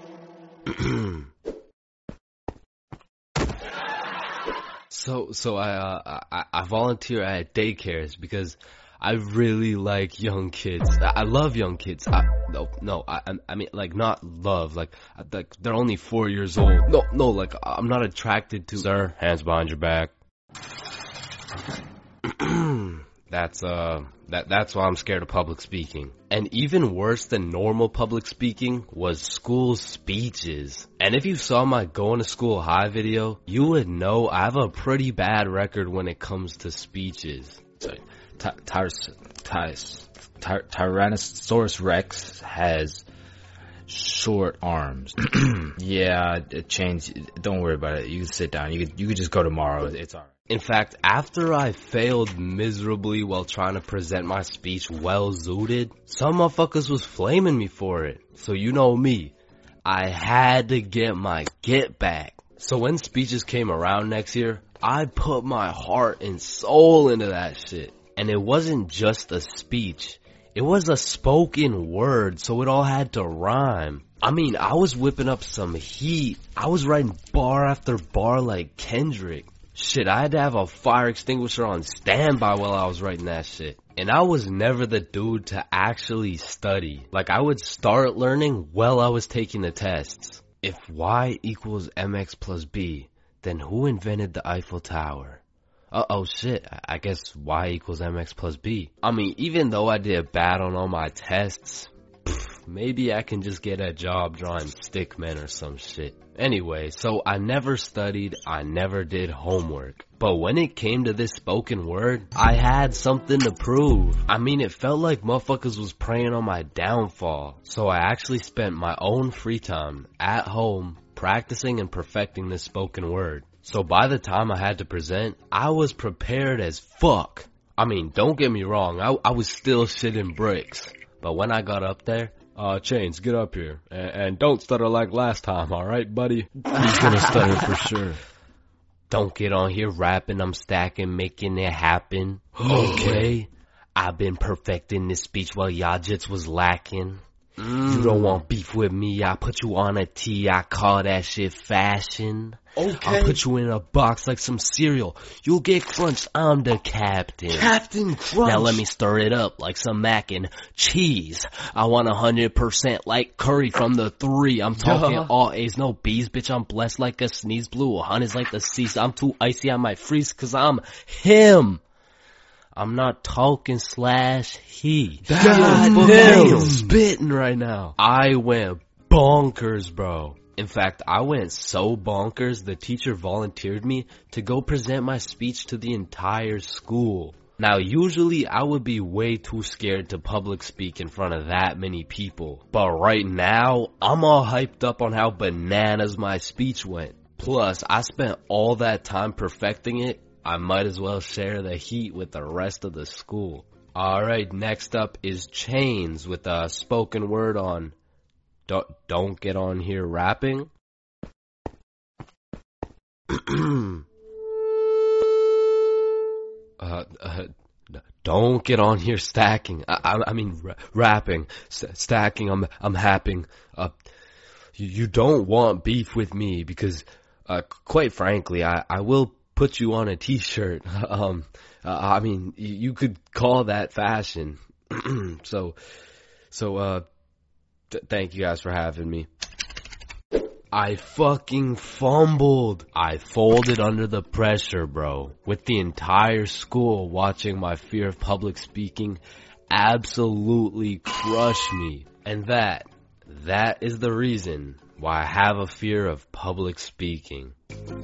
So, so I, uh, I, I volunteer at daycares because I really like young kids. I, I love young kids. I, no, no, I, I mean, like, not love, like, like, they're only four years old. No, no, like, I'm not attracted to... Sir, hands behind your back. That's, uh, that, that's why I'm scared of public speaking. And even worse than normal public speaking was school speeches. And if you saw my going to school high video, you would know I have a pretty bad record when it comes to speeches. Sorry. Ty- Tyrus, Tyrus, Ty- Tyrannosaurus Rex has short arms. Yeah, it changed. Don't worry about it. You can sit down. You could, you could just go tomorrow. It's alright. In fact, after I failed miserably while trying to present my speech well-zooted, some motherfuckers was flaming me for it. So you know me, I had to get my get back. So when speeches came around next year, I put my heart and soul into that shit. And it wasn't just a speech, it was a spoken word, so it all had to rhyme. I mean, I was whipping up some heat. I was writing bar after bar like Kendrick. Shit, I had to have a fire extinguisher on standby while I was writing that shit. And I was never the dude to actually study. Like, I would start learning while I was taking the tests. If y equals mx plus b, then who invented the Eiffel Tower? Uh oh shit, I guess y equals mx plus b. I mean, even though I did bad on all my tests, pff, maybe I can just get a job drawing stick men or some shit. Anyway, so I never studied, I never did homework. But when it came to this spoken word, I had something to prove. I mean, it felt like motherfuckers was preying on my downfall. So I actually spent my own free time at home practicing and perfecting this spoken word. So by the time I had to present, I was prepared as fuck. I mean, don't get me wrong, I, I was still shitting bricks. But when I got up there, Uh, Chains, get up here. And, and don't stutter like last time, alright, buddy? He's gonna stutter for sure. Don't get on here rapping, I'm stacking, making it happen. Okay. I've been perfecting this speech while y'all jits was lacking. Mm. You don't want beef with me, I put you on a tee, I call that shit fashion. Okay. I'll put you in a box like some cereal. You'll get crunched, I'm the captain. Captain Crunch. Now let me stir it up like some mac and cheese. I want a hundred percent like curry from the three. I'm talking Yeah. all A's, no B's, bitch, I'm blessed like a sneeze. Blue, honey's like the seas. I'm too icy, I might freeze cause I'm him. I'm not talking slash he. God Yo, damn. I'm spitting right now. I went bonkers, bro. In fact, I went so bonkers, the teacher volunteered me to go present my speech to the entire school. Now, usually I would be way too scared to public speak in front of that many people. But right now, I'm all hyped up on how bananas my speech went. Plus, I spent all that time perfecting it. I might as well share the heat with the rest of the school. Alright, next up is Chains with a spoken word on Don't, don't get on here rapping. uh, uh, don't get on here stacking. I, I, I mean ra- rapping, S- stacking. I'm I'm happing. Uh, you, you don't want beef with me because, uh, quite frankly, I, I will put you on a t-shirt. um, uh, I mean, you, you could call that fashion. so, so uh. Th- thank you guys for having me. I fucking fumbled. I folded under the pressure, bro. With the entire school watching my fear of public speaking absolutely crush me. And that, that is the reason why I have a fear of public speaking.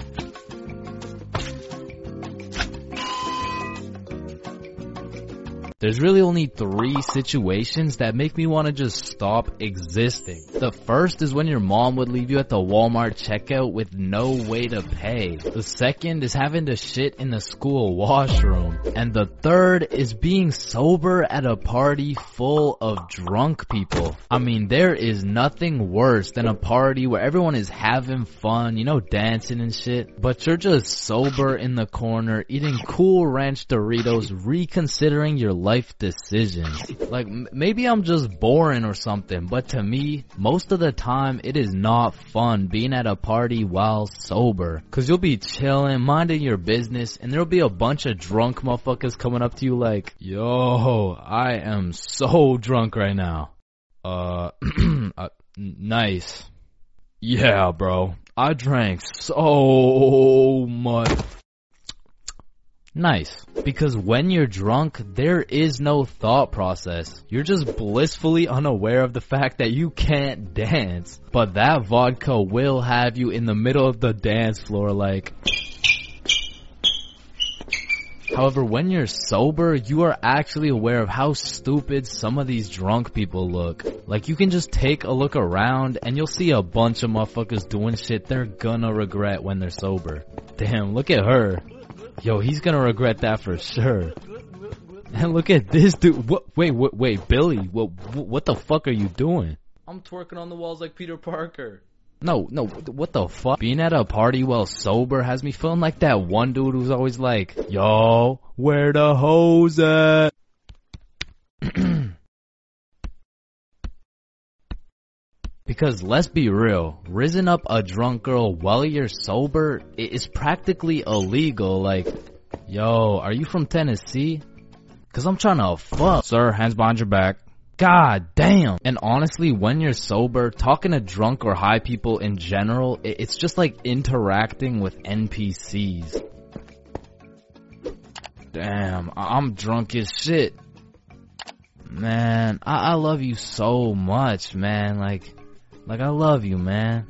There's really only three situations that make me want to just stop existing. The first is when your mom would leave you at the Walmart checkout with no way to pay. The second is having to shit in the school washroom. And the third is being sober at a party full of drunk people. I mean, there is nothing worse than a party where everyone is having fun, you know, dancing and shit, but you're just sober in the corner, eating Cool Ranch Doritos, reconsidering your life life decisions. Like, m- maybe I'm just boring or something, but to me, most of the time, it is not fun being at a party while sober. Cause you'll be chilling, minding your business, and there'll be a bunch of drunk motherfuckers coming up to you like, yo, I am so drunk right now. Uh, uh nice. Yeah, bro. I drank so much. Nice. Because when you're drunk, there is no thought process. You're just blissfully unaware of the fact that you can't dance. But that vodka will have you in the middle of the dance floor like... However, when you're sober, you are actually aware of how stupid some of these drunk people look. Like, you can just take a look around and you'll see a bunch of motherfuckers doing shit they're gonna regret when they're sober. Damn, look at her. Yo, he's gonna regret that for sure. And look at this dude. What? Wait, wait, wait, Billy. What? What the fuck are you doing? I'm twerking on the walls like Peter Parker. No, no. What the fuck? Being at a party while sober has me feeling like that one dude who's always like, "Yo, where the hoes at?" Because let's be real, rizzing up a drunk girl while you're sober is practically illegal. Like, yo, are you from Tennessee? Cause I'm trying to fuck. Sir, hands behind your back. God damn. And honestly, when you're sober, talking to drunk or high people in general, it's just like interacting with N P Cs. Damn, I'm drunk as shit. Man, I, I love you so much, man. Like... Like, I love you, man.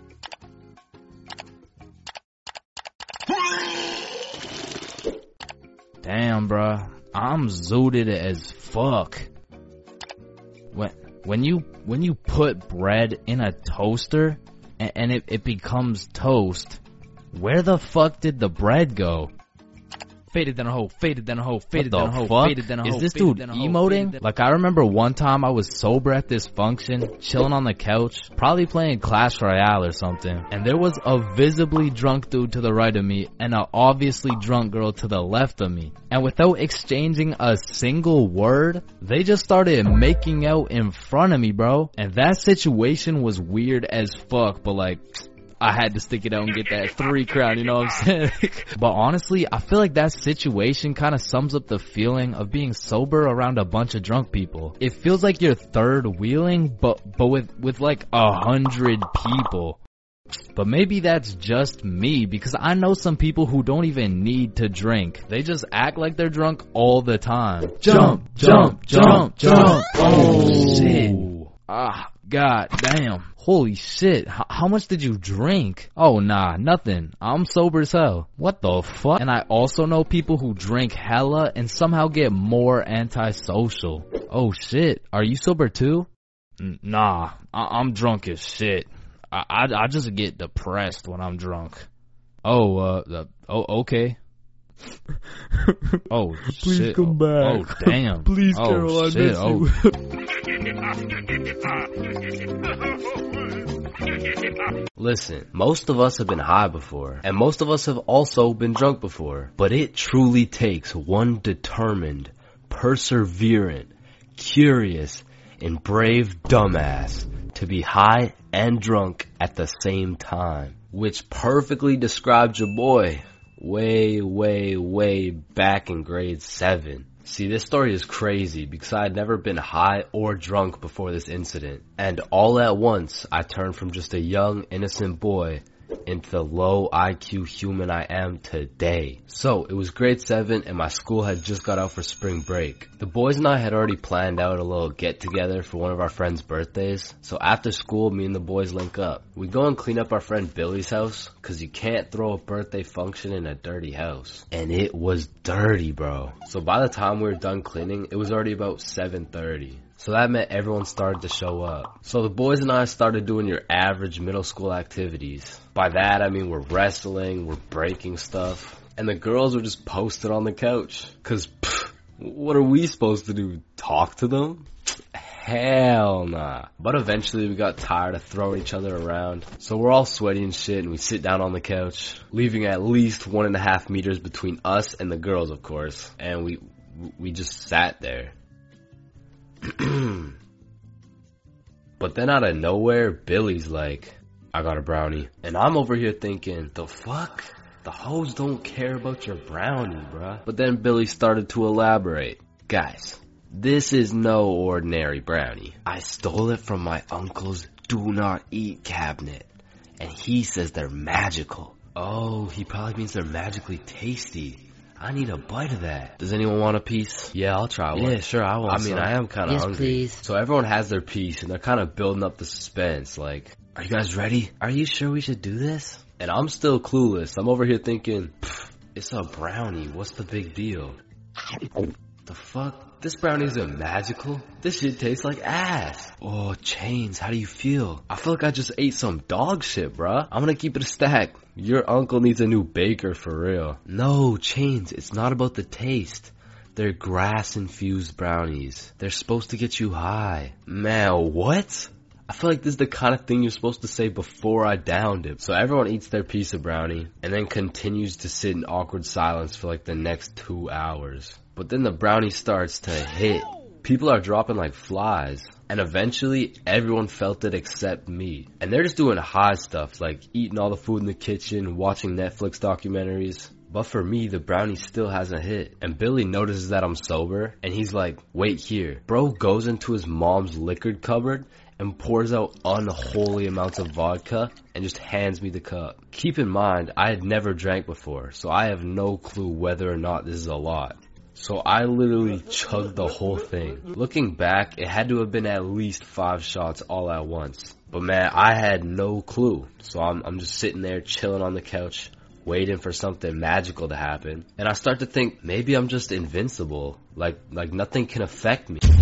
Damn, bruh. I'm zooted as fuck. When, when you, when you put bread in a toaster, and, and it, it becomes toast, where the fuck did the bread go? faded than a hoe, faded than a hoe, faded What than a the hoe, fuck? faded than a hoe. Is this faded dude than a hoe, faded emoting? than- Like, I remember one time I was sober at this function, chilling on the couch, probably playing Clash Royale or something, and there was a visibly drunk dude to the right of me and a obviously drunk girl to the left of me. And without exchanging a single word, they just started making out in front of me, bro. And that situation was weird as fuck, but like, I had to stick it out and get that three crown, you know what I'm saying? But honestly, I feel like that situation kind of sums up the feeling of being sober around a bunch of drunk people. It feels like you're third wheeling, but, but with, with like a hundred people. But maybe that's just me, because I know some people who don't even need to drink. They just act like they're drunk all the time. Jump, jump, jump, jump. Oh, shit. Ah, god damn. Holy shit. H- how much did you drink? Oh, nah, nothing. I'm sober as hell. What the fuck? And I also know people who drink hella and somehow get more antisocial. Oh shit. Are you sober too? N- nah, I- I'm drunk as shit. I, I, I just get depressed when I'm drunk. Oh, uh, uh oh, okay. Oh, Please shit. come back. Oh, damn. Please, oh, Carol, I shit. miss oh. you. Listen, most of us have been high before, and most of us have also been drunk before, but it truly takes one determined, perseverant, curious, and brave dumbass to be high and drunk at the same time, which perfectly describes your boy way, way, way back in grade seven. See, this story is crazy because I had never been high or drunk before this incident, and all at once I turned from just a young, innocent boy into the low I Q human I am today. So, it was grade seven and my school had just got out for spring break. The boys and I had already planned out a little get together for one of our friends' birthdays. So after school, me and the boys link up. We go and clean up our friend Billy's house, cause you can't throw a birthday function in a dirty house. And it was dirty, bro. So by the time we were done cleaning, it was already about seven thirty. So that meant everyone started to show up. So the boys and I started doing your average middle school activities. By that I mean we're wrestling, we're breaking stuff, and the girls were just posted on the couch. Cause pff, what are we supposed to do? Talk to them? Hell nah. But eventually we got tired of throwing each other around. So we're all sweaty and shit and we sit down on the couch, leaving at least one and a half meters between us and the girls, of course. And we, we just sat there. But then out of nowhere, Billy's like, I got a brownie. And I'm over here thinking, the fuck? The hoes don't care about your brownie, bruh. But then Billy started to elaborate. Guys, this is no ordinary brownie. I stole it from my uncle's do not eat cabinet. And he says they're magical. Oh, he probably means they're magically tasty. I need a bite of that. Does anyone want a piece? Yeah, I'll try one. Yeah, sure, I want I mean, some. I am kind of Yes, hungry. please. So everyone has their piece, and they're kind of building up the suspense. Like, are you guys ready? Are you sure we should do this? And I'm still clueless. I'm over here thinking, it's a brownie. What's the big deal? The fuck? This brownie isn't magical. This shit tastes like ass. Oh, Chains, how do you feel? I feel like I just ate some dog shit, bruh. I'm gonna keep it a stack. Your uncle needs a new baker for real. No, Chains, it's not about the taste. They're grass-infused brownies. They're supposed to get you high. Man, what? I feel like this is the kind of thing you're supposed to say before I downed it. So everyone eats their piece of brownie and then continues to sit in awkward silence for like the next two hours. But then the brownie starts to hit. People are dropping like flies. And eventually, everyone felt it except me. And they're just doing high stuff, like eating all the food in the kitchen, watching Netflix documentaries. But for me, the brownie still hasn't hit. And Billy notices that I'm sober, and he's like, wait here. Bro goes into his mom's liquor cupboard and pours out unholy amounts of vodka and just hands me the cup. Keep in mind, I had never drank before, so I have no clue whether or not this is a lot. So I literally chugged the whole thing. Looking back, it had to have been at least five shots all at once. But man, I had no clue. So I'm, I'm just sitting there chilling on the couch, waiting for something magical to happen. And I start to think, maybe I'm just invincible. Like, like nothing can affect me.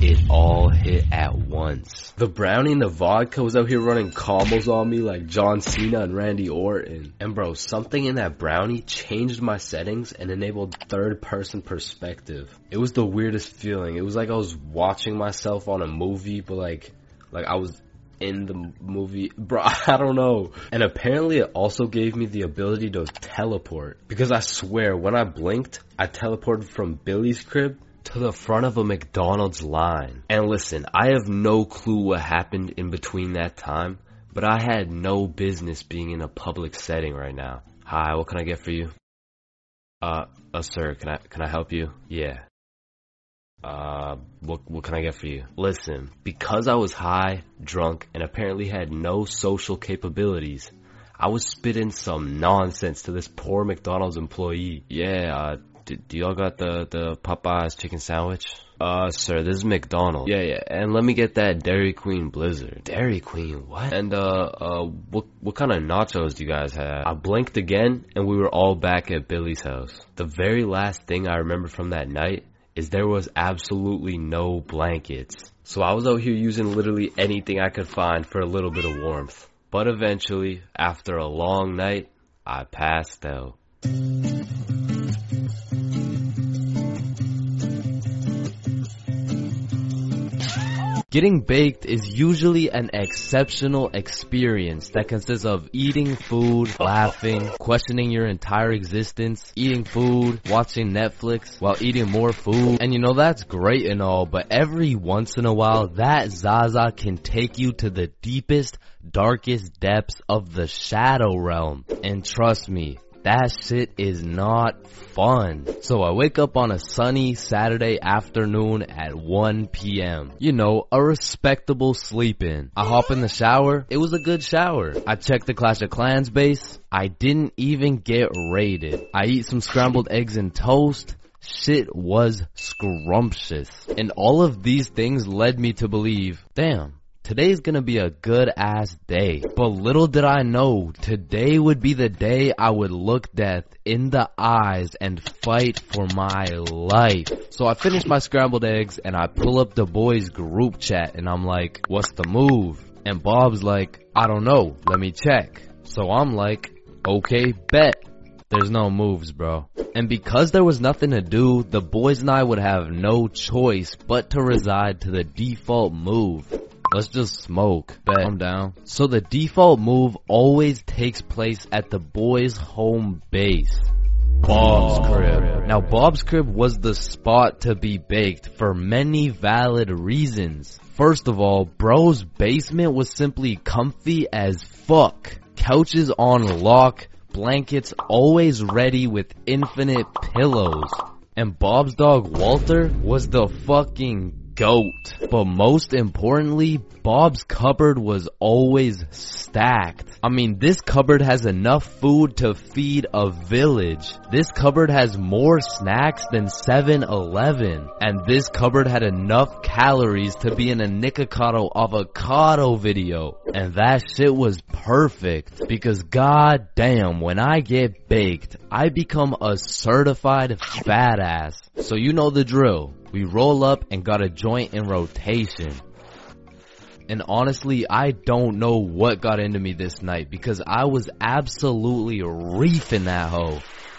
it all hit at once. The brownie and the vodka was out here running combos on me like John Cena and Randy Orton. And bro, something in that brownie changed my settings and enabled third person perspective. It was the weirdest feeling. It was like I was watching myself on a movie, but like, like I was in the movie, bro, I don't know. And apparently it also gave me the ability to teleport, because I swear when I blinked, I teleported from Billy's crib to the front of a McDonald's line. And listen, I have no clue what happened in between that time, but I had no business being in a public setting right now. Hi, what can I get for you? Uh, uh sir, can I, can I help you? Yeah. Uh, what, what can I get for you? Listen, because I was high, drunk, and apparently had no social capabilities, I was spitting some nonsense to this poor McDonald's employee. Yeah, uh, do, do y'all got the, the Popeyes chicken sandwich? Uh, sir, this is McDonald's. Yeah, yeah, and let me get that Dairy Queen Blizzard. Dairy Queen, what? And, uh, uh, what, what kind of nachos do you guys have? I blinked again, and we were all back at Billy's house. The very last thing I remember from that night is there was absolutely no blankets. So I was out here using literally anything I could find for a little bit of warmth. But eventually, after a long night, I passed out. Getting baked is usually an exceptional experience that consists of eating food, laughing, questioning your entire existence, eating food, watching Netflix while eating more food. And you know, that's great and all, but every once in a while, that Zaza can take you to the deepest, darkest depths of the shadow realm. And trust me, that shit is not fun. So I wake up on a sunny Saturday afternoon at one p m You know, a respectable sleep in. I hop in the shower. It was a good shower. I check the Clash of Clans base. I didn't even get raided. I eat some scrambled eggs and toast. Shit was scrumptious. And all of these things led me to believe, damn, today's gonna be a good ass day. But little did I know, today would be the day I would look death in the eyes and fight for my life. So I finish my scrambled eggs and I pull up the boys group chat and I'm like, what's the move? And Bob's like, I don't know, let me check. So I'm like, okay, bet. There's no moves, bro. And because there was nothing to do, the boys and I would have no choice but to reside to the default move. Let's just smoke. Bet. I'm down. So the default move always takes place at the boys' home base, Bob's crib. Now Bob's crib was the spot to be baked for many valid reasons. First of all, bro's basement was simply comfy as fuck. Couches on lock, blankets always ready with infinite pillows. And Bob's dog Walter was the fucking goat. But most importantly, Bob's cupboard was always stacked. I mean, this cupboard has enough food to feed a village. This cupboard has more snacks than seven eleven. And this cupboard had enough calories to be in a Nikocado avocado video. And that shit was perfect. Because god damn, when I get baked, I become a certified badass. So you know the drill. We roll up and got a joint in rotation. And honestly, I don't know what got into me this night because I was absolutely reefing that hoe.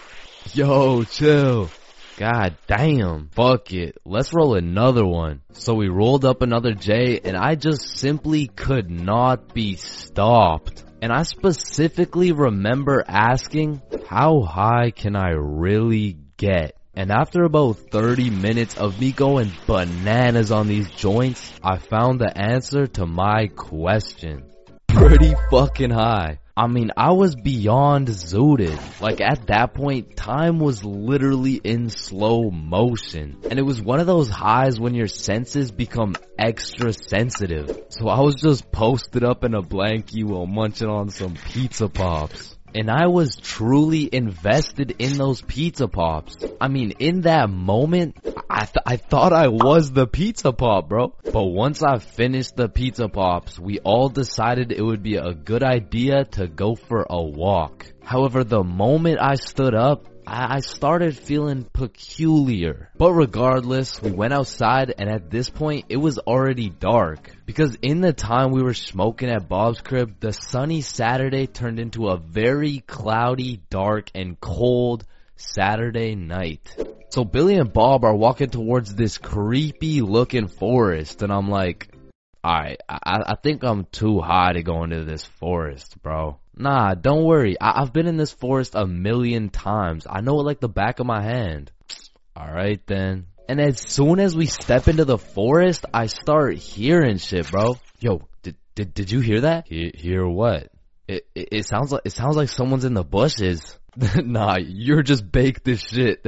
Yo, chill. God damn. Fuck it. Let's roll another one. So we rolled up another J and I just simply could not be stopped. And I specifically remember asking, how high can I really get? And after about thirty minutes of me going bananas on these joints, I found the answer to my question. Pretty fucking high. I mean, I was beyond zooted. Like at that point, time was literally in slow motion. And it was one of those highs when your senses become extra sensitive. So I was just posted up in a blankie while munching on some pizza pops. And I was truly invested in those pizza pops. I mean, in that moment, I th- I thought I was the pizza pop, bro. But once I finished the pizza pops, we all decided it would be a good idea to go for a walk. However, the moment I stood up, I started feeling peculiar. But regardless, we went outside, and at this point, it was already dark. Because in the time we were smoking at Bob's crib, the sunny Saturday turned into a very cloudy, dark, and cold Saturday night. So Billy and Bob are walking towards this creepy looking forest, and I'm like, alright, I, I think I'm too high to go into this forest, bro. Nah, don't worry. I I've been in this forest a million times. I know it like the back of my hand. Alright then. And as soon as we step into the forest, I start hearing shit, bro. Yo, did did, did you hear that? He, hear what? It, it it sounds like it sounds like someone's in the bushes. Nah, you're just baked as shit.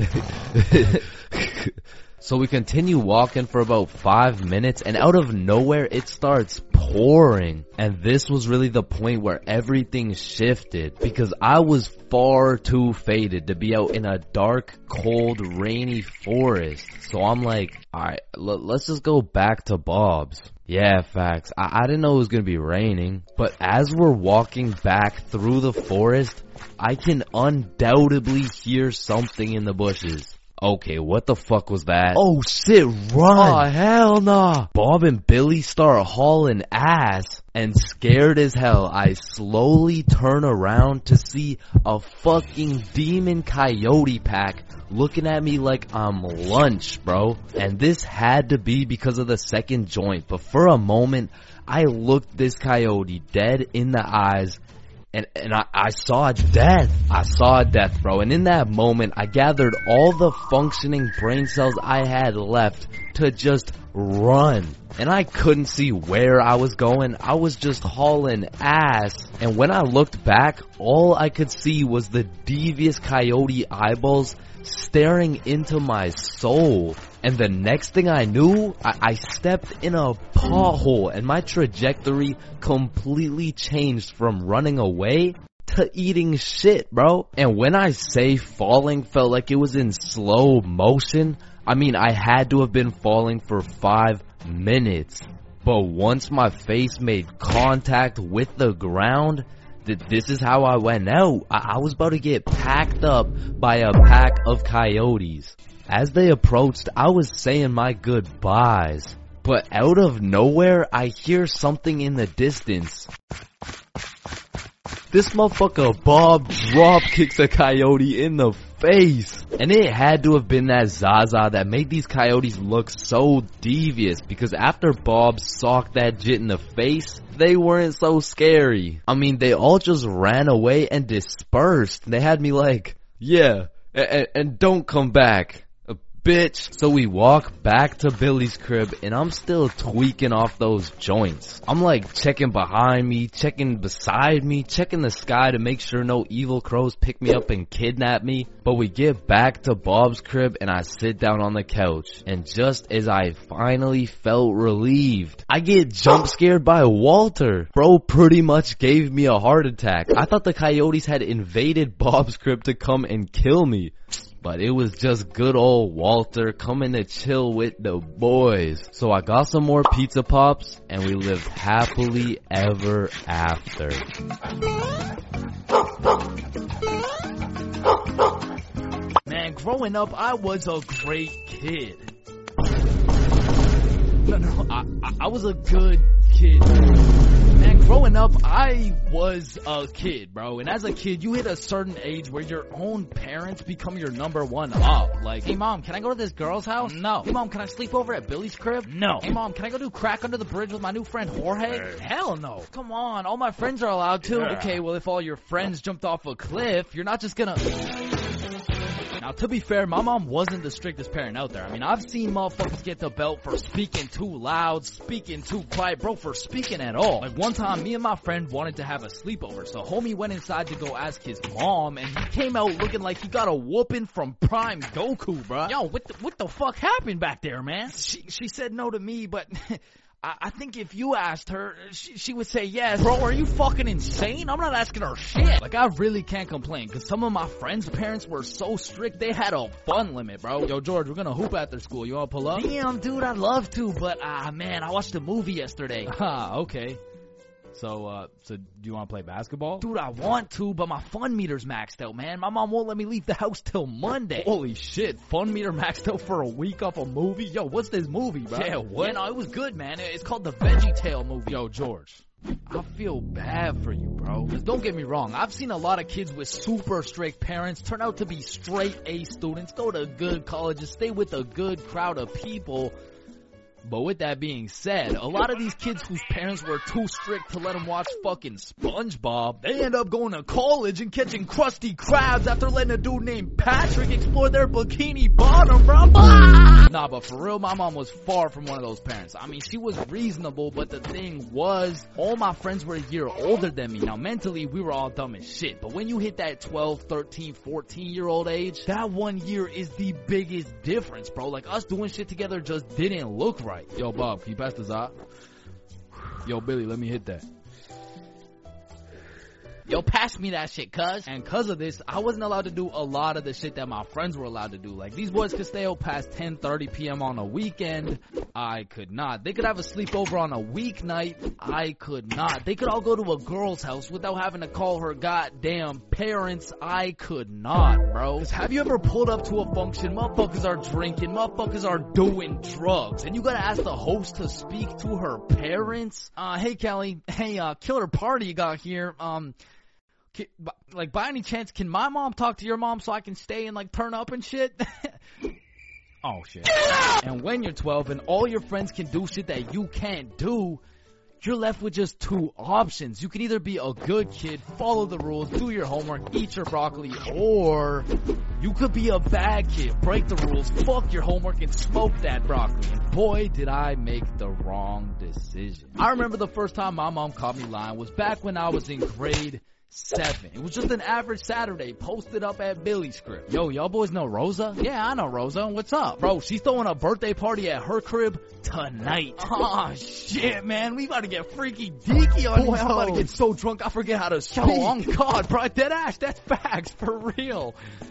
So we continue walking for about five minutes, and out of nowhere it starts pouring. And this was really the point where everything shifted, because I was far too faded to be out in a dark, cold, rainy forest. So I'm like, alright, l- let's just go back to Bob's. Yeah, facts. I-, I didn't know it was gonna be raining. But as we're walking back through the forest, I can undoubtedly hear something in the bushes. Okay, what the fuck was that? Oh shit, run! Oh hell nah! Bob and Billy start hauling ass, and scared as hell, I slowly turn around to see a fucking demon coyote pack looking at me like I'm lunch, bro. And this had to be because of the second joint, but for a moment, I looked this coyote dead in the eyes, And, and I, I saw death. I saw death, bro. And in that moment, I gathered all the functioning brain cells I had left to just run. And I couldn't see where I was going. I was just hauling ass. And when I looked back, all I could see was the devious coyote eyeballs staring into my soul. And the next thing I knew, I, I stepped in a pothole, and my trajectory completely changed from running away to eating shit, bro. And when I say falling felt like it was in slow motion, I mean I had to have been falling for five minutes. But once my face made contact with the ground, th- this is how I went out. I-, I was about to get packed up by a pack of coyotes. As they approached, I was saying my goodbyes, but out of nowhere, I hear something in the distance. This motherfucker Bob drop kicks a coyote in the face. And it had to have been that Zaza that made these coyotes look so devious, because after Bob socked that jit in the face, they weren't so scary. I mean, they all just ran away and dispersed. They had me like, yeah, and, and don't come back. Bitch. So we walk back to Billy's crib, and I'm still tweaking off those joints. I'm like checking behind me, checking beside me, checking the sky to make sure no evil crows pick me up and kidnap me. But we get back to Bob's crib, and I sit down on the couch, and just as I finally felt relieved, I get jump scared by Walter. Bro pretty much gave me a heart attack. I thought the coyotes had invaded Bob's crib to come and kill me. But it was just good old Walter coming to chill with the boys. So I got some more pizza pops, and we lived happily ever after. Man, growing up, I was a great kid. No, no, I, I, I was a good kid. Man, growing up, I was a kid, bro. And as a kid, you hit a certain age where your own parents become your number one up. Like, hey mom, can I go to this girl's house? No. Hey mom, can I sleep over at Billy's crib? No. Hey mom, can I go do crack under the bridge with my new friend Jorge? Hey. Hell no. Come on, all my friends are allowed to. Yeah. Okay, well if all your friends jumped off a cliff, you're not just gonna... Now, to be fair, my mom wasn't the strictest parent out there. I mean, I've seen motherfuckers get the belt for speaking too loud, speaking too quiet, bro, for speaking at all. Like, one time, me and my friend wanted to have a sleepover, so homie went inside to go ask his mom, and he came out looking like he got a whooping from Prime Goku, bro. Yo, what the, what the fuck happened back there, man? She, she said no to me, but... I, I think if you asked her, she, she would say yes. Bro, are you fucking insane? I'm not asking her shit. Like, I really can't complain, because some of my friends' parents were so strict, they had a fun limit, bro. Yo, George, we're gonna hoop after school. You wanna pull up? Damn, dude, I'd love to, but, ah, man, I watched a movie yesterday. Ah, okay. So, uh, so do you want to play basketball? Dude, I want to, but my fun meter's maxed out, man. My mom won't let me leave the house till Monday. Holy shit, fun meter maxed out for a week off a movie? Yo, what's this movie, bro? Yeah, what? Yeah, no, it was good, man. It's called the Veggie Tale movie. Yo, George, I feel bad for you, bro. Cause don't get me wrong, I've seen a lot of kids with super strict parents turn out to be straight A students, go to good colleges, stay with a good crowd of people. But with that being said, a lot of these kids whose parents were too strict to let them watch fucking SpongeBob, they end up going to college and catching Krusty Krabs after letting a dude named Patrick explore their bikini bottom, bro. Nah, but for real, my mom was far from one of those parents. I mean, she was reasonable, but the thing was, all my friends were a year older than me. Now, mentally, we were all dumb as shit. But when you hit that twelve, thirteen, fourteen year old age, that one year is the biggest difference, bro. Like, us doing shit together just didn't look right. Yo, Bob, can you pass this out? Yo, Billy, let me hit that. Yo, pass me that shit, cuz. And cuz of this, I wasn't allowed to do a lot of the shit that my friends were allowed to do. Like, these boys could stay out past ten thirty p.m. on a weekend. I could not. They could have a sleepover on a weeknight. I could not. They could all go to a girl's house without having to call her goddamn parents. I could not, bro. Cause have you ever pulled up to a function, motherfuckers are drinking, motherfuckers are doing drugs, and you gotta ask the host to speak to her parents? Uh, hey, Kelly. Hey, uh, killer party you got here. Um... Like, by any chance, can my mom talk to your mom so I can stay and, like, turn up and shit? Oh, shit. And when you're twelve and all your friends can do shit that you can't do, you're left with just two options. You can either be a good kid, follow the rules, do your homework, eat your broccoli, or you could be a bad kid, break the rules, fuck your homework, and smoke that broccoli. And boy, did I make the wrong decision. I remember the first time my mom caught me lying was back when I was in grade seven. It was just an average Saturday posted up at Billy's crib. Yo, y'all boys know Rosa? Yeah, I know Rosa. What's up? Bro, she's throwing a birthday party at her crib tonight. Oh, shit, man. We about to get freaky deaky on Boy, these I'm about to hoes. get so drunk I forget how to speak. Yo, on God, bro. Dead ass. That's facts. For real.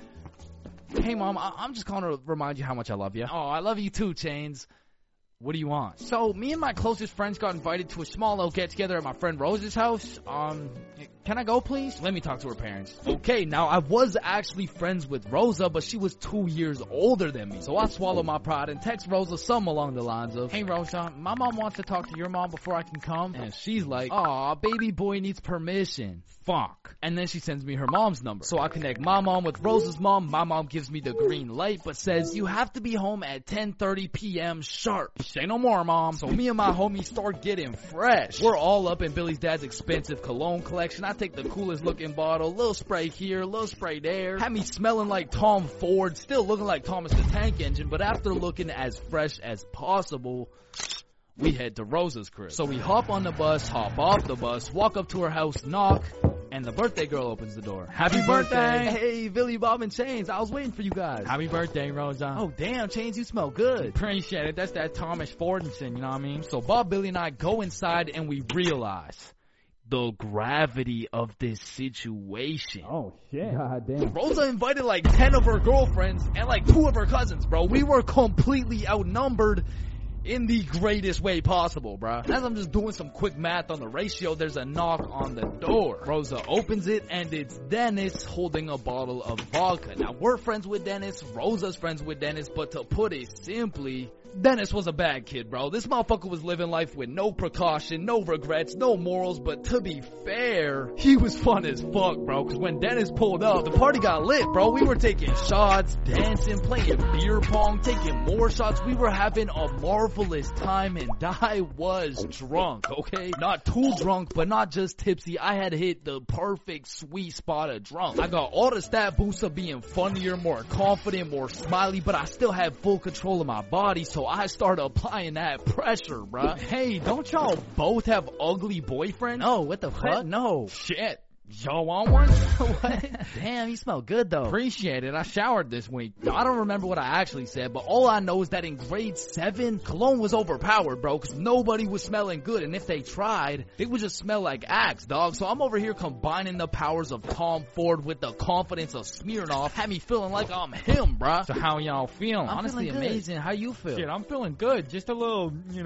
Hey, Mom, I- I'm just calling to remind you how much I love you. Oh, I love you too, Chains. What do you want? So, me and my closest friends got invited to a small little get-together at my friend Rose's house. Um, can I go, please? Let me talk to her parents. Okay, now, I was actually friends with Rosa, but she was two years older than me. So I swallowed my pride and text Rosa something along the lines of, Hey, Rosa, my mom wants to talk to your mom before I can come. And she's like, aw, baby boy needs permission. Fuck. And then she sends me her mom's number. So I connect my mom with Rosa's mom. My mom gives me the green light, but says, you have to be home at ten thirty p.m. sharp. Say no more, Mom. So me and my homies start getting fresh. We're all up in Billy's dad's expensive cologne collection. I take the coolest looking bottle, little spray here, little spray there. Had me smelling like Tom Ford, still looking like Thomas the Tank Engine, but after looking as fresh as possible, we head to Rosa's crib. So we hop on the bus, hop off the bus, walk up to her house, knock, and the birthday girl opens the door. Happy birthday! Hey, Billy, Bob, and Chains. I was waiting for you guys. Happy birthday, Rosa. Oh, damn, Chains, you smell good. Appreciate it. That's that Thomas Fordinson, you know what I mean? So Bob, Billy, and I go inside, and we realize the gravity of this situation. Oh, shit. God damn. Rosa invited like ten of her girlfriends and like two of her cousins, bro. We were completely outnumbered in the greatest way possible, bro. As I'm just doing some quick math on the ratio, there's a knock on the door. Rosa opens it, and it's Dennis holding a bottle of vodka. Now, we're friends with Dennis, Rosa's friends with Dennis, but to put it simply, Dennis was a bad kid, bro. This motherfucker was living life with no precaution, no regrets, no morals, but to be fair, he was fun as fuck, bro, because when Dennis pulled up, the party got lit, bro. We were taking shots, dancing, playing beer pong, taking more shots. We were having a marvelous time, and I was drunk, okay? Not too drunk, but not just tipsy. I had hit the perfect sweet spot of drunk. I got all the stat boosts of being funnier, more confident, more smiley, but I still had full control of my body, so I started applying that pressure, bruh. Hey, don't y'all both have ugly boyfriends? No, what the fuck? No. Shit. Y'all want one? What? Damn, you smell good though. Appreciate it. I showered this week. I don't remember what I actually said, but all I know is that in grade seven, cologne was overpowered, bro, because nobody was smelling good, and if they tried, they would just smell like Axe, dog. So I'm over here combining the powers of Tom Ford with the confidence of Smirnoff, had me feeling like I'm him, bro. So how y'all feeling? I'm Honestly, feeling good. amazing. How you feel? Shit, I'm feeling good. Just a little, you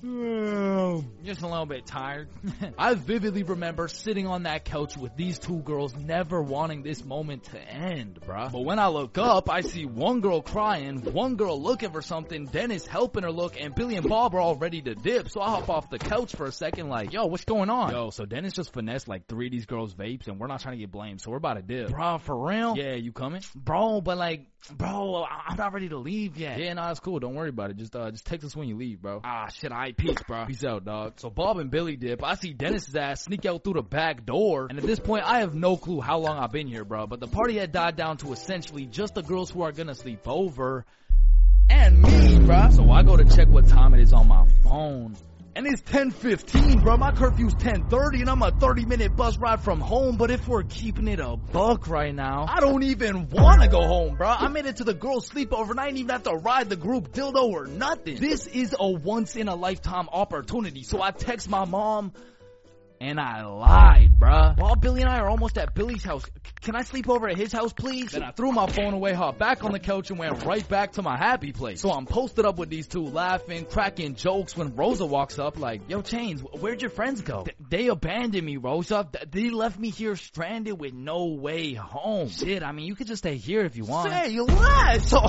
know, Just a little bit tired. I vividly remember sitting on that couch with these two girls, never wanting this moment to end, bruh. But when I look up, I see one girl crying, one girl looking for something, Dennis helping her look, and Billy and Bob are all ready to dip. So I hop off the couch for a second like, yo, what's going on? Yo, so Dennis just finessed like three of these girls' vapes, and we're not trying to get blamed, so we're about to dip. Bruh, for real? Yeah, you coming? Bro, but like, bro, I'm not ready to leave yet. Yeah, nah, it's cool. Don't worry about it. Just uh, just text us when you leave, bro. Ah, shit, alright, peace, bro. Peace out, dog. So Bob and Billy dip. I see Dennis's ass sneak out through the back door, and at this point, I have no clue how long I've been here, bro. But the party had died down to essentially just the girls who are gonna sleep over, and me, bro. So I go to check what time it is on my phone. And it's ten fifteen, bro. My curfew's ten thirty, and I'm a thirty minute bus ride from home. But if we're keeping it a buck right now, I don't even want to go home, bro. I made it to the girls' sleepover, and I didn't even have to ride the group dildo or nothing. This is a once in a lifetime opportunity. So I text my mom, and I lied, bruh. While Billy and I are almost at Billy's house, can I sleep over at his house, please? Then I threw my phone away, hopped back on the couch, and went right back to my happy place. So I'm posted up with these two, laughing, cracking jokes when Rosa walks up like, yo, Chains, where'd your friends go? Th- they abandoned me, Rosa. Th- they left me here stranded with no way home. Shit, I mean, you could just stay here if you want. Say less! So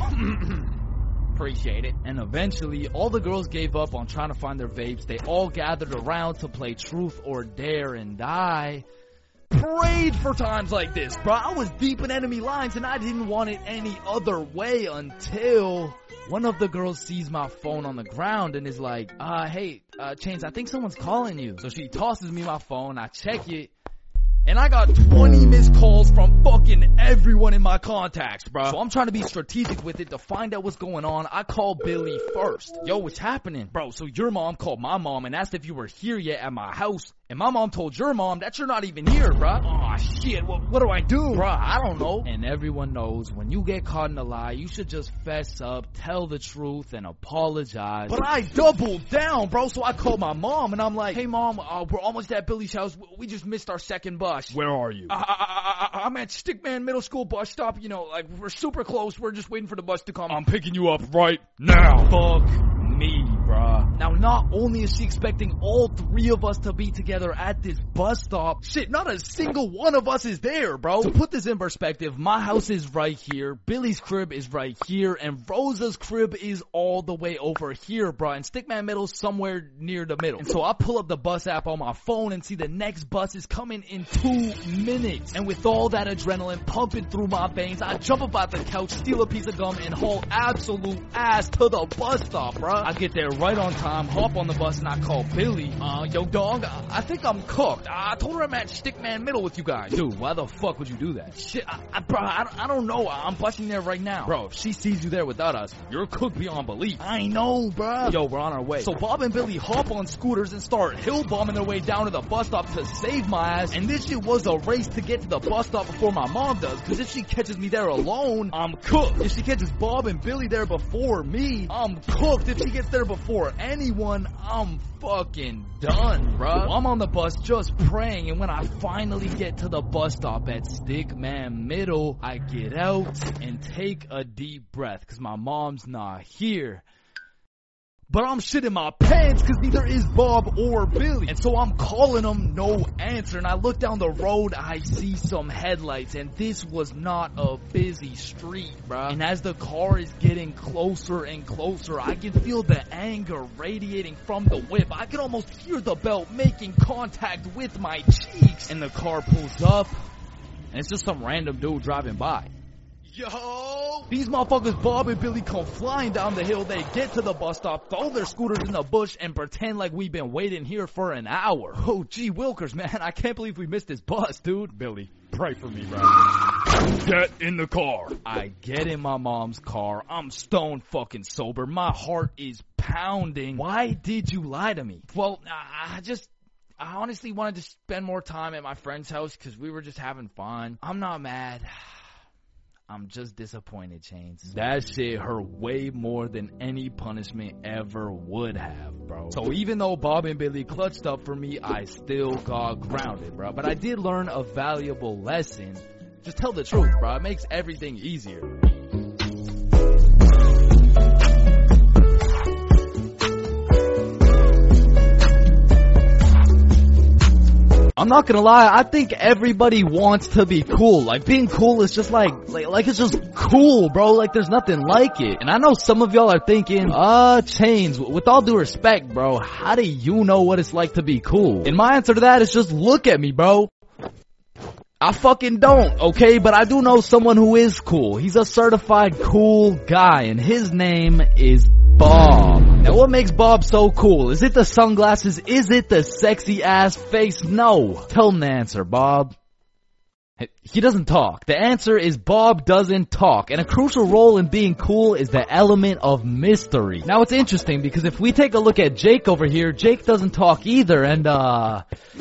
appreciate it. And eventually, all the girls gave up on trying to find their vapes. They all gathered around to play Truth or Dare, and I prayed for times like this, bro. I was deep in enemy lines, and I didn't want it any other way until one of the girls sees my phone on the ground and is like, uh, hey, uh, Chains, I think someone's calling you. So she tosses me my phone, I check it, and I got twenty missed calls from fucking everyone in my contacts, bro. So I'm trying to be strategic with it to find out what's going on. I call Billy first. Yo, what's happening? Bro, so your mom called my mom and asked if you were here yet at my house. And my mom told your mom that you're not even here, bro. Aw, shit, what, what do I do? Bro, I don't know. And everyone knows when you get caught in a lie, you should just fess up, tell the truth, and apologize. But I doubled down, bro. So I called my mom, and I'm like, hey, mom, uh, we're almost at Billy's house. We just missed our second bus. Where are you? I, I, I, I'm at Stickman Middle School bus stop. You know, like, we're super close. We're just waiting for the bus to come. I'm picking you up right now. Fuck me, bruh. Now, not only is she expecting all three of us to be together at this bus stop, shit, not a single one of us is there, bro. To put this in perspective, my house is right here, Billy's crib is right here, and Rosa's crib is all the way over here, bro, and Stickman Middle's somewhere near the middle. And so I pull up the bus app on my phone and see the next bus is coming in two minutes. And with all that adrenaline pumping through my veins, I jump up out the couch, steal a piece of gum, and haul absolute ass to the bus stop, bro. I get there right on time, hop on the bus, and I call Billy. Uh, yo, dog, I, I think I'm cooked. I told her I'm at Stickman Middle with you guys. Dude, why the fuck would you do that? Shit, I, I, bro, I, I don't know. I'm busting there right now. Bro, if she sees you there without us, you're cooked beyond belief. I know, bro. Yo, we're on our way. So Bob and Billy hop on scooters and start hill bombing their way down to the bus stop to save my ass. And this shit was a race to get to the bus stop before my mom does. Cause if she catches me there alone, I'm cooked. If she catches Bob and Billy there before me, I'm cooked. If she gets there before anyone, I'm fucking done, bruh. So I'm on the bus just praying, and when I finally get to the bus stop at Stickman Middle, I get out and take a deep breath, cause my mom's not here. But I'm shitting my pants cause neither is Bob or Billy. And so I'm calling them, no answer. And I look down the road, I see some headlights. And this was not a busy street, bruh. And as the car is getting closer and closer, I can feel the anger radiating from the whip. I can almost hear the belt making contact with my cheeks. And the car pulls up, and it's just some random dude driving by. Yo! These motherfuckers, Bob and Billy, come flying down the hill. They get to the bus stop, throw their scooters in the bush, and pretend like we've been waiting here for an hour. Oh, gee wilkers, man. I can't believe we missed this bus, dude. Billy, pray for me, bro. Get in the car. I get in my mom's car. I'm stone fucking sober. My heart is pounding. Why did you lie to me? Well, I just... I honestly wanted to spend more time at my friend's house because we were just having fun. I'm not mad. I'm just disappointed, Chains. That shit hurt way more than any punishment ever would have, bro. So even though Bob and Billy clutched up for me, I still got grounded, bro. But I did learn a valuable lesson. Just tell the truth, bro. It makes everything easier. I'm not gonna lie, I think everybody wants to be cool. Like, being cool is just like, like, like it's just cool, bro. Like, there's nothing like it. And I know some of y'all are thinking, uh, Chains, with all due respect, bro, how do you know what it's like to be cool? And my answer to that is just look at me, bro. I fucking don't, okay? But I do know someone who is cool. He's a certified cool guy, and his name is Bob. Now what makes Bob so cool? Is it the sunglasses? Is it the sexy ass face? No. Tell him the answer, Bob. He doesn't talk. The answer is Bob doesn't talk. And a crucial role in being cool is the element of mystery. Now it's interesting because if we take a look at Jake over here, Jake doesn't talk either, and uh...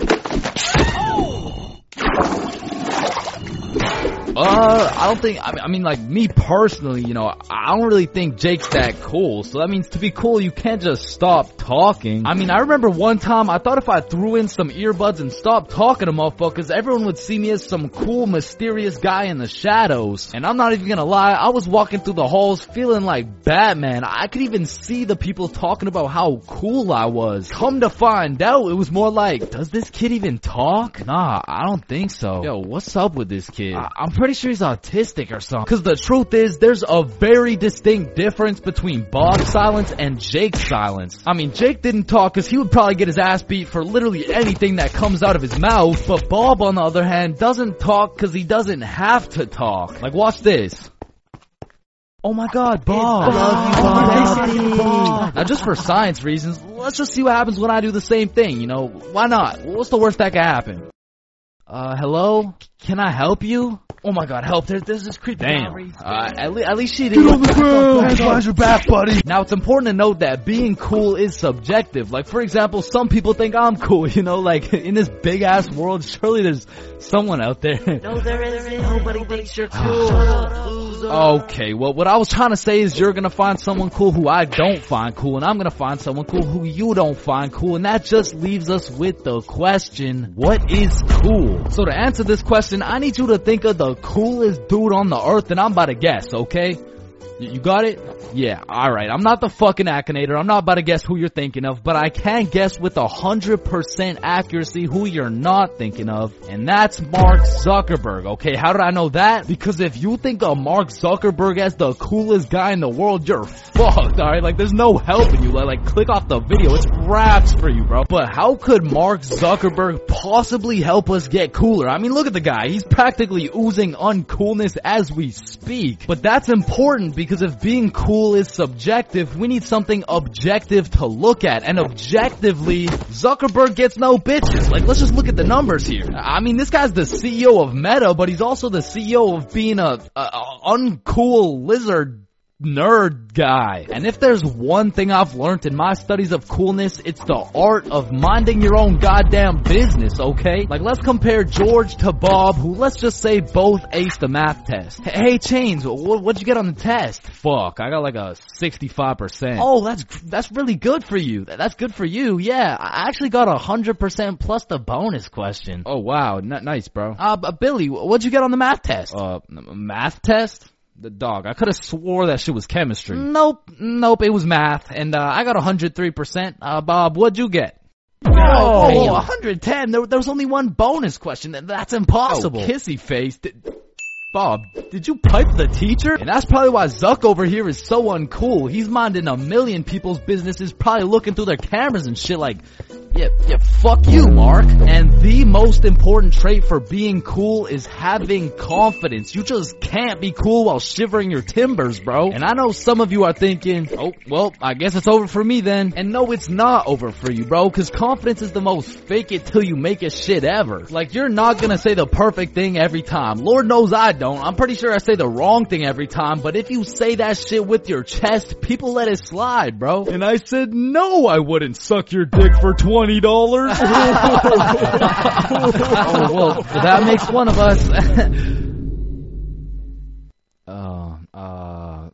Uh, I don't think, I mean, I mean, like, me personally, you know, I don't really think Jake's that cool. So that means to be cool, you can't just stop talking. I mean, I remember one time, I thought if I threw in some earbuds and stopped talking to motherfuckers, everyone would see me as some cool, mysterious guy in the shadows. And I'm not even gonna lie, I was walking through the halls feeling like Batman. I could even see the people talking about how cool I was. Come to find out, it was more like, does this kid even talk? Nah, I don't think so. Yo, what's up with this kid? I- I'm pretty sure he's autistic or something. Cause the truth is, there's a very distinct difference between Bob's silence and Jake's silence. I mean, Jake didn't talk cause he would probably get his ass beat for literally anything that comes out of his mouth. But Bob, on the other hand, doesn't talk cause he doesn't have to talk. Like, watch this. Oh my god, Bob. I love you, Bob. Now, just for science reasons, let's just see what happens when I do the same thing, you know? Why not? What's the worst that could happen? Uh, hello? Can I help you? Oh my god, help. There's, there's this creepy Damn. Uh, at, le- at least she Get didn't. on the ground. Hands behind your back, buddy. Now, it's important to note that being cool is subjective. Like, for example, some people think I'm cool, you know? Like, in this big-ass world, surely there's someone out there. No, there isn't. Nobody thinks you're cool. Okay, well, what I was trying to say is you're gonna find someone cool who I don't find cool, and I'm gonna find someone cool who you don't find cool, and that just leaves us with the question, what is cool? So to answer this question, I need you to think of the coolest dude on the earth, and I'm about to guess, okay? You got it? Yeah, alright. I'm not the fucking Akinator. I'm not about to guess who you're thinking of, but I can guess with a hundred percent accuracy who you're not thinking of, and that's Mark Zuckerberg, okay? How did I know that? Because if you think of Mark Zuckerberg as the coolest guy in the world, you're fucked, alright? Like, there's no helping you. Like, like, click off the video. It's raps for you, bro. But how could Mark Zuckerberg possibly help us get cooler? I mean, look at the guy. He's practically oozing uncoolness as we speak. But that's important because if being cool is subjective, we need something objective to look at, and objectively, Zuckerberg gets no bitches. Like, let's just look at the numbers here. I mean, this guy's the C E O of Meta, but he's also the C E O of being a, a, a uncool lizard nerd guy. And if there's one thing I've learned in my studies of coolness, it's the art of minding your own goddamn business, okay? Like, let's compare George to Bob, who, let's just say, both aced the math test. Hey, Chains, what'd you get on the test? Fuck, I got like a sixty-five percent. Oh, that's that's really good for you. That's good for you, yeah. I actually got a one hundred percent plus the bonus question. Oh, wow, N- nice, bro. Uh, but Billy, what'd you get on the math test? Uh, math test? The dog. I could have swore that shit was chemistry. Nope. Nope. It was math. And, uh, I got one hundred three percent. Uh, Bob, what'd you get? Oh, oh, one hundred ten. There, there was only one bonus question. That's impossible. Oh, kissy face. Did, Bob, did you pipe the teacher? And that's probably why Zuck over here is so uncool. He's minding a million people's businesses, probably looking through their cameras and shit like, yeah, yeah, fuck you, Mark. And the most important trait for being cool is having confidence. You just can't be cool while shivering your timbers, bro. And I know some of you are thinking, oh, well, I guess it's over for me then. And no, it's not over for you, bro, because confidence is the most fake it till you make it shit ever. Like, you're not gonna say the perfect thing every time. Lord knows I don't. don't. I'm pretty sure I say the wrong thing every time, but if you say that shit with your chest, people let it slide, bro. And I said, no, I wouldn't suck your dick for twenty dollars. Oh, well, that makes one of us. uh, uh...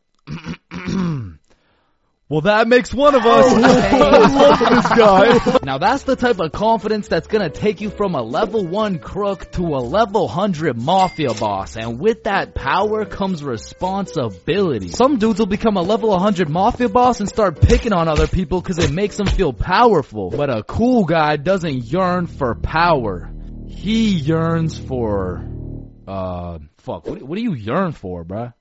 Well, that makes one of us. I love this guy. Now that's the type of confidence that's gonna take you from a level one crook to a level one hundred mafia boss. And with that power comes responsibility. Some dudes will become a level one hundred mafia boss and start picking on other people cause it makes them feel powerful. But a cool guy doesn't yearn for power. He yearns for, uh, fuck, what, what do you yearn for, bruh?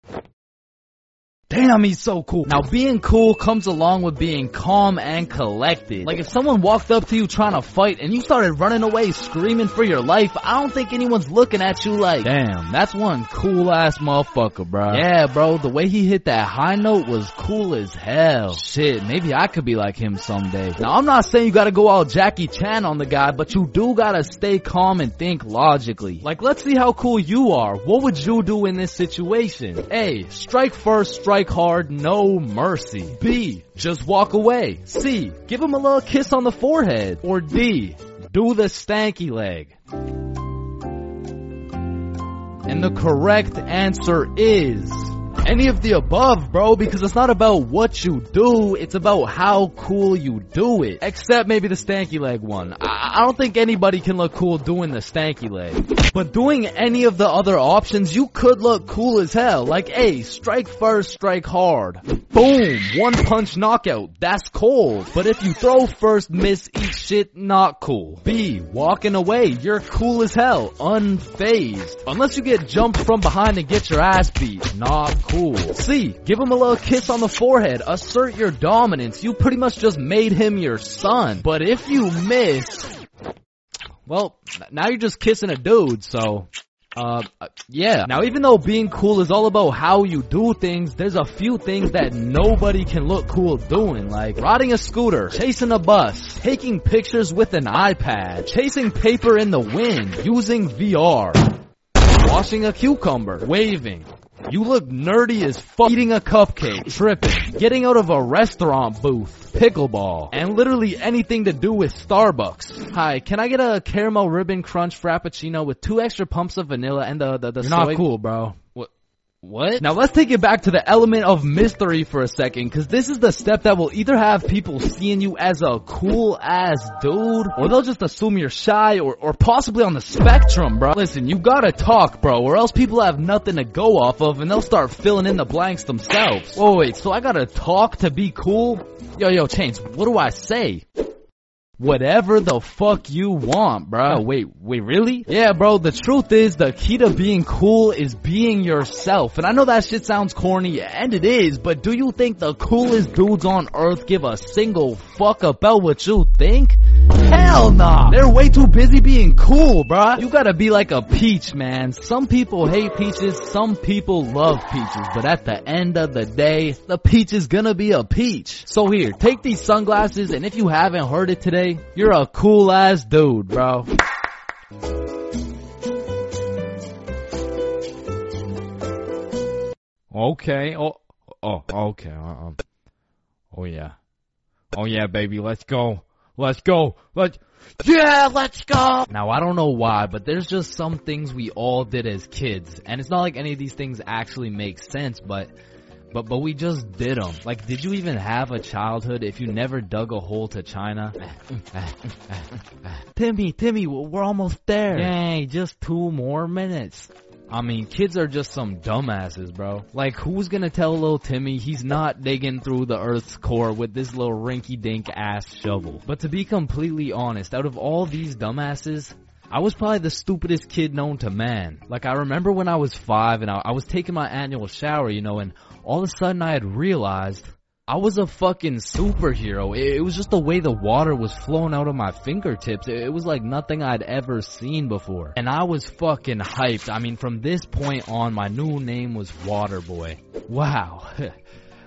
Damn, he's so cool. Now, being cool comes along with being calm and collected. Like, if someone walked up to you trying to fight and you started running away screaming for your life, I don't think anyone's looking at you like, damn, that's one cool-ass motherfucker, bro. Yeah, bro, the way he hit that high note was cool as hell. Shit, maybe I could be like him someday. Now, I'm not saying you gotta go all Jackie Chan on the guy, but you do gotta stay calm and think logically. Like, let's see how cool you are. What would you do in this situation? A, strike first, strike hard, no mercy. B, just walk away. C, give him a little kiss on the forehead. Or D, do the stanky leg. And the correct answer is any of the above, bro, because it's not about what you do, it's about how cool you do it. Except maybe the stanky leg one. I, I don't think anybody can look cool doing the stanky leg. But doing any of the other options, you could look cool as hell. Like, A, strike first, strike hard. Boom, one punch knockout. That's cold. But if you throw first, miss, eat shit, not cool. B, walking away. You're cool as hell. Unfazed. Unless you get jumped from behind and get your ass beat. Not cool. C, give him a little kiss on the forehead. Assert your dominance. You pretty much just made him your son. But if you miss, well, now you're just kissing a dude, so, uh, yeah. Now, even though being cool is all about how you do things, there's a few things that nobody can look cool doing, like riding a scooter, chasing a bus, taking pictures with an iPad, chasing paper in the wind, using V R, washing a cucumber, waving. You look nerdy as fuck, eating a cupcake, tripping, getting out of a restaurant booth, pickleball, and literally anything to do with Starbucks. Hi, can I get a caramel ribbon crunch frappuccino with two extra pumps of vanilla and the, the, the You're soy? not cool, bro. What? What? Now let's take it back to the element of mystery for a second, cause this is the step that will either have people seeing you as a cool ass dude, or they'll just assume you're shy, or, or possibly on the spectrum, bro. Listen, you gotta talk, bro, or else people have nothing to go off of and they'll start filling in the blanks themselves. Whoa, wait, so I gotta talk to be cool? Yo, yo, Chains, what do I say? Whatever the fuck you want, bro. Oh, wait, wait, really? Yeah, bro, the truth is, the key to being cool is being yourself. And I know that shit sounds corny, and it is, but do you think the coolest dudes on earth give a single fuck about what you think? Hell nah! They're way too busy being cool, bruh. You gotta be like a peach, man. Some people hate peaches, some people love peaches, but at the end of the day, the peach is gonna be a peach. So here, take these sunglasses, and if you haven't heard it today, you're a cool ass dude, bro. Okay. Oh, oh, okay. Um, oh yeah. Oh yeah, baby. Let's go. Let's go. Let's. Yeah, let's go! Now, I don't know why, but there's just some things we all did as kids. And it's not like any of these things actually make sense, but... But but we just did them. Like, did you even have a childhood if you never dug a hole to China? Timmy, Timmy, we're almost there. Yay, just two more minutes. I mean, kids are just some dumbasses, bro. Like, who's gonna tell little Timmy he's not digging through the Earth's core with this little rinky-dink ass shovel? But to be completely honest, out of all these dumbasses, I was probably the stupidest kid known to man. Like, I remember when I was five and I, I was taking my annual shower, you know, and all of a sudden I had realized I was a fucking superhero. It, it was just the way the water was flowing out of my fingertips. It, it was like nothing I'd ever seen before. And I was fucking hyped. I mean, from this point on, my new name was Waterboy. Wow.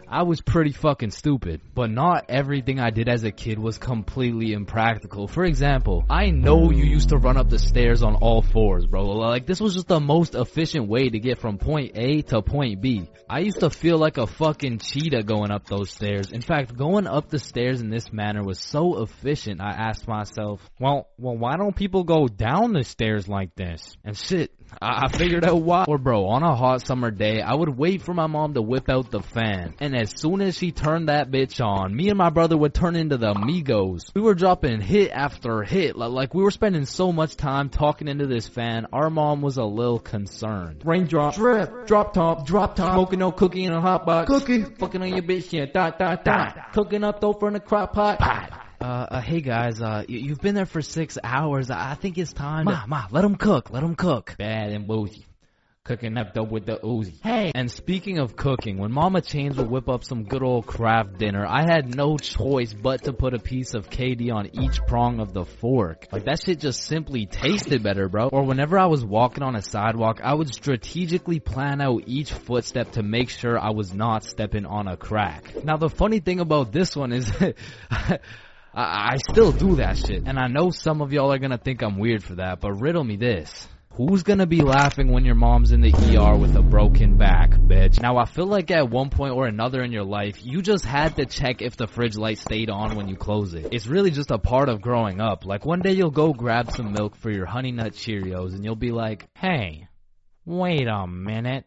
I was pretty fucking stupid. But not everything I did as a kid was completely impractical. For example, I know you used to run up the stairs on all fours, bro. Like, this was just the most efficient way to get from point A to point B. I used to feel like a fucking cheetah going up those stairs. In fact, going up the stairs in this manner was so efficient, I asked myself, well, well, why don't people go down the stairs like this? And shit, I, I figured out why. Or bro, on a hot summer day, I would wait for my mom to whip out the fan. And as soon as she turned that bitch on, me and my brother would turn into the Migos. We were dropping hit after hit. Like, we were spending so much time talking into this fan, our mom was a little concerned. Raindrop, drip, drop top, drop top, smoking no cookie in a hot box, cookie, fucking on your bitch, yeah, dot, dot, dot, cooking up dope in a crock pot, pot. Uh, uh, hey guys, uh, y- you've been there for six hours. I, I think it's time. Ma, to- ma, let them cook. Let them cook. Bad and bougie. Cooking up dope with the Uzi. Hey. And speaking of cooking, when Mama Chains would whip up some good old craft dinner, I had no choice but to put a piece of K D on each prong of the fork. Like, that shit just simply tasted better, bro. Or whenever I was walking on a sidewalk, I would strategically plan out each footstep to make sure I was not stepping on a crack. Now, the funny thing about this one is I, I still do that shit. And I know some of y'all are gonna think I'm weird for that, but riddle me this. Who's gonna be laughing when your mom's in the E R with a broken back, bitch? Now, I feel like at one point or another in your life, you just had to check if the fridge light stayed on when you close it. It's really just a part of growing up. Like, one day you'll go grab some milk for your Honey Nut Cheerios and you'll be like, hey, wait a minute.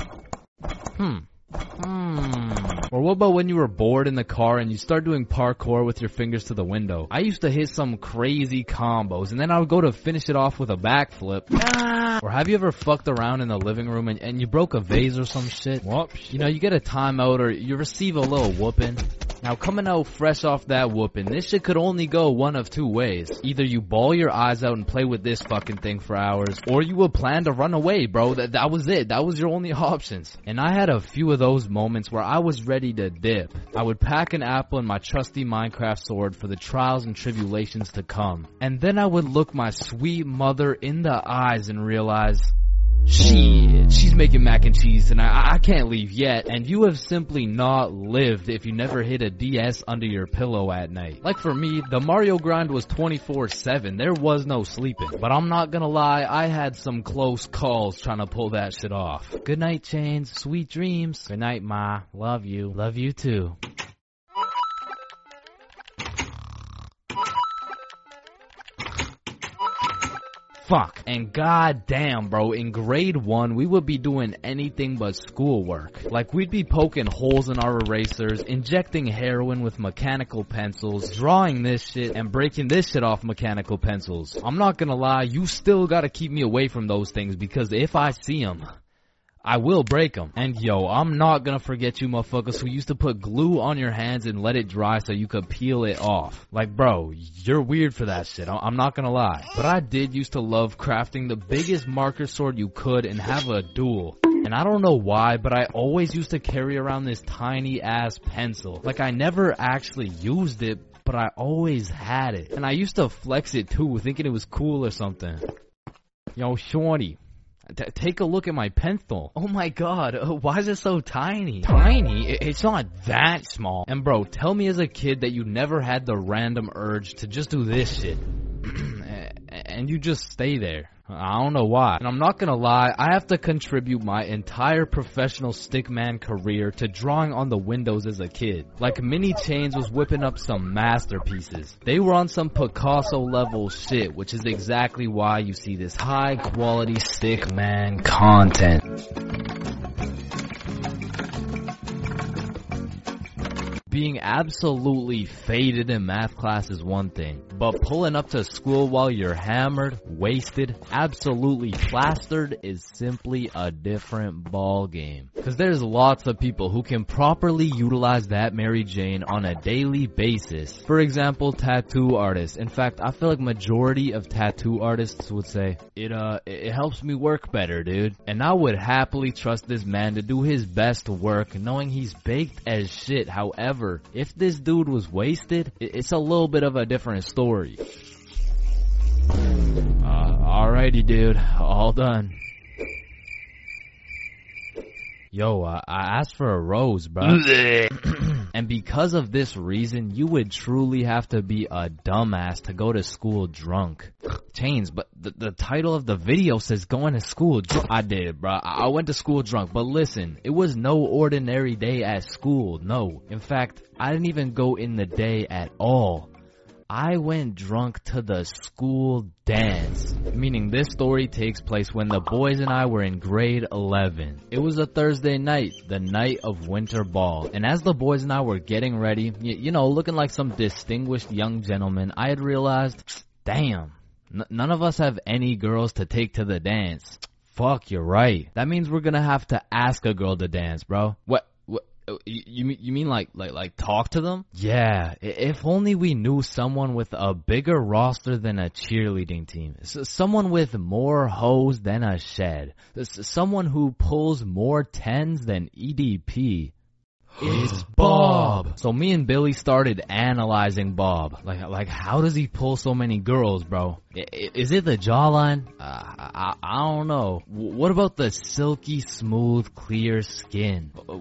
Hmm. Hmm. Or what about when you were bored in the car and you start doing parkour with your fingers to the window? I used to hit some crazy combos and then I would go to finish it off with a backflip. Ah! Or have you ever fucked around in the living room and, and you broke a vase or some shit? Whoops. You know, you get a timeout or you receive a little whooping. Now, coming out fresh off that whooping, this shit could only go one of two ways. Either you bawl your eyes out and play with this fucking thing for hours, or you would plan to run away, bro. That, that was it. That was your only options. And I had a few of those moments where I was ready to dip. I would pack an apple and my trusty Minecraft sword for the trials and tribulations to come. And then I would look my sweet mother in the eyes and realize, shit, she's making mac and cheese tonight. I, I can't leave yet. And you have simply not lived if you never hid a D S under your pillow at night. Like for me, the Mario grind was twenty-four seven. There was no sleeping. But I'm not gonna lie, I had some close calls trying to pull that shit off. Good night, Chains. Sweet dreams. Good night, Ma. Love you. Love you too. Fuck. And goddamn, bro, in grade one, we would be doing anything but schoolwork. Like, we'd be poking holes in our erasers, injecting heroin with mechanical pencils, drawing this shit, and breaking this shit off mechanical pencils. I'm not gonna lie, you still gotta keep me away from those things, because if I see them, I will break them. And yo, I'm not gonna forget you motherfuckers who used to put glue on your hands and let it dry so you could peel it off. Like, bro, you're weird for that shit. I'm not gonna lie. But I did used to love crafting the biggest marker sword you could and have a duel. And I don't know why, but I always used to carry around this tiny ass pencil. Like, I never actually used it, but I always had it. And I used to flex it too, thinking it was cool or something. Yo, shorty. T- take a look at my pencil. Oh my god, uh, why is it so tiny? Tiny? It's not that small. And bro, tell me as a kid that you never had the random urge to just do this shit. And you just stay there. I don't know why. And I'm not gonna lie, I have to contribute my entire professional stickman career to drawing on the windows as a kid. Like, Mini Chains was whipping up some masterpieces. They were on some Picasso level shit, which is exactly why you see this high quality stickman content. Being absolutely faded in math class is one thing, but pulling up to school while you're hammered, wasted, absolutely plastered is simply a different ball game. Cause there's lots of people who can properly utilize that Mary Jane on a daily basis. For example, tattoo artists. In fact, I feel like majority of tattoo artists would say, it uh, it helps me work better, dude. And I would happily trust this man to do his best work knowing he's baked as shit. However, if this dude was wasted, it's a little bit of a different story. Uh, alrighty, dude. All done. Yo, uh, I asked for a rose, bro. And because of this reason, you would truly have to be a dumbass to go to school drunk. Chains, but the, the title of the video says going to school drunk. I did, bro. I went to school drunk, but listen, it was no ordinary day at school. No. In fact, I didn't even go in the day at all. I went drunk to the school dance. Meaning this story takes place when the boys and I were in grade eleven. It was a Thursday night, the night of winter ball. And as the boys and I were getting ready, you, you know, looking like some distinguished young gentlemen, I had realized, damn, n- none of us have any girls to take to the dance. Fuck, you're right. That means we're gonna have to ask a girl to dance, bro. What? You, you mean you mean like like like talk to them? Yeah, if only we knew someone with a bigger roster than a cheerleading team. Someone with more hoes than a shed. Someone who pulls more tens than E D P. It's Bob. So me and Billy started analyzing Bob. Like, like how does he pull so many girls, bro? I, is it the jawline? Uh, I, I don't know. W- what about the silky, smooth, clear skin? Uh,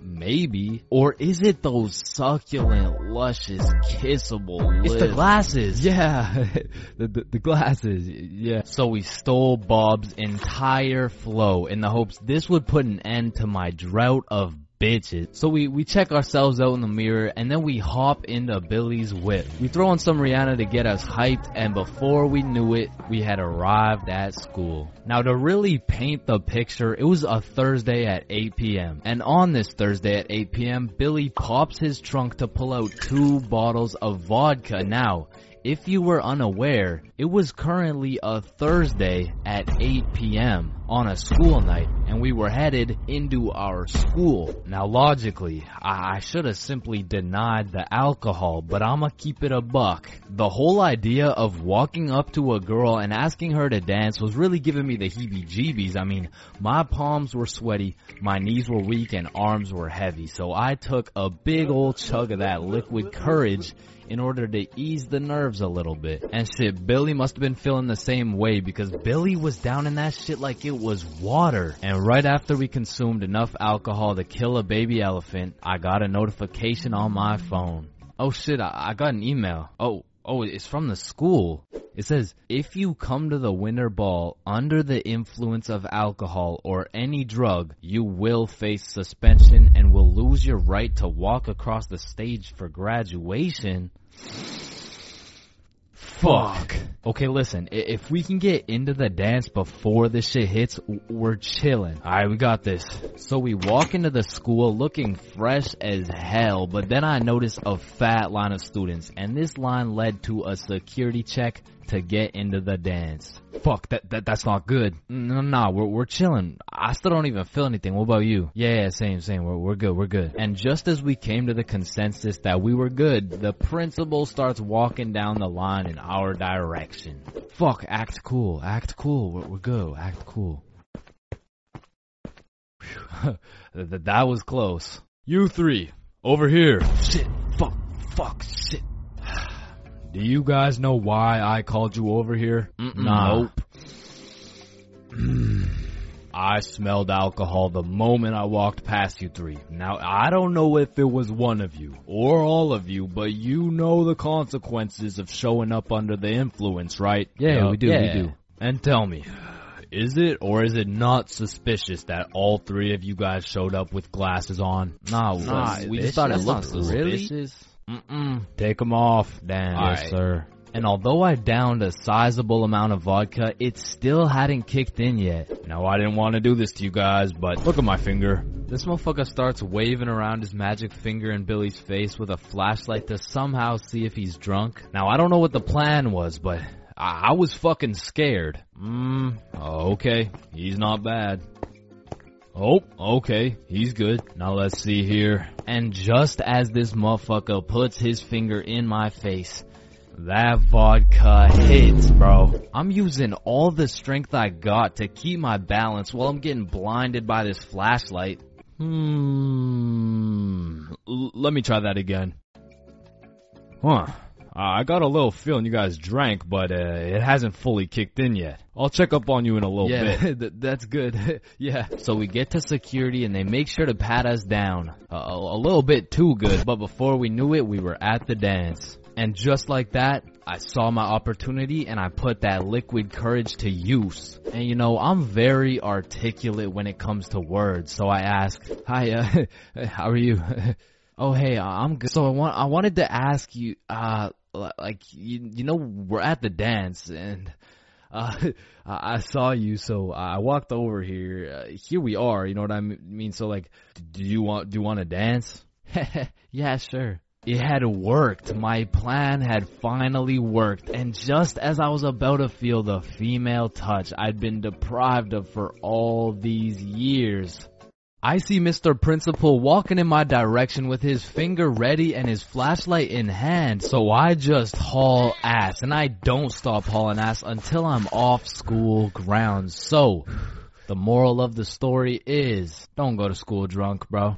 maybe. Or is it those succulent, luscious, kissable lips? It's the glasses. Yeah, the, the, the glasses. Yeah. So we stole Bob's entire flow in the hopes this would put an end to my drought of bitches. So we, we check ourselves out in the mirror and then we hop into Billy's whip. We throw on some Rihanna to get us hyped, and before we knew it, we had arrived at school. Now to really paint the picture, it was a Thursday at eight p.m. And on this Thursday at eight p.m., Billy pops his trunk to pull out two bottles of vodka. Now, if you were unaware, it was currently a Thursday at eight p.m. on a school night, and we were headed into our school. Now logically, I, I should have simply denied the alcohol, but I'ma keep it a buck. The whole idea of walking up to a girl and asking her to dance was really giving me the heebie-jeebies. I mean, my palms were sweaty, my knees were weak, and arms were heavy, so I took a big old chug of that liquid courage in order to ease the nerves a little bit. And shit, Billy must have been feeling the same way, because Billy was down in that shit like it was water. And right after we consumed enough alcohol to kill a baby elephant, I got a notification on my phone. Oh shit, I, I got an email. Oh, oh, it's from the school. It says, if you come to the winter ball under the influence of alcohol or any drug, you will face suspension and will lose your right to walk across the stage for graduation. Fuck. Okay, listen, if we can get into the dance before this shit hits, we're chilling. Alright, we got this. So we walk into the school looking fresh as hell, but then I noticed a fat line of students, and this line led to a security check to get into the dance. Fuck, that, that that's not good. No, nah, we're we're chilling. I still don't even feel anything. What about you? Yeah, yeah, same, same. We're we're good, we're good. And just as we came to the consensus that we were good, the principal starts walking down the line in our direction. Fuck, act cool, act cool. We're, we're good, act cool. that, that was close. You three, over here. Shit, fuck, fuck, shit. Do you guys know why I called you over here? Mm-mm, nah. Nope. I smelled alcohol the moment I walked past you three. Now, I don't know if it was one of you or all of you, but you know the consequences of showing up under the influence, right? Yeah, uh, we do, yeah. we do. And tell me, is it or is it not suspicious that all three of you guys showed up with glasses on? Nah, nah we just thought it looked suspicious. Really? Mm-mm. Take them off. Damn. Yes, right. Sir. And although I downed a sizable amount of vodka, it still hadn't kicked in yet. Now, I didn't want to do this to you guys, but look at my finger. This motherfucker starts waving around his magic finger in Billy's face with a flashlight to somehow see if he's drunk. Now, I don't know what the plan was, but I, I was fucking scared. Mmm, okay. He's not bad. Oh, okay, he's good. Now let's see here. And just as this motherfucker puts his finger in my face, that vodka hits, bro. I'm using all the strength I got to keep my balance while I'm getting blinded by this flashlight. Hmm. L- let me try that again. Huh. Uh, I got a little feeling you guys drank, but uh, it hasn't fully kicked in yet. I'll check up on you in a little yeah, bit. th- that's good. Yeah. So we get to security and they make sure to pat us down. Uh, a, a little bit too good, but before we knew it, we were at the dance. And just like that, I saw my opportunity and I put that liquid courage to use. And you know, I'm very articulate when it comes to words, so I asked, "Hi, uh, how are you?" "Oh, hey, I'm good." So I want, I wanted to ask you, uh, like, you, you know, we're at the dance and, uh, I saw you, so I walked over here. Uh, here we are, you know what I mean? So like, do you want, do you want to dance? Yeah, sure. It had worked. My plan had finally worked. And just as I was about to feel the female touch I'd been deprived of for all these years, I see Mister Principal walking in my direction with his finger ready and his flashlight in hand. So I just haul ass, and I don't stop hauling ass until I'm off school grounds. So, the moral of the story is, don't go to school drunk, bro.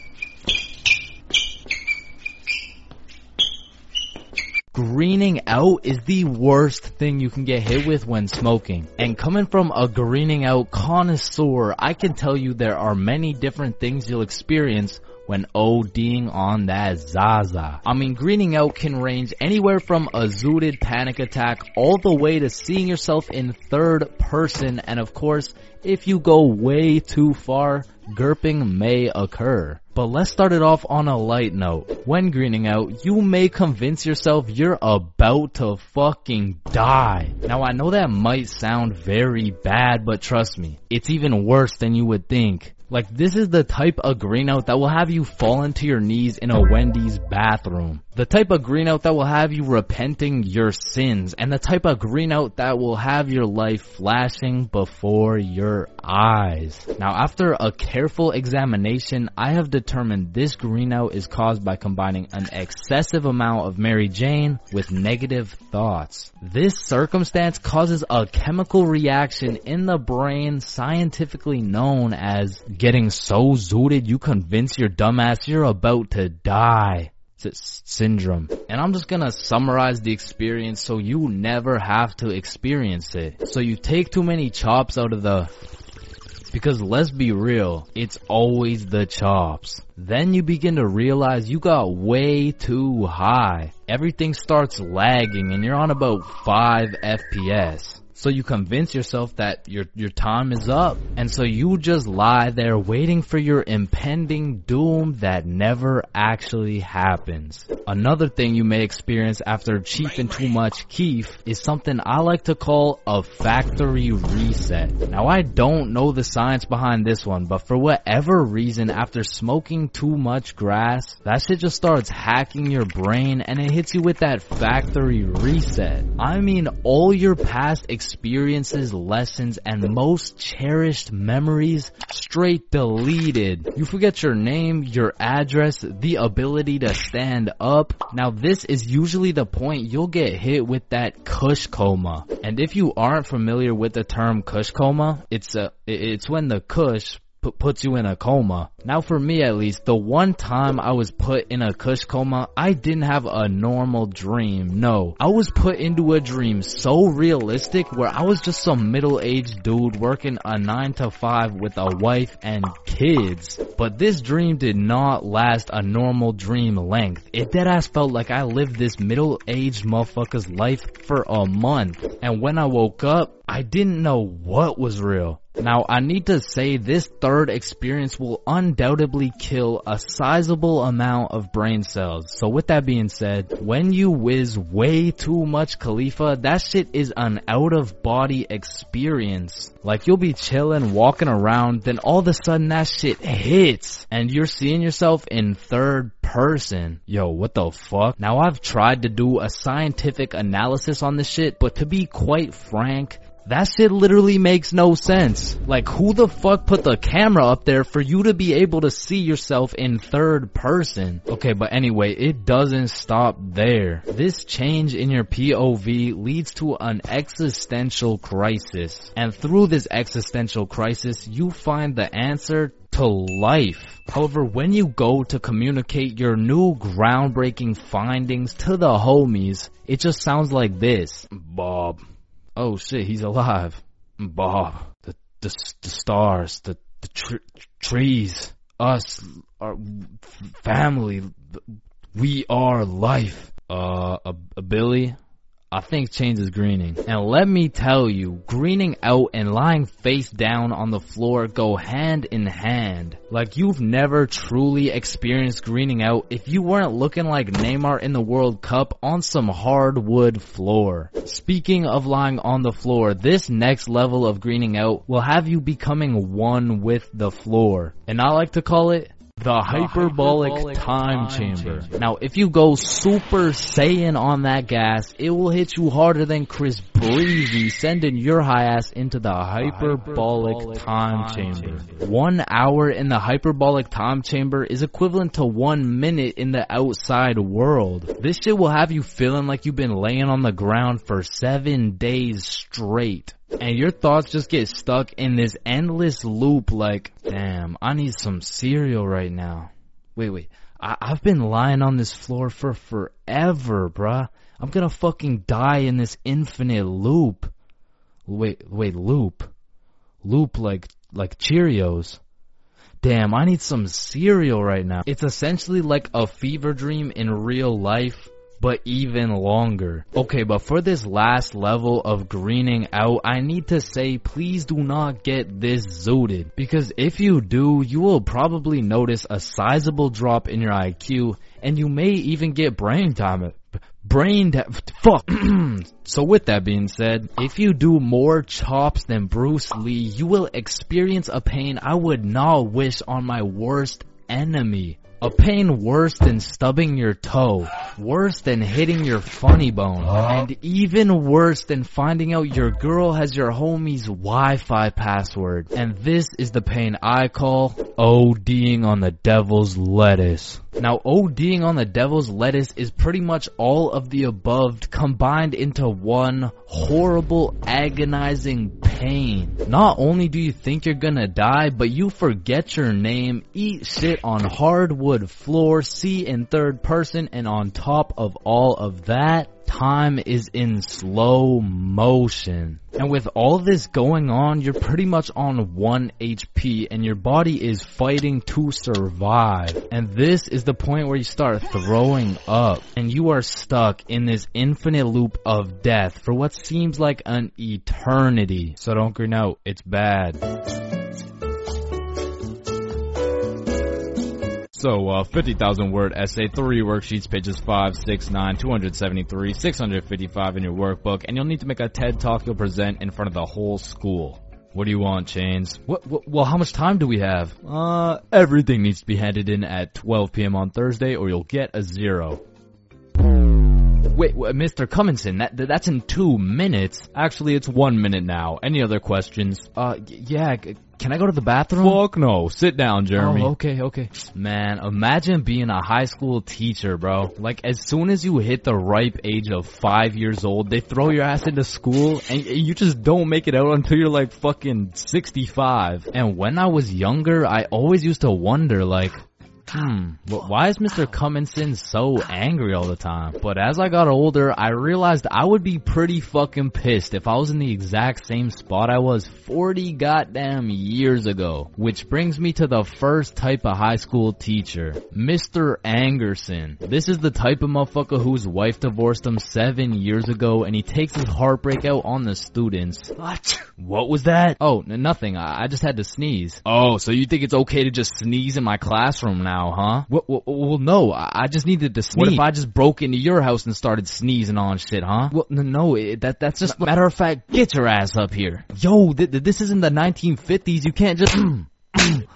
Greening out is the worst thing you can get hit with when smoking. And coming from a greening out connoisseur, I can tell you there are many different things you'll experience when ODing on that Zaza. I mean, greening out can range anywhere from a zooted panic attack all the way to seeing yourself in third person, and of course, if you go way too far, GURPing may occur. But let's start it off on a light note. When greening out, you may convince yourself you're about to fucking die. Now I know that might sound very bad, but trust me, it's even worse than you would think. Like, this is the type of green out that will have you falling to your knees in a Wendy's bathroom. The type of green out that will have you repenting your sins. And the type of green out that will have your life flashing before your eyes. Now, after a careful examination, I have determined this green out is caused by combining an excessive amount of Mary Jane with negative thoughts. This circumstance causes a chemical reaction in the brain scientifically known as getting so zooted you convince your dumbass you're about to die syndrome. And I'm just gonna summarize the experience so you never have to experience it. So you take too many chops out of the... Because let's be real, it's always the chops. Then you begin to realize you got way too high. Everything starts lagging and you're on about five F P S. So you convince yourself that your your time is up. And so you just lie there waiting for your impending doom that never actually happens. Another thing you may experience after chiefing too much keef is something I like to call a factory reset. Now I don't know the science behind this one, but for whatever reason, after smoking too much grass, that shit just starts hacking your brain and it hits you with that factory reset. I mean, all your past experiences experiences, lessons, and most cherished memories straight deleted. You forget your name, your address, the ability to stand up. Now this is usually the point you'll get hit with that kush coma. And if you aren't familiar with the term kush coma, it's a, it's when the kush puts you in a coma. Now for me at least, the one time I was put in a kush coma, I didn't have a normal dream. No, I was put into a dream so realistic where I was just some middle-aged dude working a nine to five with a wife and kids. But this dream did not last a normal dream length. It deadass felt like I lived this middle-aged motherfucker's life for a month. And when I woke up, I didn't know what was real. Now, I need to say this third experience will undoubtedly kill a sizable amount of brain cells. So with that being said, when you whiz way too much Khalifa, that shit is an out-of-body experience. Like, you'll be chilling, walking around, then all of a sudden that shit hits, and you're seeing yourself in third person. Yo, what the fuck? Now, I've tried to do a scientific analysis on this shit, but to be quite frank, That shit literally makes no sense. Like, who the fuck put the camera up there for you to be able to see yourself in third person? Okay, but anyway, it doesn't stop there. This change in your P O V leads to an existential crisis. And through this existential crisis, you find the answer to life. However, when you go to communicate your new groundbreaking findings to the homies, it just sounds like this. Bob. Oh shit, he's alive. Bob. The, the, the stars, the, the tr trees, us, our family, we are life. Uh, a, a Billy? I think change is greening. And let me tell you, greening out and lying face down on the floor go hand in hand. Like, you've never truly experienced greening out if you weren't looking like Neymar in the World Cup on some hardwood floor. Speaking of lying on the floor, this next level of greening out will have you becoming one with the floor. And I like to call it The hyperbolic, hyperbolic time, time chamber. chamber. Now, if you go Super Saiyan on that gas, it will hit you harder than Chris Breezy, sending your high ass into the hyperbolic, hyperbolic time, time chamber. chamber. One hour in the hyperbolic time chamber is equivalent to one minute in the outside world. This shit will have you feeling like you've been laying on the ground for seven days straight. And your thoughts just get stuck in this endless loop like, damn, I need some cereal right now. Wait, wait, I I've been lying on this floor for forever, bruh. I'm gonna fucking die in this infinite loop. Wait, wait, loop. Loop like, like Cheerios. Damn, I need some cereal right now. It's essentially like a fever dream in real life, but even longer. Okay, but for this last level of greening out, I need to say, please do not get this zooted. Because if you do, you will probably notice a sizable drop in your I Q, and you may even get brain damage. Brain da- fuck. So with that being said, if you do more chops than Bruce Lee, you will experience a pain I would not wish on my worst enemy. A pain worse than stubbing your toe, worse than hitting your funny bone, and even worse than finding out your girl has your homie's Wi-Fi password. And this is the pain I call ODing on the devil's lettuce. Now, ODing on the devil's lettuce is pretty much all of the above combined into one horrible, agonizing pain. Not only do you think you're gonna die, but you forget your name, eat shit on hardwood floor, see in third person, and on top of all of that, time is in slow motion. And with all this going on, you're pretty much on one H P and your body is fighting to survive. And this is the point where you start throwing up and you are stuck in this infinite loop of death for what seems like an eternity. So don't green out, it's bad. So, uh, fifty thousand word essay, three worksheets, pages five, six, nine, two hundred seventy-three, six hundred fifty-five in your workbook, and you'll need to make a TED Talk you'll present in front of the whole school. What do you want, Chains? What, what, well, how much time do we have? Uh, everything needs to be handed in at twelve p m on Thursday or you'll get a zero. Wait, wait, Mister Cummingson, that, that's in two minutes. Actually, it's one minute now. Any other questions? Uh, yeah, can I go to the bathroom? Fuck no. Sit down, Jeremy. Oh, okay, okay. Man, imagine being a high school teacher, bro. Like, as soon as you hit the ripe age of five years old, they throw your ass into school, and you just don't make it out until you're like fucking sixty-five. And when I was younger, I always used to wonder, like, Hmm, but why is Mister Cummingson so angry all the time? But as I got older, I realized I would be pretty fucking pissed if I was in the exact same spot I was forty goddamn years ago. Which brings me to the first type of high school teacher, Mister Angerson. This is the type of motherfucker whose wife divorced him seven years ago and he takes his heartbreak out on the students. What? What was that? Oh, n- nothing. I-, I just had to sneeze. Oh, so you think it's okay to just sneeze in my classroom now? Now, huh? Well, well, well, no, I just needed to sneeze. What if I just broke into your house and started sneezing on shit, huh? Well, no, no it, that that's just matter of fact. Get your ass up here, yo. Th- th- this isn't the nineteen fifties. You can't just.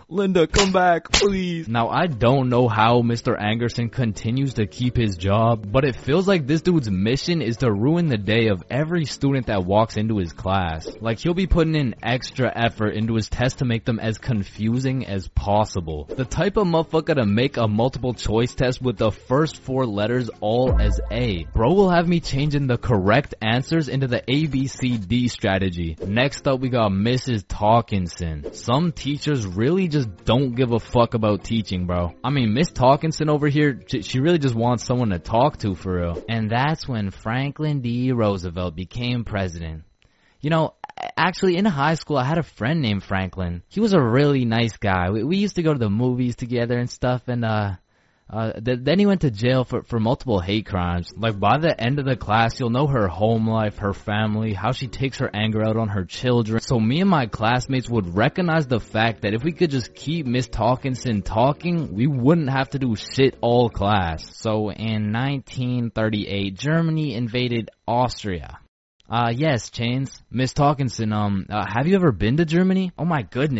Linda, come back, please. Now, I don't know how Mister Angerson continues to keep his job, but it feels like this dude's mission is to ruin the day of every student that walks into his class. Like, he'll be putting in extra effort into his tests to make them as confusing as possible. The type of motherfucker to make a multiple choice test with the first four letters all as A. Bro will have me changing the correct answers into the A B C D strategy. Next up, we got Missus Talkinson. Some teachers really just don't give a fuck about teaching, bro. I mean, Miss Talkinson over here, she really just wants someone to talk to for real. And that's when Franklin D. Roosevelt became president. You know, actually in high school I had a friend named Franklin. He was a really nice guy. We, we used to go to the movies together and stuff, and uh Uh, th- then he went to jail for, for multiple hate crimes. Like, by the end of the class, you'll know her home life, her family, how she takes her anger out on her children. So me and my classmates would recognize the fact that if we could just keep Miss Talkinson talking, we wouldn't have to do shit all class. So in nineteen thirty-eight, Germany invaded Austria. Uh, yes, Chains. Miss Talkinson, um, uh, have you ever been to Germany? Oh my goodness.